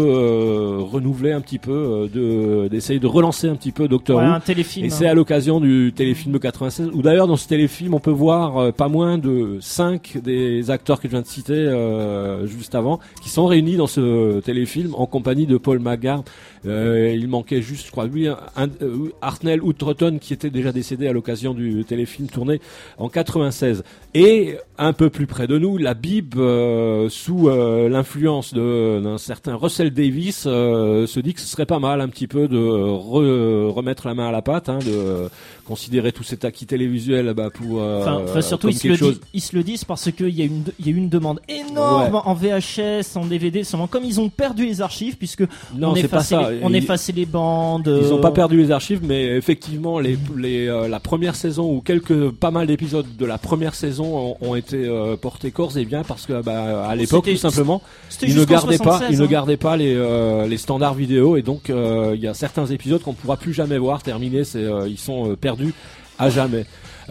[SPEAKER 5] de renouveler un petit peu, d'essayer de relancer un petit peu Doctor Who.
[SPEAKER 1] Un téléfilm.
[SPEAKER 5] Et c'est à l'occasion du téléfilm de 96, où d'ailleurs dans ce téléfilm on peut voir pas moins de 5 des acteurs que je viens de citer juste avant, qui sont réunis dans ce téléfilm en compagnie de Paul McGann. Il manquait juste, je crois, lui, Hartnell ou Troughton, qui était déjà décédé à l'occasion du téléfilm tourné en 96. Et un peu plus près de nous, la Bible, sous l'influence d'un certain Russell Davis, se dit que ce serait pas mal un petit peu de remettre la main à la pâte, de considérer tout cet acquis télévisuel pour
[SPEAKER 1] surtout
[SPEAKER 5] comme
[SPEAKER 1] ils se le disent parce qu'il y a eu une demande énorme en VHS, en DVD, seulement comme ils ont perdu les archives, puisque
[SPEAKER 5] non, c'est pas ça.
[SPEAKER 1] On effaçait les bandes.
[SPEAKER 5] Ils n'ont pas perdu les archives, mais effectivement, la première saison ou pas mal d'épisodes de la première saison ont été portés corps et bien, parce que à l'époque, tout simplement, ils ne gardaient pas les standards vidéo, et donc il y a certains épisodes qu'on ne pourra plus jamais voir terminés. Ils sont perdus à jamais.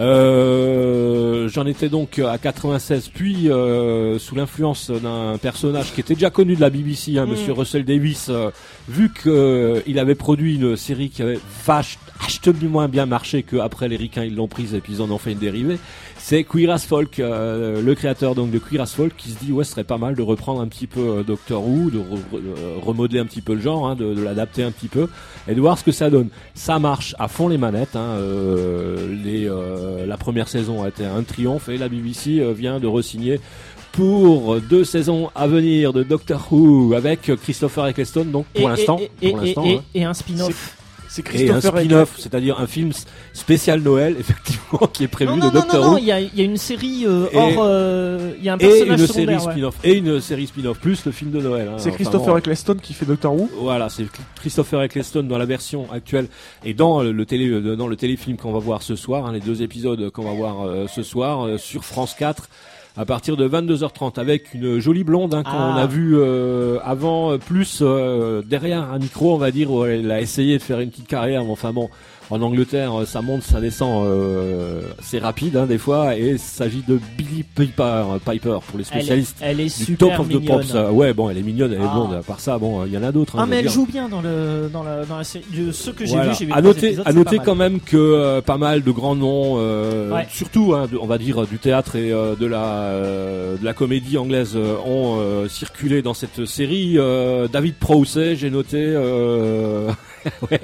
[SPEAKER 5] J'en étais donc à 96, puis sous l'influence d'un personnage qui était déjà connu de la BBC, Monsieur Russell Davis, vu que il avait produit une série qui avait vachement moins bien marché qu'après les Ricains ils l'ont prise et puis ils en ont fait une dérivée. C'est Queer as Folk, le créateur donc de Queer as Folk, qui se dit ce serait pas mal de reprendre un petit peu Doctor Who, de remodeler un petit peu le genre, de l'adapter un petit peu et de voir ce que ça donne. Ça marche à fond les manettes, la première saison a été un triomphe et la BBC vient de re-signer pour 2 saisons à venir de Doctor Who avec Christopher Eccleston, donc pour l'instant.
[SPEAKER 1] Et un spin-off.
[SPEAKER 3] C'est
[SPEAKER 5] Et un
[SPEAKER 3] Christopher
[SPEAKER 5] spin-off, c'est-à-dire un film spécial Noël, effectivement, qui est prévu de Doctor Who.
[SPEAKER 1] Non, il y a une série il y a un personnage secondaire.
[SPEAKER 5] Et une série spin-off, plus le film de Noël.
[SPEAKER 3] C'est Christopher Eccleston qui fait Doctor Who.
[SPEAKER 5] Voilà, c'est Christopher Eccleston dans la version actuelle et dans le téléfilm qu'on va voir ce soir, les 2 épisodes qu'on va voir ce soir sur France 4. À partir de 22h30 avec une jolie blonde qu'on a vue avant, plus derrière un micro, on va dire, où elle a essayé de faire une petite carrière, mais enfin bon, en Angleterre ça monte, ça descend, c'est rapide des fois, et il s'agit de Billie Piper pour les spécialistes.
[SPEAKER 1] Elle est
[SPEAKER 5] du
[SPEAKER 1] super
[SPEAKER 5] Top of the
[SPEAKER 1] mignonne.
[SPEAKER 5] Pops. Elle est mignonne, elle est blonde. À part ça, il y en a d'autres.
[SPEAKER 1] Mais elle joue bien dans la série. De ceux que j'ai
[SPEAKER 5] Voilà.
[SPEAKER 1] vu, j'ai vu
[SPEAKER 5] À
[SPEAKER 1] 3
[SPEAKER 5] noter,
[SPEAKER 1] épisodes,
[SPEAKER 5] à
[SPEAKER 1] c'est
[SPEAKER 5] noter
[SPEAKER 1] pas
[SPEAKER 5] quand
[SPEAKER 1] mal.
[SPEAKER 5] même que pas mal de grands noms, surtout, on va dire du théâtre et de la comédie anglaise ont circulé dans cette série. David Prowse, j'ai noté. Ouais.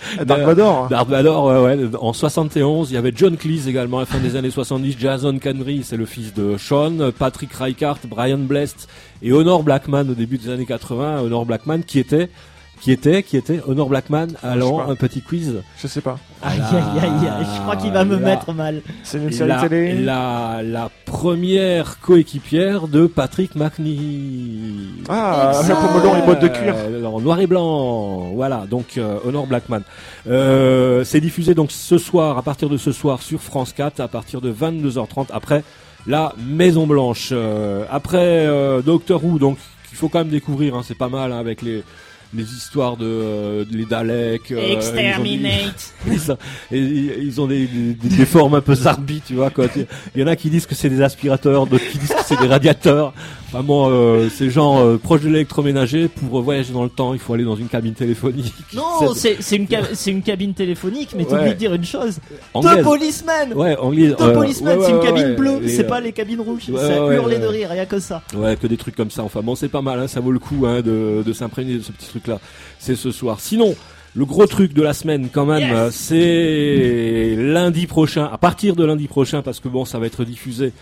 [SPEAKER 3] Dark Vador.
[SPEAKER 5] Darth Vader, ouais. En 71, il y avait John Cleese également, à la fin des années 70, Jason Connery, c'est le fils de Sean, Patrick Reichardt, Brian Blessed et Honor Blackman au début des années 80. Honor Blackman qui était Honor Blackman. Alors, un petit quiz.
[SPEAKER 3] Je sais pas.
[SPEAKER 1] Aïe, je crois qu'il va me mettre mal.
[SPEAKER 3] C'est une série télé.
[SPEAKER 5] La première coéquipière de Patrick McNee.
[SPEAKER 3] Ah, chapeau melon et bottes de cuir.
[SPEAKER 5] En noir et blanc. Voilà, donc Honor Blackman. C'est diffusé donc ce soir, à partir de ce soir sur France 4, à partir de 22h30, après la Maison Blanche. Après Doctor Who, donc il faut quand même découvrir, hein, c'est pas mal, hein, avec les histoires de les Daleks,
[SPEAKER 1] Exterminate.
[SPEAKER 5] ils ont des formes un peu zarbi, tu vois, quoi. Il y en a qui disent que c'est des aspirateurs, d'autres qui disent que c'est des radiateurs. Vraiment, c'est genre proche de l'électroménager. Pour voyager dans le temps, il faut aller dans une cabine téléphonique.
[SPEAKER 1] Non, c'est une cabine téléphonique, mais t'oublies de dire une chose.
[SPEAKER 5] Anglaise.
[SPEAKER 1] The Policeman.
[SPEAKER 5] Ouais, anglais.
[SPEAKER 1] The Policeman, c'est une cabine bleue,
[SPEAKER 5] les,
[SPEAKER 1] c'est pas les cabines rouges.
[SPEAKER 5] ouais,
[SPEAKER 1] ça
[SPEAKER 5] ouais,
[SPEAKER 1] hurlait
[SPEAKER 5] ouais.
[SPEAKER 1] de rire, rien que ça.
[SPEAKER 5] Ouais, que des trucs comme ça. Enfin bon, c'est pas mal, hein, ça vaut le coup, hein, de s'imprégner de ce petit truc-là. C'est ce soir. Sinon, le gros truc de la semaine quand même, c'est lundi prochain. À partir de lundi prochain, parce que bon, ça va être diffusé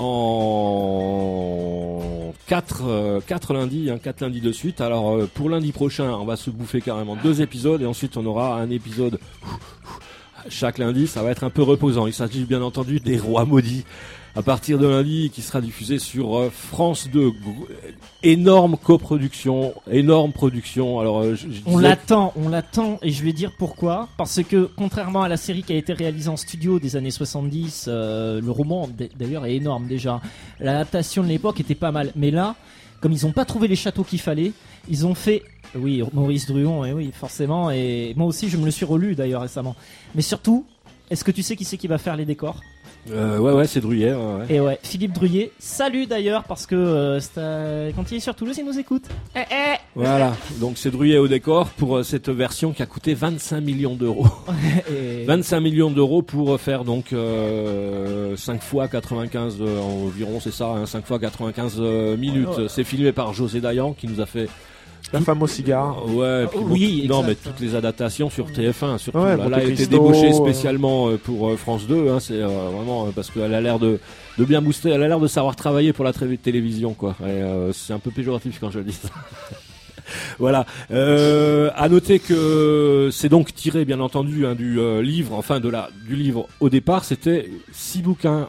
[SPEAKER 5] en 4 lundis, hein, 4 lundis de suite. Alors pour lundi prochain, on va se bouffer carrément 2 épisodes et ensuite on aura un épisode chaque lundi. Ça va être un peu reposant. Il s'agit bien entendu des Rois Maudits. À partir de lundi, qui sera diffusé sur France 2. Énorme coproduction, énorme production. Alors,
[SPEAKER 1] on l'attend, et je vais dire pourquoi. Parce que, contrairement à la série qui a été réalisée en studio des années 70, le roman, d'ailleurs, est énorme déjà. L'adaptation de l'époque était pas mal. Mais là, comme ils n'ont pas trouvé les châteaux qu'il fallait, ils ont fait... Oui, Maurice Druon, et oui, forcément. Et moi aussi, je me le suis relu d'ailleurs récemment. Mais surtout, est-ce que tu sais qui c'est qui va faire les décors ?
[SPEAKER 5] Ouais, c'est Druillet. Ouais.
[SPEAKER 1] Et ouais, Philippe Druillet. Salut d'ailleurs, parce que quand il est sur Toulouse, il nous écoute.
[SPEAKER 5] Voilà, donc c'est Druillet au décor pour cette version qui a coûté 25 millions d'euros. 25 millions d'euros pour faire donc 5 fois 95 environ, c'est ça, hein, 5 fois 95 minutes.
[SPEAKER 1] Ouais.
[SPEAKER 5] C'est filmé par José Dayan qui nous a fait...
[SPEAKER 3] La femme au cigare.
[SPEAKER 5] Ouais, puis
[SPEAKER 1] oui,
[SPEAKER 5] non,
[SPEAKER 1] exact.
[SPEAKER 5] mais toutes les adaptations sur TF1, surtout.
[SPEAKER 3] Ouais,
[SPEAKER 5] Là, elle a été
[SPEAKER 3] Cristo,
[SPEAKER 5] débauchée spécialement pour France 2. Hein, c'est vraiment parce qu'elle a l'air de bien booster. Elle a l'air de savoir travailler pour la télévision, quoi. Et, c'est un peu péjoratif quand je le dis ça. Voilà. À noter que c'est donc tiré, bien entendu, hein, du livre, enfin du livre. Au départ, c'était 6 bouquins,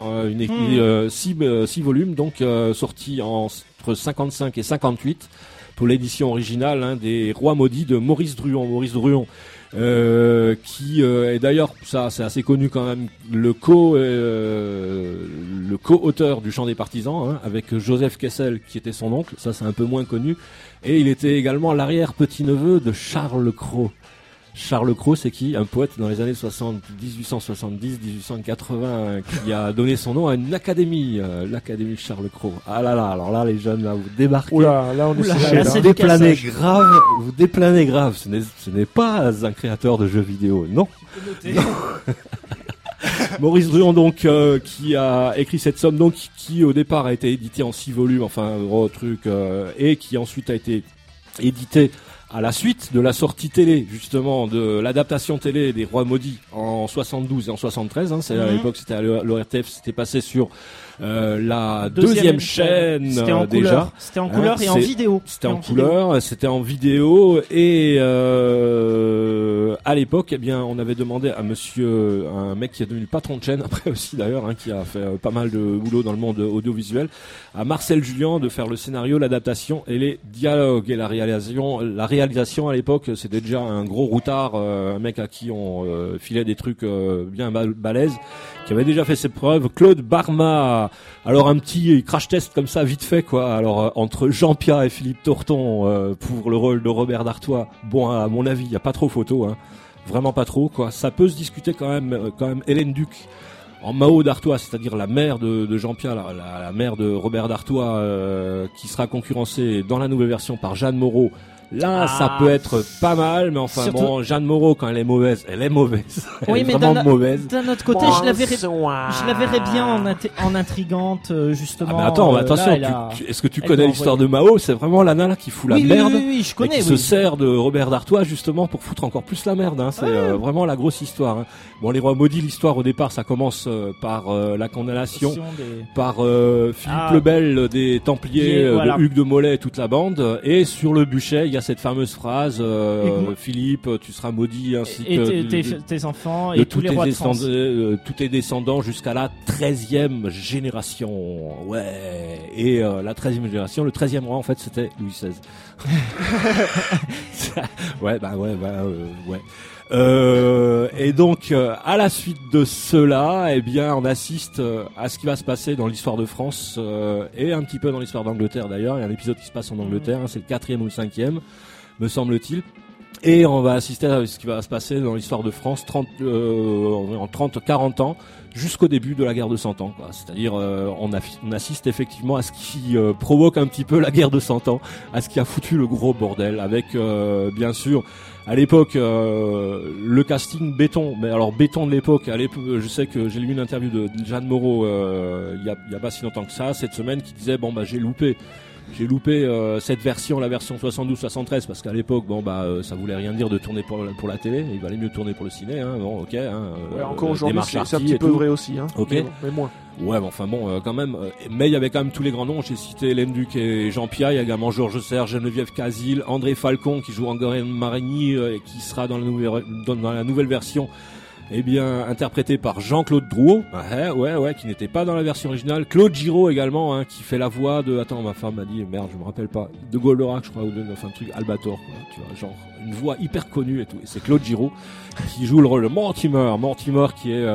[SPEAKER 5] 6 volumes, donc sortis entre 55 et 58. Pour l'édition originale, hein, des Rois Maudits de Maurice Druon. Maurice Druon, qui est d'ailleurs, ça c'est assez connu quand même, le co-auteur du Chant des Partisans, hein, avec Joseph Kessel qui était son oncle. Ça c'est un peu moins connu. Et il était également l'arrière-petit-neveu de Charles Cros. Charles Cros, c'est qui? Un poète dans les années 1870-1880 qui a donné son nom à une académie, l'Académie Charles Cros. Ah là là, alors là les jeunes, là vous débarquez.
[SPEAKER 3] Oula, là on est
[SPEAKER 1] Oula,
[SPEAKER 3] serré,
[SPEAKER 1] là,
[SPEAKER 3] là.
[SPEAKER 1] c'est
[SPEAKER 5] Vous déplanez grave, vous déplanez grave. Ce n'est pas un créateur de jeux vidéo, non. Maurice Druon donc qui a écrit cette somme donc qui au départ a été édité en 6 volumes, enfin gros truc, et qui ensuite a été édité à la suite de la sortie télé, justement, de l'adaptation télé des Rois Maudits en 72 et en 73, hein, c'est à l'époque, c'était à l'ORTF, c'était passé sur la deuxième chaîne
[SPEAKER 1] C'était en
[SPEAKER 5] déjà.
[SPEAKER 1] couleur. C'était en couleur et en vidéo.
[SPEAKER 5] C'était en couleur, c'était en vidéo et à l'époque, eh bien, on avait demandé à un mec qui est devenu patron de chaîne après aussi d'ailleurs, hein, qui a fait pas mal de boulot dans le monde audiovisuel, à Marcel Julien de faire le scénario, l'adaptation et les dialogues et la réalisation à l'époque, c'était déjà un gros routard, un mec à qui on filait des trucs bien balèzes, qui avait déjà fait ses preuves, Claude Barma. Alors un petit crash test comme ça vite fait quoi. Alors entre Jean-Pierre et Philippe Torton pour le rôle de Robert D'Artois, bon à mon avis, il y a pas trop photo hein. Vraiment pas trop quoi. Ça peut se discuter quand même Hélène Duc en Mao d'Artois, c'est-à-dire la mère de Jean-Pierre, la mère de Robert D'Artois qui sera concurrencée dans la nouvelle version par Jeanne Moreau. Là, ça peut être pas mal, mais enfin
[SPEAKER 1] Surtout-
[SPEAKER 5] bon, Jeanne Moreau, quand elle est mauvaise, elle est mauvaise. Elle
[SPEAKER 1] Oui,
[SPEAKER 5] est
[SPEAKER 1] mais
[SPEAKER 5] vraiment mauvaise.
[SPEAKER 1] d'un autre côté, je la verrais bien en intrigante, justement.
[SPEAKER 5] Ah mais attends,
[SPEAKER 1] là,
[SPEAKER 5] attention,
[SPEAKER 1] elle a-
[SPEAKER 5] est-ce que tu
[SPEAKER 1] elle
[SPEAKER 5] connais
[SPEAKER 1] doit
[SPEAKER 5] l'histoire
[SPEAKER 1] envoyer-
[SPEAKER 5] de Mao? C'est vraiment la nana qui fout la
[SPEAKER 1] oui,
[SPEAKER 5] merde.
[SPEAKER 1] oui, je
[SPEAKER 5] Et
[SPEAKER 1] connais,
[SPEAKER 5] qui se sert de Robert d'Artois justement pour foutre encore plus la merde. Hein. C'est vraiment la grosse histoire. Hein. Bon, les rois maudits, l'histoire au départ, ça commence par la condamnation par Philippe le Bel des Templiers,
[SPEAKER 1] voilà.
[SPEAKER 5] de Hugues de Molay et toute la bande. Et sur le bûcher, il y a cette fameuse phrase Philippe, tu seras maudit ainsi
[SPEAKER 1] et
[SPEAKER 5] que
[SPEAKER 1] tes enfants
[SPEAKER 5] de
[SPEAKER 1] et tous les rois de France.
[SPEAKER 5] tous tes descendants jusqu'à la 13e génération. Ouais. Et la 13e génération, le 13e roi en fait c'était Louis XVI. Ouais. Et donc à la suite de cela, eh bien on assiste à ce qui va se passer dans l'histoire de France et un petit peu dans l'histoire d'Angleterre d'ailleurs. Il y a un épisode qui se passe en Angleterre, hein, c'est le 4e ou le 5e, me semble-t-il. Et on va assister à ce qui va se passer dans l'histoire de France en 30-40 ans, jusqu'au début de la guerre de 100 ans. Quoi. C'est-à-dire, on assiste effectivement à ce qui provoque un petit peu la guerre de 100 ans, à ce qui a foutu le gros bordel, avec bien sûr, à l'époque, le casting béton. Mais alors béton de l'époque, je sais que j'ai lu une interview de Jeanne Moreau il y a pas si longtemps que ça, cette semaine, qui disait bon bah j'ai loupé cette version, la version 72-73, parce qu'à l'époque, ça voulait rien dire de tourner pour la télé. Il valait mieux tourner pour le ciné, hein. Bon, ok. Hein,
[SPEAKER 3] Ouais, encore aujourd'hui,
[SPEAKER 5] démarche
[SPEAKER 3] c'est un
[SPEAKER 5] arty
[SPEAKER 3] petit
[SPEAKER 5] et
[SPEAKER 3] peu
[SPEAKER 5] tout.
[SPEAKER 3] vrai aussi, hein.
[SPEAKER 5] Ok.
[SPEAKER 3] Mais moins.
[SPEAKER 5] Ouais, mais enfin bon, quand même. Mais il y avait quand même tous les grands noms. J'ai cité Hélène Duc et Jean Pia. Il y a également Georges Serre, Geneviève Casil, André Falcon qui joue Angorène Marigny et qui sera dans la nouvelle version. Eh bien, interprété par Jean-Claude Drouot, ouais, qui n'était pas dans la version originale. Claude Giraud également, hein, qui fait la voix de. Attends, ma femme m'a dit, merde, je me rappelle pas, de Goldorak, je crois, ou un truc Albator, quoi. Tu vois, genre une voix hyper connue et tout. Et c'est Claude Giraud qui joue le rôle de Mortimer qui est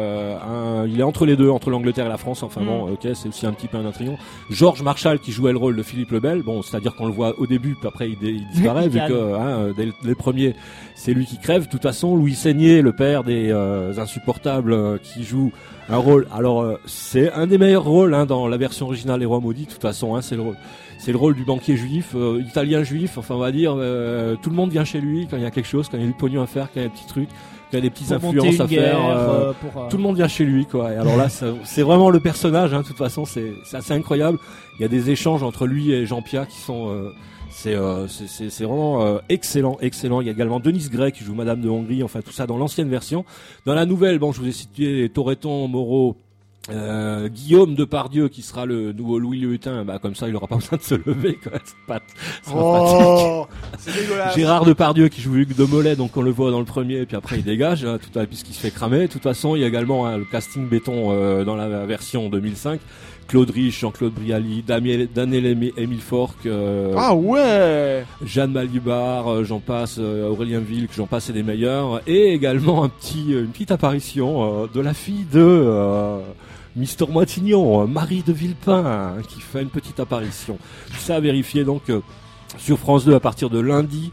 [SPEAKER 5] il est entre les deux, entre l'Angleterre et la France. Enfin bon, ok, c'est aussi un petit peu un intriguant. Georges Marshall qui jouait le rôle de Philippe le Bel. Bon, c'est-à-dire qu'on le voit au début, puis après il disparaît vu que dès les premiers, c'est lui qui crève. De toute façon, Louis Seigné, le père des insupportables, qui joue un rôle. Alors c'est un des meilleurs rôles hein, dans la version originale des Rois Maudits. De toute façon, hein, c'est le rôle du banquier juif, italien juif. Enfin, on va dire, tout le monde vient chez lui quand il y a quelque chose, quand il y a du pognon à faire, quand il y a des petits trucs, quand il y a des petites
[SPEAKER 1] Pour monter
[SPEAKER 5] influences
[SPEAKER 1] une
[SPEAKER 5] à
[SPEAKER 1] guerre,
[SPEAKER 5] faire. Tout le monde vient chez lui, quoi. Et alors là, c'est vraiment le personnage. Hein, de toute façon, c'est assez incroyable. Il y a des échanges entre lui et Jean Pia qui sont c'est vraiment excellent. Il y a également Denise Gray qui joue Madame de Hongrie, enfin tout ça dans l'ancienne version. Dans la nouvelle, bon, je vous ai cité Toretton, Moreau, Guillaume Depardieu qui sera le nouveau Louis Le Hutin, comme ça il aura pas besoin de se lever, quoi. C'est pratique.
[SPEAKER 3] C'est dégueulasse.
[SPEAKER 5] Gérard Depardieu qui joue Hugues de Molay, donc on le voit dans le premier et puis après il dégage, hein, puisqu'il se fait cramer. De toute façon, il y a également le casting béton dans la version 2005. Claude Rich, Jean-Claude Brialy, Daniel Émile Forck,
[SPEAKER 3] Ah ouais.
[SPEAKER 5] Jeanne Malibar, j'en passe, Aurélien Vilk, j'en passe et des meilleurs, et également une petite apparition de la fille de Mister Moitignon, Marie de Villepin, qui fait une petite apparition. Tout ça à vérifier donc sur France 2 à partir de lundi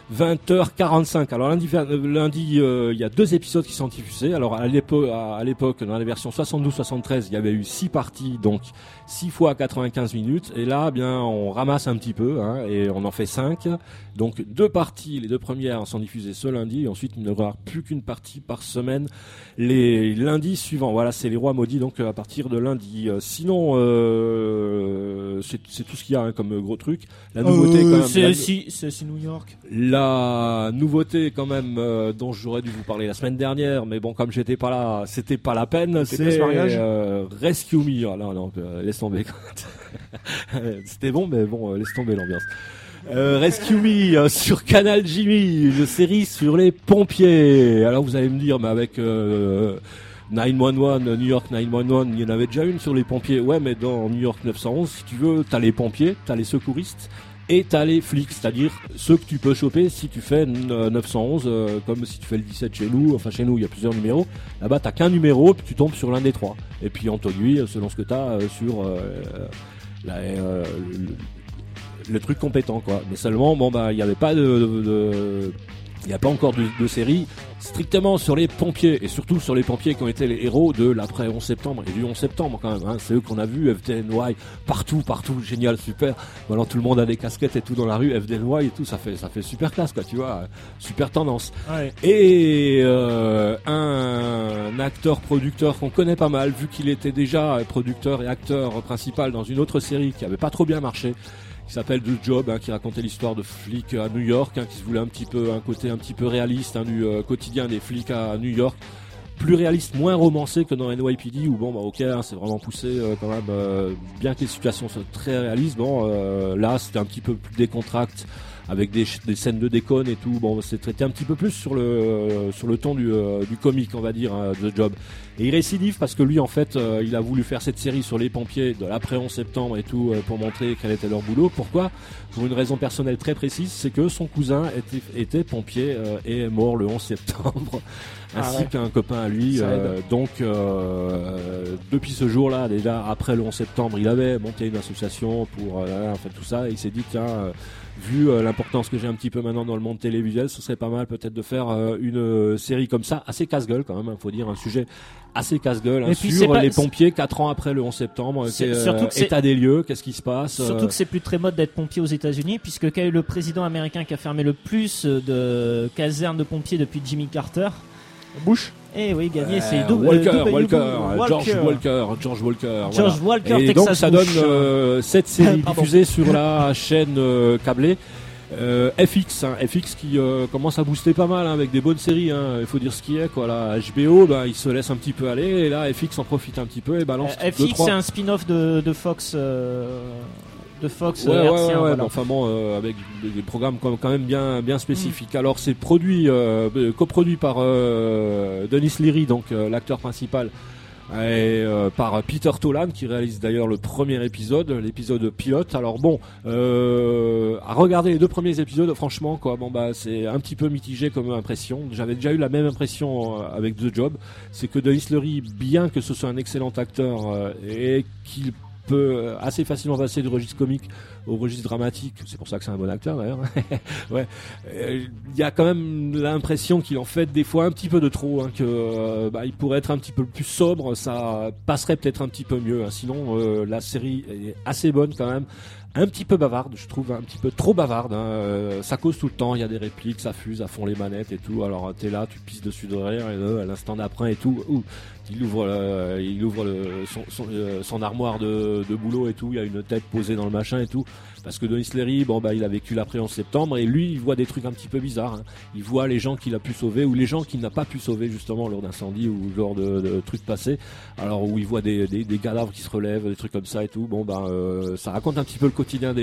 [SPEAKER 5] 20h45. Alors lundi, il y a 2 épisodes qui sont diffusés. Alors à l'époque, dans la version 72-73, il y avait eu 6 parties, donc 6 fois 95 minutes. Et là, bien, on ramasse un petit peu, hein, et on en fait 5. Donc 2 parties, les 2 premières sont diffusées ce lundi. Et ensuite, il n'y aura plus qu'une partie par semaine les lundis suivants. Voilà, c'est les Rois Maudits, donc à partir de lundi. Sinon, c'est tout ce qu'il y a hein, comme gros truc. La nouveauté, quand même.
[SPEAKER 1] C'est aussi New York.
[SPEAKER 5] La nouveauté quand même dont j'aurais dû vous parler la semaine dernière, mais bon comme j'étais pas là, c'était pas la peine. C'est Rescue Me. Ah, non, laisse tomber. C'était bon, mais bon, laisse tomber l'ambiance. Rescue Me sur Canal Jimmy, une série sur les pompiers. Alors vous allez me dire, mais avec 911, New York 911, il y en avait déjà une sur les pompiers. Ouais, mais dans New York 911, si tu veux, t'as les pompiers, t'as les secouristes. Et t'as les flics, c'est-à-dire ceux que tu peux choper si tu fais 911, comme si tu fais le 17 chez nous. Enfin, chez nous, il y a plusieurs numéros. Là-bas, t'as qu'un numéro, puis tu tombes sur l'un des 3. Et puis, on t'aiguille selon ce que t'as sur le truc compétent, quoi. Mais seulement, il n'y avait pas de Il n'y a pas encore de série strictement sur les pompiers, et surtout sur les pompiers qui ont été les héros de l'après 11 septembre, et du 11 septembre quand même, hein. C'est eux qu'on a vu, FDNY, partout, génial, super. Maintenant tout le monde a des casquettes et tout dans la rue, FDNY et tout, ça fait super classe, quoi, tu vois, super tendance.
[SPEAKER 1] Ouais.
[SPEAKER 5] Et un acteur-producteur qu'on connaît pas mal, vu qu'il était déjà producteur et acteur principal dans une autre série qui avait pas trop bien marché, qui s'appelle The Job, hein, qui racontait l'histoire de flics à New York, hein, qui se voulait un côté un petit peu réaliste, hein, du quotidien des flics à New York, plus réaliste, moins romancé que dans NYPD, où bon bah ok, hein, c'est vraiment poussé quand même, bien que les situations soient très réalistes, bon là c'était un petit peu plus décontracté, avec des scènes de déconne et tout. Bon, c'est traité un petit peu plus sur le ton du comique, on va dire, hein, The Job. Et il récidive parce que lui, en fait, il a voulu faire cette série sur les pompiers de l'après 11 septembre et tout, pour montrer quel était leur boulot. Pourquoi ? Pour une raison personnelle très précise, c'est que son cousin était pompier et est mort le 11 septembre, ainsi qu'un copain à lui. Donc, depuis ce jour-là, déjà après le 11 septembre, il avait monté une association pour faire tout ça. Et il s'est dit, tiens, vu l'importance que j'ai un petit peu maintenant dans le monde télévisuel, ce serait pas mal peut-être de faire une série comme ça, assez casse-gueule quand même, faut dire, un sujet assez casse-gueule, hein, sur les pompiers 4 ans après le 11 septembre, état des lieux, qu'est-ce qui se passe.
[SPEAKER 1] Surtout que c'est plus très mode d'être pompier aux États-Unis, puisque quel est le président américain qui a fermé le plus de casernes de pompiers depuis Jimmy Carter ?
[SPEAKER 3] Bush.
[SPEAKER 1] Eh oui, gagné, c'est
[SPEAKER 5] George Walker. Et
[SPEAKER 1] Texas
[SPEAKER 5] donc ça
[SPEAKER 1] Bush.
[SPEAKER 5] donne cette série diffusée sur la chaîne câblée. FX, hein, FX qui commence à booster pas mal, hein, avec des bonnes séries, hein, il faut dire ce qui est, quoi. Là, HBO, bah, il se laisse un petit peu aller, et là FX en profite un petit peu et balance.
[SPEAKER 1] FX, c'est un spin-off de Fox. De Fox,
[SPEAKER 5] ouais,
[SPEAKER 1] voilà.
[SPEAKER 5] mais enfin bon, avec des programmes quand même bien spécifiques. Alors c'est coproduit par Denis Leary, donc l'acteur principal, et par Peter Tolan, qui réalise d'ailleurs le premier épisode, l'épisode pilote. Alors bon, à regarder les 2 premiers épisodes, franchement, quoi, bon bah c'est un petit peu mitigé comme impression. J'avais déjà eu la même impression avec The Job, c'est que Denis Leary, bien que ce soit un excellent acteur et qu'il peut assez facilement passer du registre comique au registre dramatique, c'est pour ça que c'est un bon acteur d'ailleurs. Ouais, il y a quand même l'impression qu'il en fait des fois un petit peu de trop, hein, que il pourrait être un petit peu plus sobre, ça passerait peut-être un petit peu mieux, hein. Sinon la série est assez bonne quand même. Un petit peu bavarde, je trouve, un petit peu trop bavarde, hein. Ça cause tout le temps, il y a des répliques, ça fuse à fond les manettes et tout. Alors t'es là, tu pisses dessus de rire, et à l'instant d'après et tout, il ouvre son armoire de boulot et tout, il y a une tête posée dans le machin et tout. Parce que Denis Leary, bon bah il a vécu l'après 11 septembre, et lui il voit des trucs un petit peu bizarres, hein. Il voit les gens qu'il a pu sauver ou les gens qu'il n'a pas pu sauver justement lors d'incendie ou genre de trucs passés. Alors où il voit des cadavres qui se relèvent, des trucs comme ça et tout. Bon bah ça raconte un petit peu le quotidien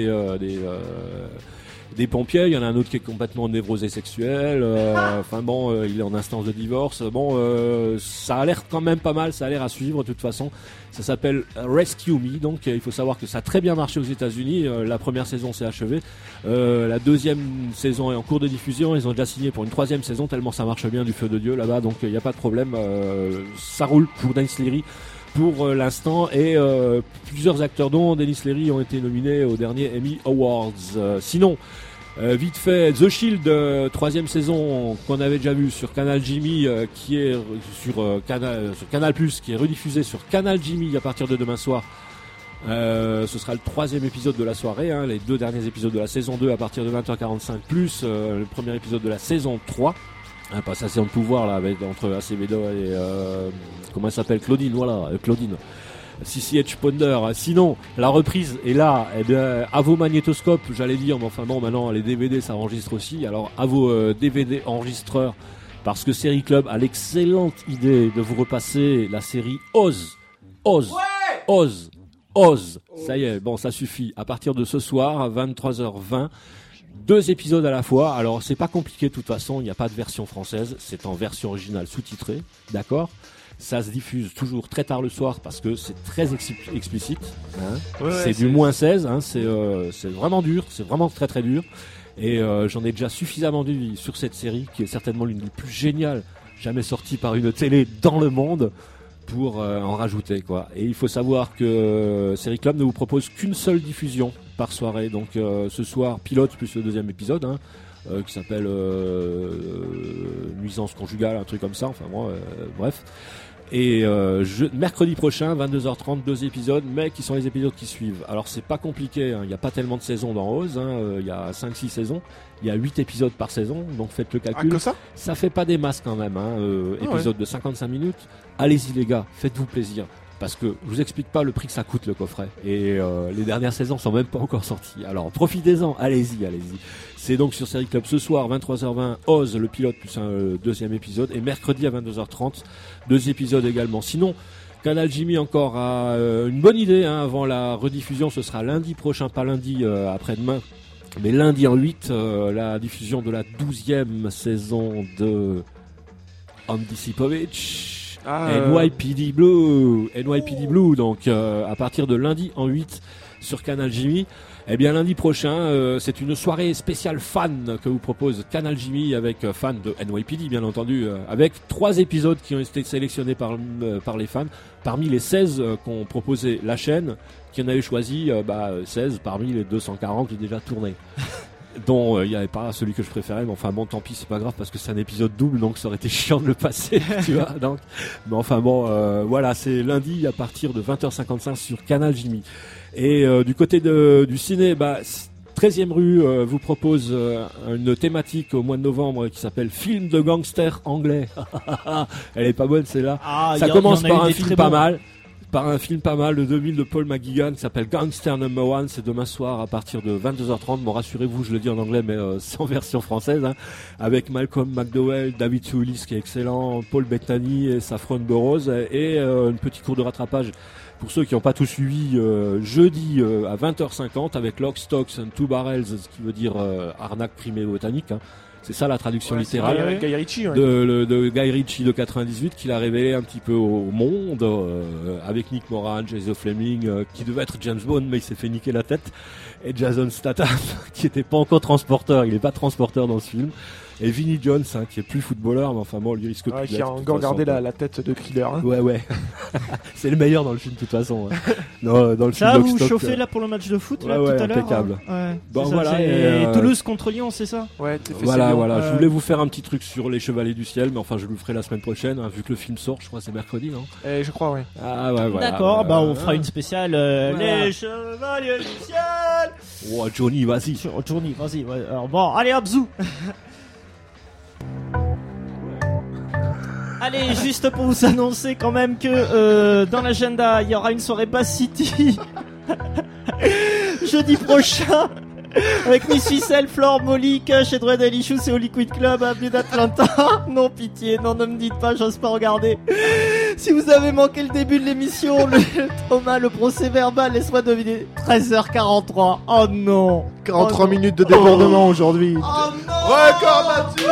[SPEAKER 5] des pompiers. Il y en a un autre qui est complètement névrosé sexuel, enfin bon, il est en instance de divorce. Bon, ça a l'air quand même pas mal, ça a l'air à suivre de toute façon. Ça s'appelle Rescue Me, donc il faut savoir que ça a très bien marché aux États-Unis. La première saison s'est achevée, la deuxième saison est en cours de diffusion. Ils ont déjà signé pour une 3e saison tellement ça marche bien du feu de Dieu là-bas, donc il n'y a pas de problème. Ça roule pour Denis Leary pour l'instant, et plusieurs acteurs dont Denis Leary ont été nominés au dernier Emmy Awards. Sinon, vite fait, The Shield, 3e saison qu'on avait déjà vu sur Canal Jimmy, qui est sur Canal Plus, qui est rediffusé sur Canal Jimmy à partir de demain soir. Ce sera le 3e épisode de la soirée, hein, les 2 derniers épisodes de la saison 2 à partir de 20h45 plus le premier épisode de la saison 3. Passation de pouvoir là entre Acevedo et comment elle s'appelle, Claudine, voilà, Claudine. CCH Ponder. Sinon, la reprise est là, eh bien, à vos magnétoscopes, j'allais dire, mais enfin bon, maintenant les DVD ça enregistre aussi. Alors à vos DVD enregistreurs, parce que Série Club a l'excellente idée de vous repasser la série Oz. Ça y est, bon, ça suffit. À partir de ce soir, à 23h20. 2 épisodes à la fois. Alors c'est pas compliqué de toute façon, il n'y a pas de version française, c'est en version originale sous-titrée, d'accord. Ça se diffuse toujours très tard le soir parce que c'est très explicite, hein. C'est du moins 16, hein. C'est vraiment dur, c'est vraiment très très dur. Et j'en ai déjà suffisamment dit sur cette série qui est certainement l'une des plus géniales jamais sorties par une télé dans le monde pour en rajouter, quoi. Et il faut savoir que Série Club ne vous propose qu'une seule diffusion par soirée. Donc ce soir, pilote plus le 2e épisode, hein. qui s'appelle Nuisance conjugale, un truc comme ça. Enfin bon, bref. Et mercredi prochain, 22h30, 2 épisodes, mais qui sont les épisodes qui suivent. Alors c'est pas compliqué, il n'y a pas tellement de saisons dans Oz, il y a 5-6 saisons, il y a 8 épisodes par saison, donc faites le calcul.
[SPEAKER 3] Ah, que ça ?
[SPEAKER 5] Ça fait pas des masses quand même, épisode de 55 minutes. Allez-y les gars, faites-vous plaisir. Parce que je vous explique pas le prix que ça coûte le coffret. Et les dernières saisons sont même pas encore sorties. Alors profitez-en, allez-y. C'est donc sur Série Club ce soir, 23h20, Oz, le pilote plus un deuxième épisode. Et mercredi à 22h30, 2 épisodes également. Sinon, Canal Jimmy encore a une bonne idée avant la rediffusion. Ce sera lundi prochain, pas lundi après-demain. Mais lundi en 8, la diffusion de la 12e saison de Andy Sipovich. NYPD Blue, donc à partir de lundi en 8 sur Canal Jimmy. Eh bien lundi prochain, c'est une soirée spéciale fan que vous propose Canal Jimmy avec fans de NYPD bien entendu, avec 3 épisodes qui ont été sélectionnés par les fans, parmi les 16 qu'ont proposé la chaîne, qui en avait choisi 16 parmi les 240 qui déjà tourné. Dont il n'y avait pas celui que je préférais, mais enfin bon, tant pis, c'est pas grave parce que c'est un épisode double, donc ça aurait été chiant de le passer, tu vois. Donc, mais enfin bon, voilà, c'est lundi à partir de 20h55 sur Canal Jimmy. Et du côté du ciné, 13e rue vous propose une thématique au mois de novembre qui s'appelle film de gangster anglais. Elle est pas bonne celle-là. Ça commence par un film pas mal. Par un film pas mal de 2000 de Paul McGuigan qui s'appelle Gangster No. 1. C'est demain soir à partir de 22h30. Bon, rassurez-vous, je le dis en anglais, mais c'est en version française, avec Malcolm McDowell, David Thewlis qui est excellent, Paul Bettany et Saffron Burrows, et une petite cour de rattrapage pour ceux qui n'ont pas tout suivi jeudi à 20h50 avec Lock, Stocks and Two Barrels, ce qui veut dire arnaque primée botanique. C'est ça la traduction littérale
[SPEAKER 3] Guy Ritchie,
[SPEAKER 5] de Guy Ritchie de 98 qu'il a révélé un petit peu au monde avec Nick Moran, Jason Fleming qui devait être James Bond mais il s'est fait niquer la tête, et Jason Statham qui était pas encore transporteur, il est pas transporteur dans ce film, et Vinnie Jones qui est plus footballeur mais enfin bon lui risque plus
[SPEAKER 3] qui a encore gardé la tête de Thriller.
[SPEAKER 5] Ouais. C'est le meilleur dans le film de toute façon. Non, dans le
[SPEAKER 1] ça
[SPEAKER 5] film
[SPEAKER 1] vous
[SPEAKER 5] Stock,
[SPEAKER 1] chauffez là pour le match de foot là, tout à l'heure.
[SPEAKER 5] Impeccable.
[SPEAKER 1] Ouais.
[SPEAKER 5] Bon
[SPEAKER 1] ça,
[SPEAKER 5] voilà.
[SPEAKER 1] Et Toulouse contre Lyon, c'est ça.
[SPEAKER 3] Ouais.
[SPEAKER 5] Voilà. Je voulais vous faire un petit truc sur les Chevaliers du Ciel, mais enfin je le ferai la semaine prochaine, vu que le film sort. Je crois que c'est mercredi, non ?
[SPEAKER 3] Je crois, oui.
[SPEAKER 5] Ah ouais, voilà.
[SPEAKER 1] D'accord. On fera une spéciale les Chevaliers du Ciel.
[SPEAKER 5] Oh Johnny, vas-y.
[SPEAKER 1] Johnny, vas-y. Ouais. Alors bon, allez, hop, zou. Allez, juste pour vous annoncer quand même que dans l'agenda, il y aura une soirée Bass City jeudi prochain avec Miss Ficelle, Flore, Molly, Cash, Edward Alichous et au Liquid Club avenue d'Atlanta. Non, pitié, non, ne me dites pas, j'ose pas regarder. Si vous avez manqué le début de l'émission, le Thomas, le procès verbal, laisse-moi deviner, 13h43. Oh non.
[SPEAKER 3] 43 minutes de débordement aujourd'hui.
[SPEAKER 1] Oh non.
[SPEAKER 3] Record là-dessus.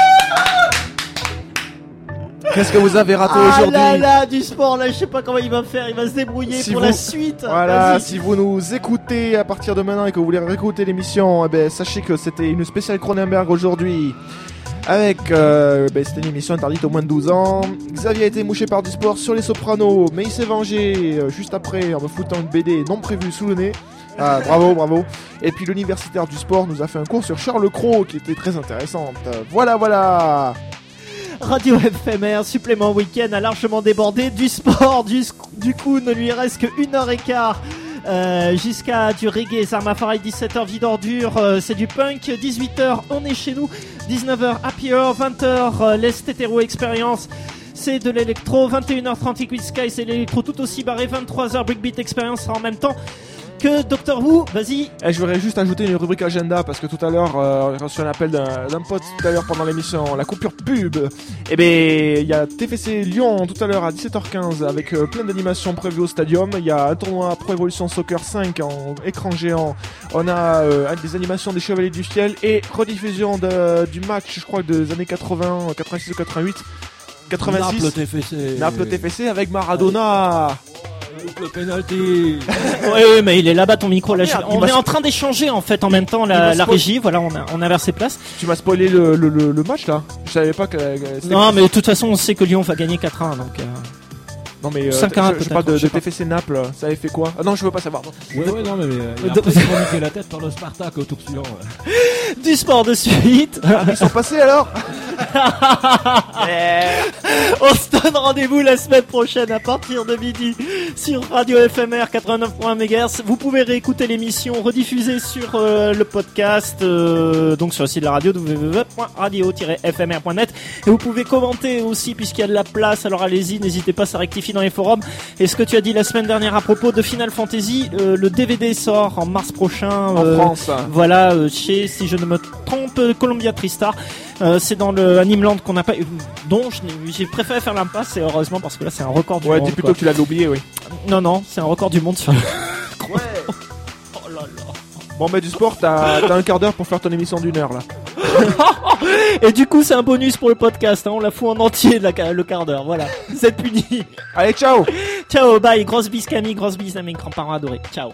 [SPEAKER 3] Qu'est-ce que vous avez raté aujourd'hui ?
[SPEAKER 1] Ah là, du sport, là, je sais pas comment il va faire, il va se débrouiller pour la suite.
[SPEAKER 3] Voilà,
[SPEAKER 1] Vas-y.
[SPEAKER 3] si vous nous écoutez à partir de maintenant et que vous voulez réécouter l'émission, sachez que c'était une spéciale Cronenberg aujourd'hui. Avec, c'était une émission interdite aux moins de 12 ans. Xavier a été mouché par du sport sur les Sopranos, mais il s'est vengé juste après en me foutant une BD non prévue sous le nez. Ah, bravo. Et puis l'universitaire du sport nous a fait un cours sur Charles Cros qui était très intéressante. Voilà.
[SPEAKER 1] Radio éphémère, supplément week-end a largement débordé du sport, du coup ne lui reste que 1h15 jusqu'à du reggae, Zarma Farai, 17h vide ordure, c'est du punk, 18h on est chez nous, 19h Happy Hour, 20h l'Est Hétéro Experience, c'est de l'électro, 21h30 Liquid Sky, c'est l'électro tout aussi barré, 23h Breakbeat Experience sera en même temps que Doctor Who, vas-y.
[SPEAKER 3] Je voudrais juste ajouter une rubrique agenda parce que tout à l'heure j'ai reçu un appel d'un pote tout à l'heure pendant l'émission, la coupure pub. Il y a TFC Lyon tout à l'heure à 17h15 avec plein d'animations prévues au stadium. Il y a un tournoi Pro Evolution Soccer 5 en écran géant. On a des animations des Chevaliers du Ciel et rediffusion du match, je crois, des années 80, 86 ou 88. 86. Naples TFC avec Maradona.
[SPEAKER 5] Le penalty.
[SPEAKER 1] Oui, mais il est là-bas ton micro. Là,
[SPEAKER 3] merde,
[SPEAKER 1] on est en train d'échanger en fait en même temps la régie. Voilà, on a versé place.
[SPEAKER 3] Tu m'as spoilé le match là. Je savais pas que.
[SPEAKER 1] Non, mais de toute façon, on sait que Lyon va gagner 4-1. Donc.
[SPEAKER 3] Non mais
[SPEAKER 1] 5-1
[SPEAKER 3] je parle
[SPEAKER 1] peut-être,
[SPEAKER 3] de
[SPEAKER 1] je sais pas.
[SPEAKER 3] TFC Naples, ça avait fait quoi? Ah non, je veux pas savoir. Non.
[SPEAKER 5] Ouais, non, mais après, ils vont niquer la tête par le Spartak au tour suivant.
[SPEAKER 1] Du sport de suite.
[SPEAKER 3] Ils sont passés alors?
[SPEAKER 1] On se donne rendez-vous la semaine prochaine à partir de midi sur Radio FMR 89.1 MHz. Vous pouvez réécouter l'émission rediffusée sur le podcast, donc sur le site de la radio www.radio-fmr.net. Et vous pouvez commenter aussi puisqu'il y a de la place. Alors allez-y, n'hésitez pas, ça rectifie dans les forums. Et ce que tu as dit la semaine dernière à propos de Final Fantasy, le DVD sort en mars prochain
[SPEAKER 3] En France.
[SPEAKER 1] voilà, chez, si je ne me trompe, Columbia TriStar. C'est dans le Animeland qu'on n'a pas, dont j'ai préféré faire l'impasse, et heureusement parce que là c'est un record du
[SPEAKER 3] Ouais,
[SPEAKER 1] monde.
[SPEAKER 3] dis plutôt
[SPEAKER 1] Quoi.
[SPEAKER 3] que tu l'avais oublié, oui.
[SPEAKER 1] Non, c'est un record du monde sur.
[SPEAKER 3] Ouais.
[SPEAKER 1] Oh là là.
[SPEAKER 3] Bon, mais du sport, t'as un quart d'heure pour faire ton émission d'1 heure là.
[SPEAKER 1] Et du coup c'est un bonus pour le podcast, hein, on la fout en entier le quart d'heure, voilà. Vous êtes punis.
[SPEAKER 3] Allez, ciao.
[SPEAKER 1] Ciao, bye, grosse bise Camille, grosse bise à mes grands-parents adorés. Ciao.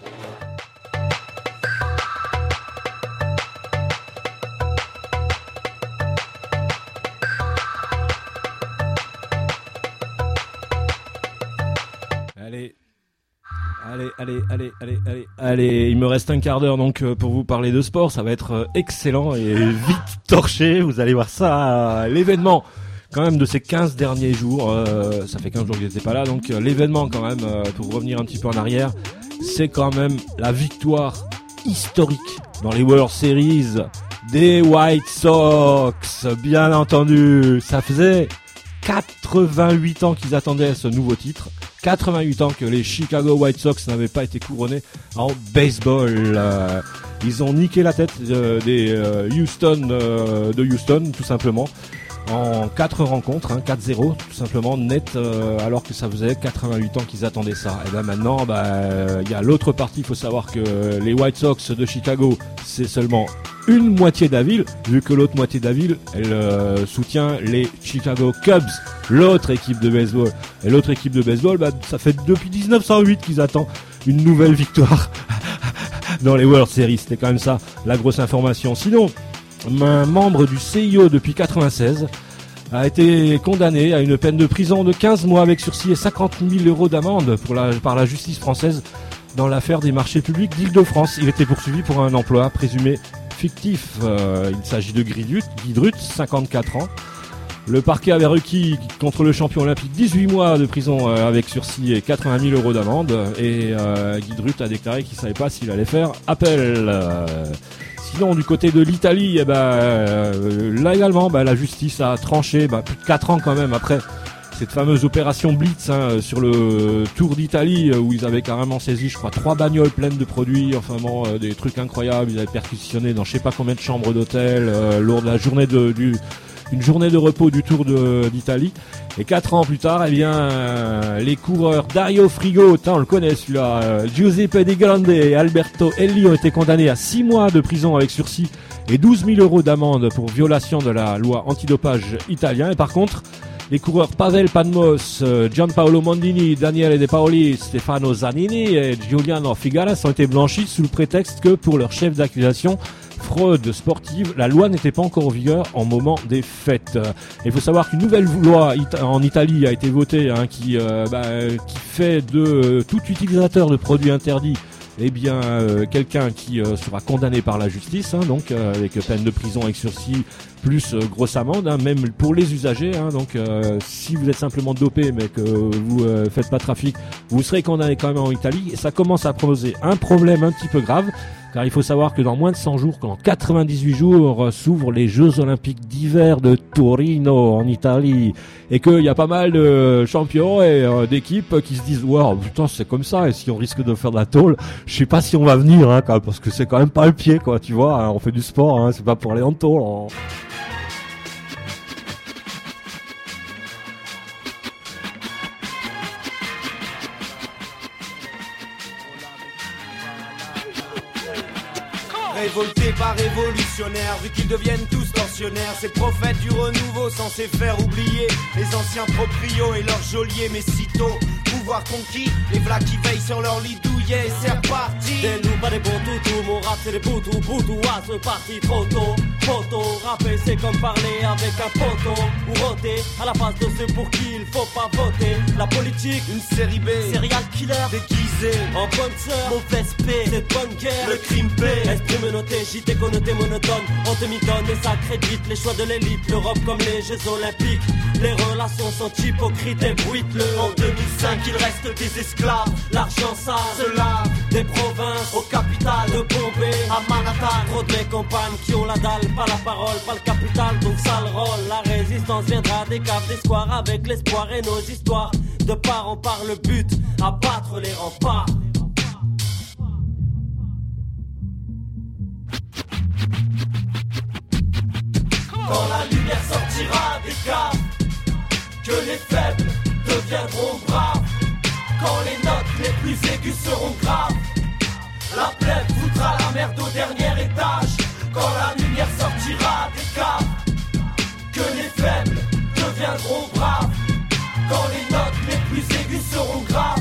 [SPEAKER 5] Allez, il me reste un quart d'heure donc pour vous parler de sport, ça va être excellent et vite torché, vous allez voir ça, l'événement quand même de ces 15 derniers jours, ça fait 15 jours que j'étais pas là, donc l'événement quand même, pour revenir un petit peu en arrière, c'est quand même la victoire historique dans les World Series des White Sox, bien entendu, ça faisait 88 ans qu'ils attendaient ce nouveau titre. 88 ans que les Chicago White Sox n'avaient pas été couronnés en baseball. Ils ont niqué la tête des Houston, de Houston, tout simplement. En 4 rencontres, 4-0, tout simplement, net, alors que ça faisait 88 ans qu'ils attendaient ça. Et ben maintenant, il y a l'autre partie. Il faut savoir que les White Sox de Chicago, c'est seulement une moitié de la ville, vu que l'autre moitié de la ville, elle soutient les Chicago Cubs, l'autre équipe de baseball. Et l'autre équipe de baseball, ça fait depuis 1908 qu'ils attendent une nouvelle victoire dans les World Series. C'était quand même ça, la grosse information. Sinon, un membre du CIO depuis 96 a été condamné à une peine de prison de 15 mois avec sursis et 50 000 euros d'amende par la justice française dans l'affaire des marchés publics d'Île-de-France. Il était poursuivi pour un emploi présumé fictif. Il s'agit de Guy Drut, 54 ans. Le parquet avait requis contre le champion olympique 18 mois de prison avec sursis et 80 000 euros d'amende. Et Guy Drut a déclaré qu'il ne savait pas s'il allait faire appel. Sinon, du côté de l'Italie, là également, la justice a tranché, plus de 4 ans quand même après cette fameuse opération Blitz sur le Tour d'Italie où ils avaient carrément saisi, je crois, 3 bagnoles pleines de produits, des trucs incroyables. Ils avaient perquisitionné dans je sais pas combien de chambres d'hôtel lors de la journée une journée de repos du Tour d'Italie. Et 4 ans plus tard, les coureurs Dario Frigo, on le connaît celui-là, Giuseppe Di Grande et Alberto Elli ont été condamnés à 6 mois de prison avec sursis et 12 000 euros d'amende pour violation de la loi antidopage italien. Et par contre, les coureurs Pavel Panmos, Gianpaolo Mondini, Daniele De Paoli, Stefano Zanini et Giuliano Figueras ont été blanchis sous le prétexte que pour leur chef d'accusation, fraude sportive, la loi n'était pas encore en vigueur en moment des fêtes. Il faut savoir qu'une nouvelle loi en Italie a été votée qui fait de tout utilisateur de produits interdits quelqu'un qui sera condamné par la justice, avec peine de prison avec sursis plus grosse amende, même pour les usagers. Donc si vous êtes simplement dopé mais que vous faites pas trafic, vous serez condamné quand même en Italie. Et ça commence à poser un problème un petit peu grave. Car il faut savoir que dans moins de 100 jours, qu'en 98 jours, s'ouvrent les Jeux Olympiques d'hiver de Torino, en Italie. Et qu'il y a pas mal de champions et d'équipes qui se disent « Wow, putain, c'est comme ça, et si on risque de faire de la tôle, je sais pas si on va venir, parce que c'est quand même pas le pied, quoi, tu vois, on fait du sport, c'est pas pour aller en tôle. »
[SPEAKER 8] révolté, pas révolutionnaire, vu qu'ils deviennent tous tortionnaires. Ces prophètes du renouveau censés faire oublier les anciens proprios et leurs geôliers. Mais sitôt, pouvoir conquis, les v'là qui veillent sur leur lit douillet. C'est reparti.
[SPEAKER 9] Des loups, pas des bons toutous, mon rap c'est des boutous, boutous, ah c'est parti trop tôt. Photo, rapper c'est comme parler avec un poteau. Ou roter à la face de ceux pour qui il faut pas voter. La politique,
[SPEAKER 8] une série B,
[SPEAKER 9] serial killer,
[SPEAKER 8] déguisé
[SPEAKER 9] en bonne sœur, mauvaise paix, cette bonne guerre,
[SPEAKER 8] le crime paix.
[SPEAKER 9] Esprit menotté, JT connoté monotone. On te mitonne et ça crédite les choix de l'élite. L'Europe comme les Jeux Olympiques. Les relations sont hypocrites et bruites-le. En 2005 il reste des esclaves. L'argent sale se lave des provinces aux capitales de Bombay à Manhattan. Trop de mes compagnes qui ont la dalle, pas la parole, pas le capital, donc ça le rôle. La résistance viendra des caves des squares avec l'espoir et nos histoires. De part en part le but, abattre les remparts. Quand la lumière sortira des caves, que les faibles deviendront braves. Quand les notes les plus aiguës seront graves, la plèbe foutra la merde au dernier étage. Quand la lumière sortira des caves, que les faibles deviendront braves. Quand les notes les plus aiguës seront graves,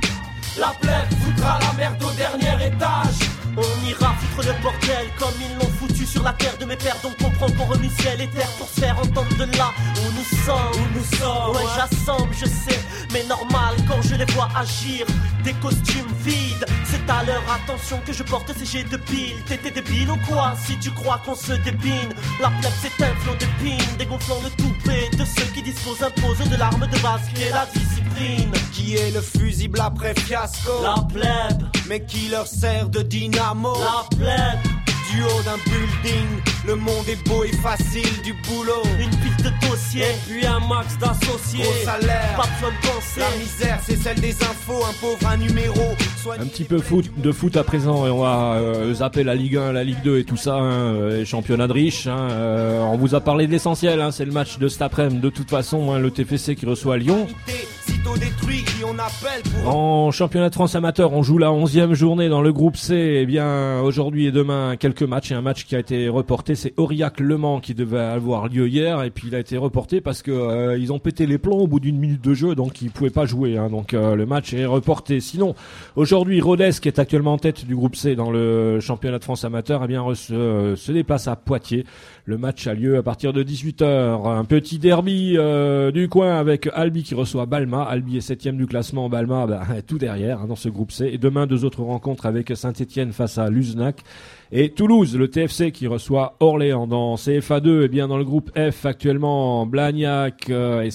[SPEAKER 9] la plèbe foutra la merde au dernier étage. On ira foutre le bordel comme ils l'ont foutu sur la terre de mes pères. Donc comprends qu'on remue ciel et terre pour se faire entendre de là où nous sommes. Ouais, j'assemble, je sais, mais normal quand je les vois agir. Des costumes vides, c'est à leur attention que je porte ces jets de piles. T'étais débile ou quoi si tu crois qu'on se débine? La plèbe c'est un flot d'épines, dégonflant le toupet de ceux qui disposent, imposent de l'arme de base qui est la discipline.
[SPEAKER 8] Qui est le fusible après fiasco?
[SPEAKER 9] La plèbe.
[SPEAKER 8] Mais qui leur sert de dynamo?
[SPEAKER 9] La plèbe.
[SPEAKER 8] Du haut d'un building, le monde est beau et facile du boulot.
[SPEAKER 9] Une pile de dossiers, puis un max d'associés.
[SPEAKER 8] Gros salaire,
[SPEAKER 9] pas besoin de penser.
[SPEAKER 8] La misère c'est celle des infos, un pauvre un numéro.
[SPEAKER 5] Un petit peu de foot à présent, et on va zapper la Ligue 1, la Ligue 2 et tout ça, les championnats de riches. On vous a parlé de l'essentiel, c'est le match de cet après-midi. De toute façon, le TFC qui reçoit Lyon.
[SPEAKER 8] Détruit, qui on appelle pour...
[SPEAKER 5] En championnat de France amateur, on joue la 11e journée dans le groupe C. Eh bien, aujourd'hui et demain, quelques matchs. Et un match qui a été reporté, c'est Aurillac-Le Mans qui devait avoir lieu hier. Et puis il a été reporté parce que ils ont pété les plombs au bout d'une minute de jeu, donc ils pouvaient pas jouer. Donc le match est reporté. Sinon, aujourd'hui, Rodez, qui est actuellement en tête du groupe C dans le championnat de France amateur, eh bien se déplace à Poitiers. Le match a lieu à partir de 18h. Un petit derby du coin avec Albi qui reçoit Balma. Albi est 7e du classement, Balma tout derrière dans ce groupe C. Et demain, 2 autres rencontres avec Saint-Étienne face à Luznac. Et Toulouse, le TFC qui reçoit Orléans. Dans CFA2, eh bien dans le groupe F actuellement, Blagnac est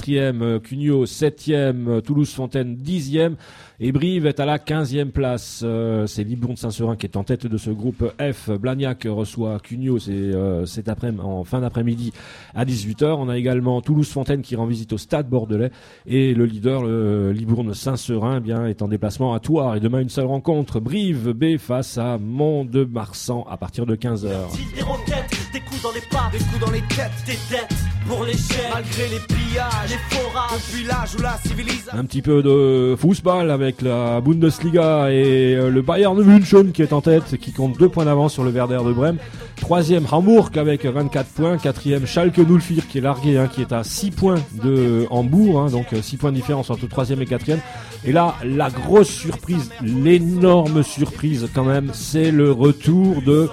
[SPEAKER 5] 4e, Cugnot 7e, Toulouse-Fontaine 10e. Et Brive est à la 15e place. C'est Libourne de Saint-Seurin qui est en tête de ce groupe F. Blagnac reçoit Cugnot, c'est cet après-midi, en fin d'après-midi à 18h. On a également Toulouse-Fontaine qui rend visite au Stade Bordelais. Et le leader, le Libourne Saint-Seurin, est en déplacement à Thouars. Et demain, une seule rencontre. Brive B face à Mont-de-Marsan à partir de 15h.
[SPEAKER 9] Des roquettes, des coups dans les pattes,
[SPEAKER 8] des coups dans les têtes,
[SPEAKER 9] des dettes pour les chèques,
[SPEAKER 8] malgré les pillages,
[SPEAKER 9] les forages,
[SPEAKER 8] depuis l'âge où la civilisation.
[SPEAKER 5] Un petit peu de football avec la Bundesliga et le Bayern München qui est en tête, qui compte 2 points d'avance sur le Werder de Brême. 3e Hamburg avec 24 points. 4e Schalke 04 qui est largué, qui est à 6 points de Hambourg, donc 6 points de différence entre 3e et 4e. Et là, la grosse surprise, l'énorme surprise quand même, c'est le retour de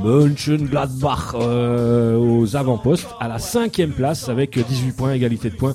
[SPEAKER 5] Mönchengladbach aux avant-postes à la 5e place avec 18 points, égalité de points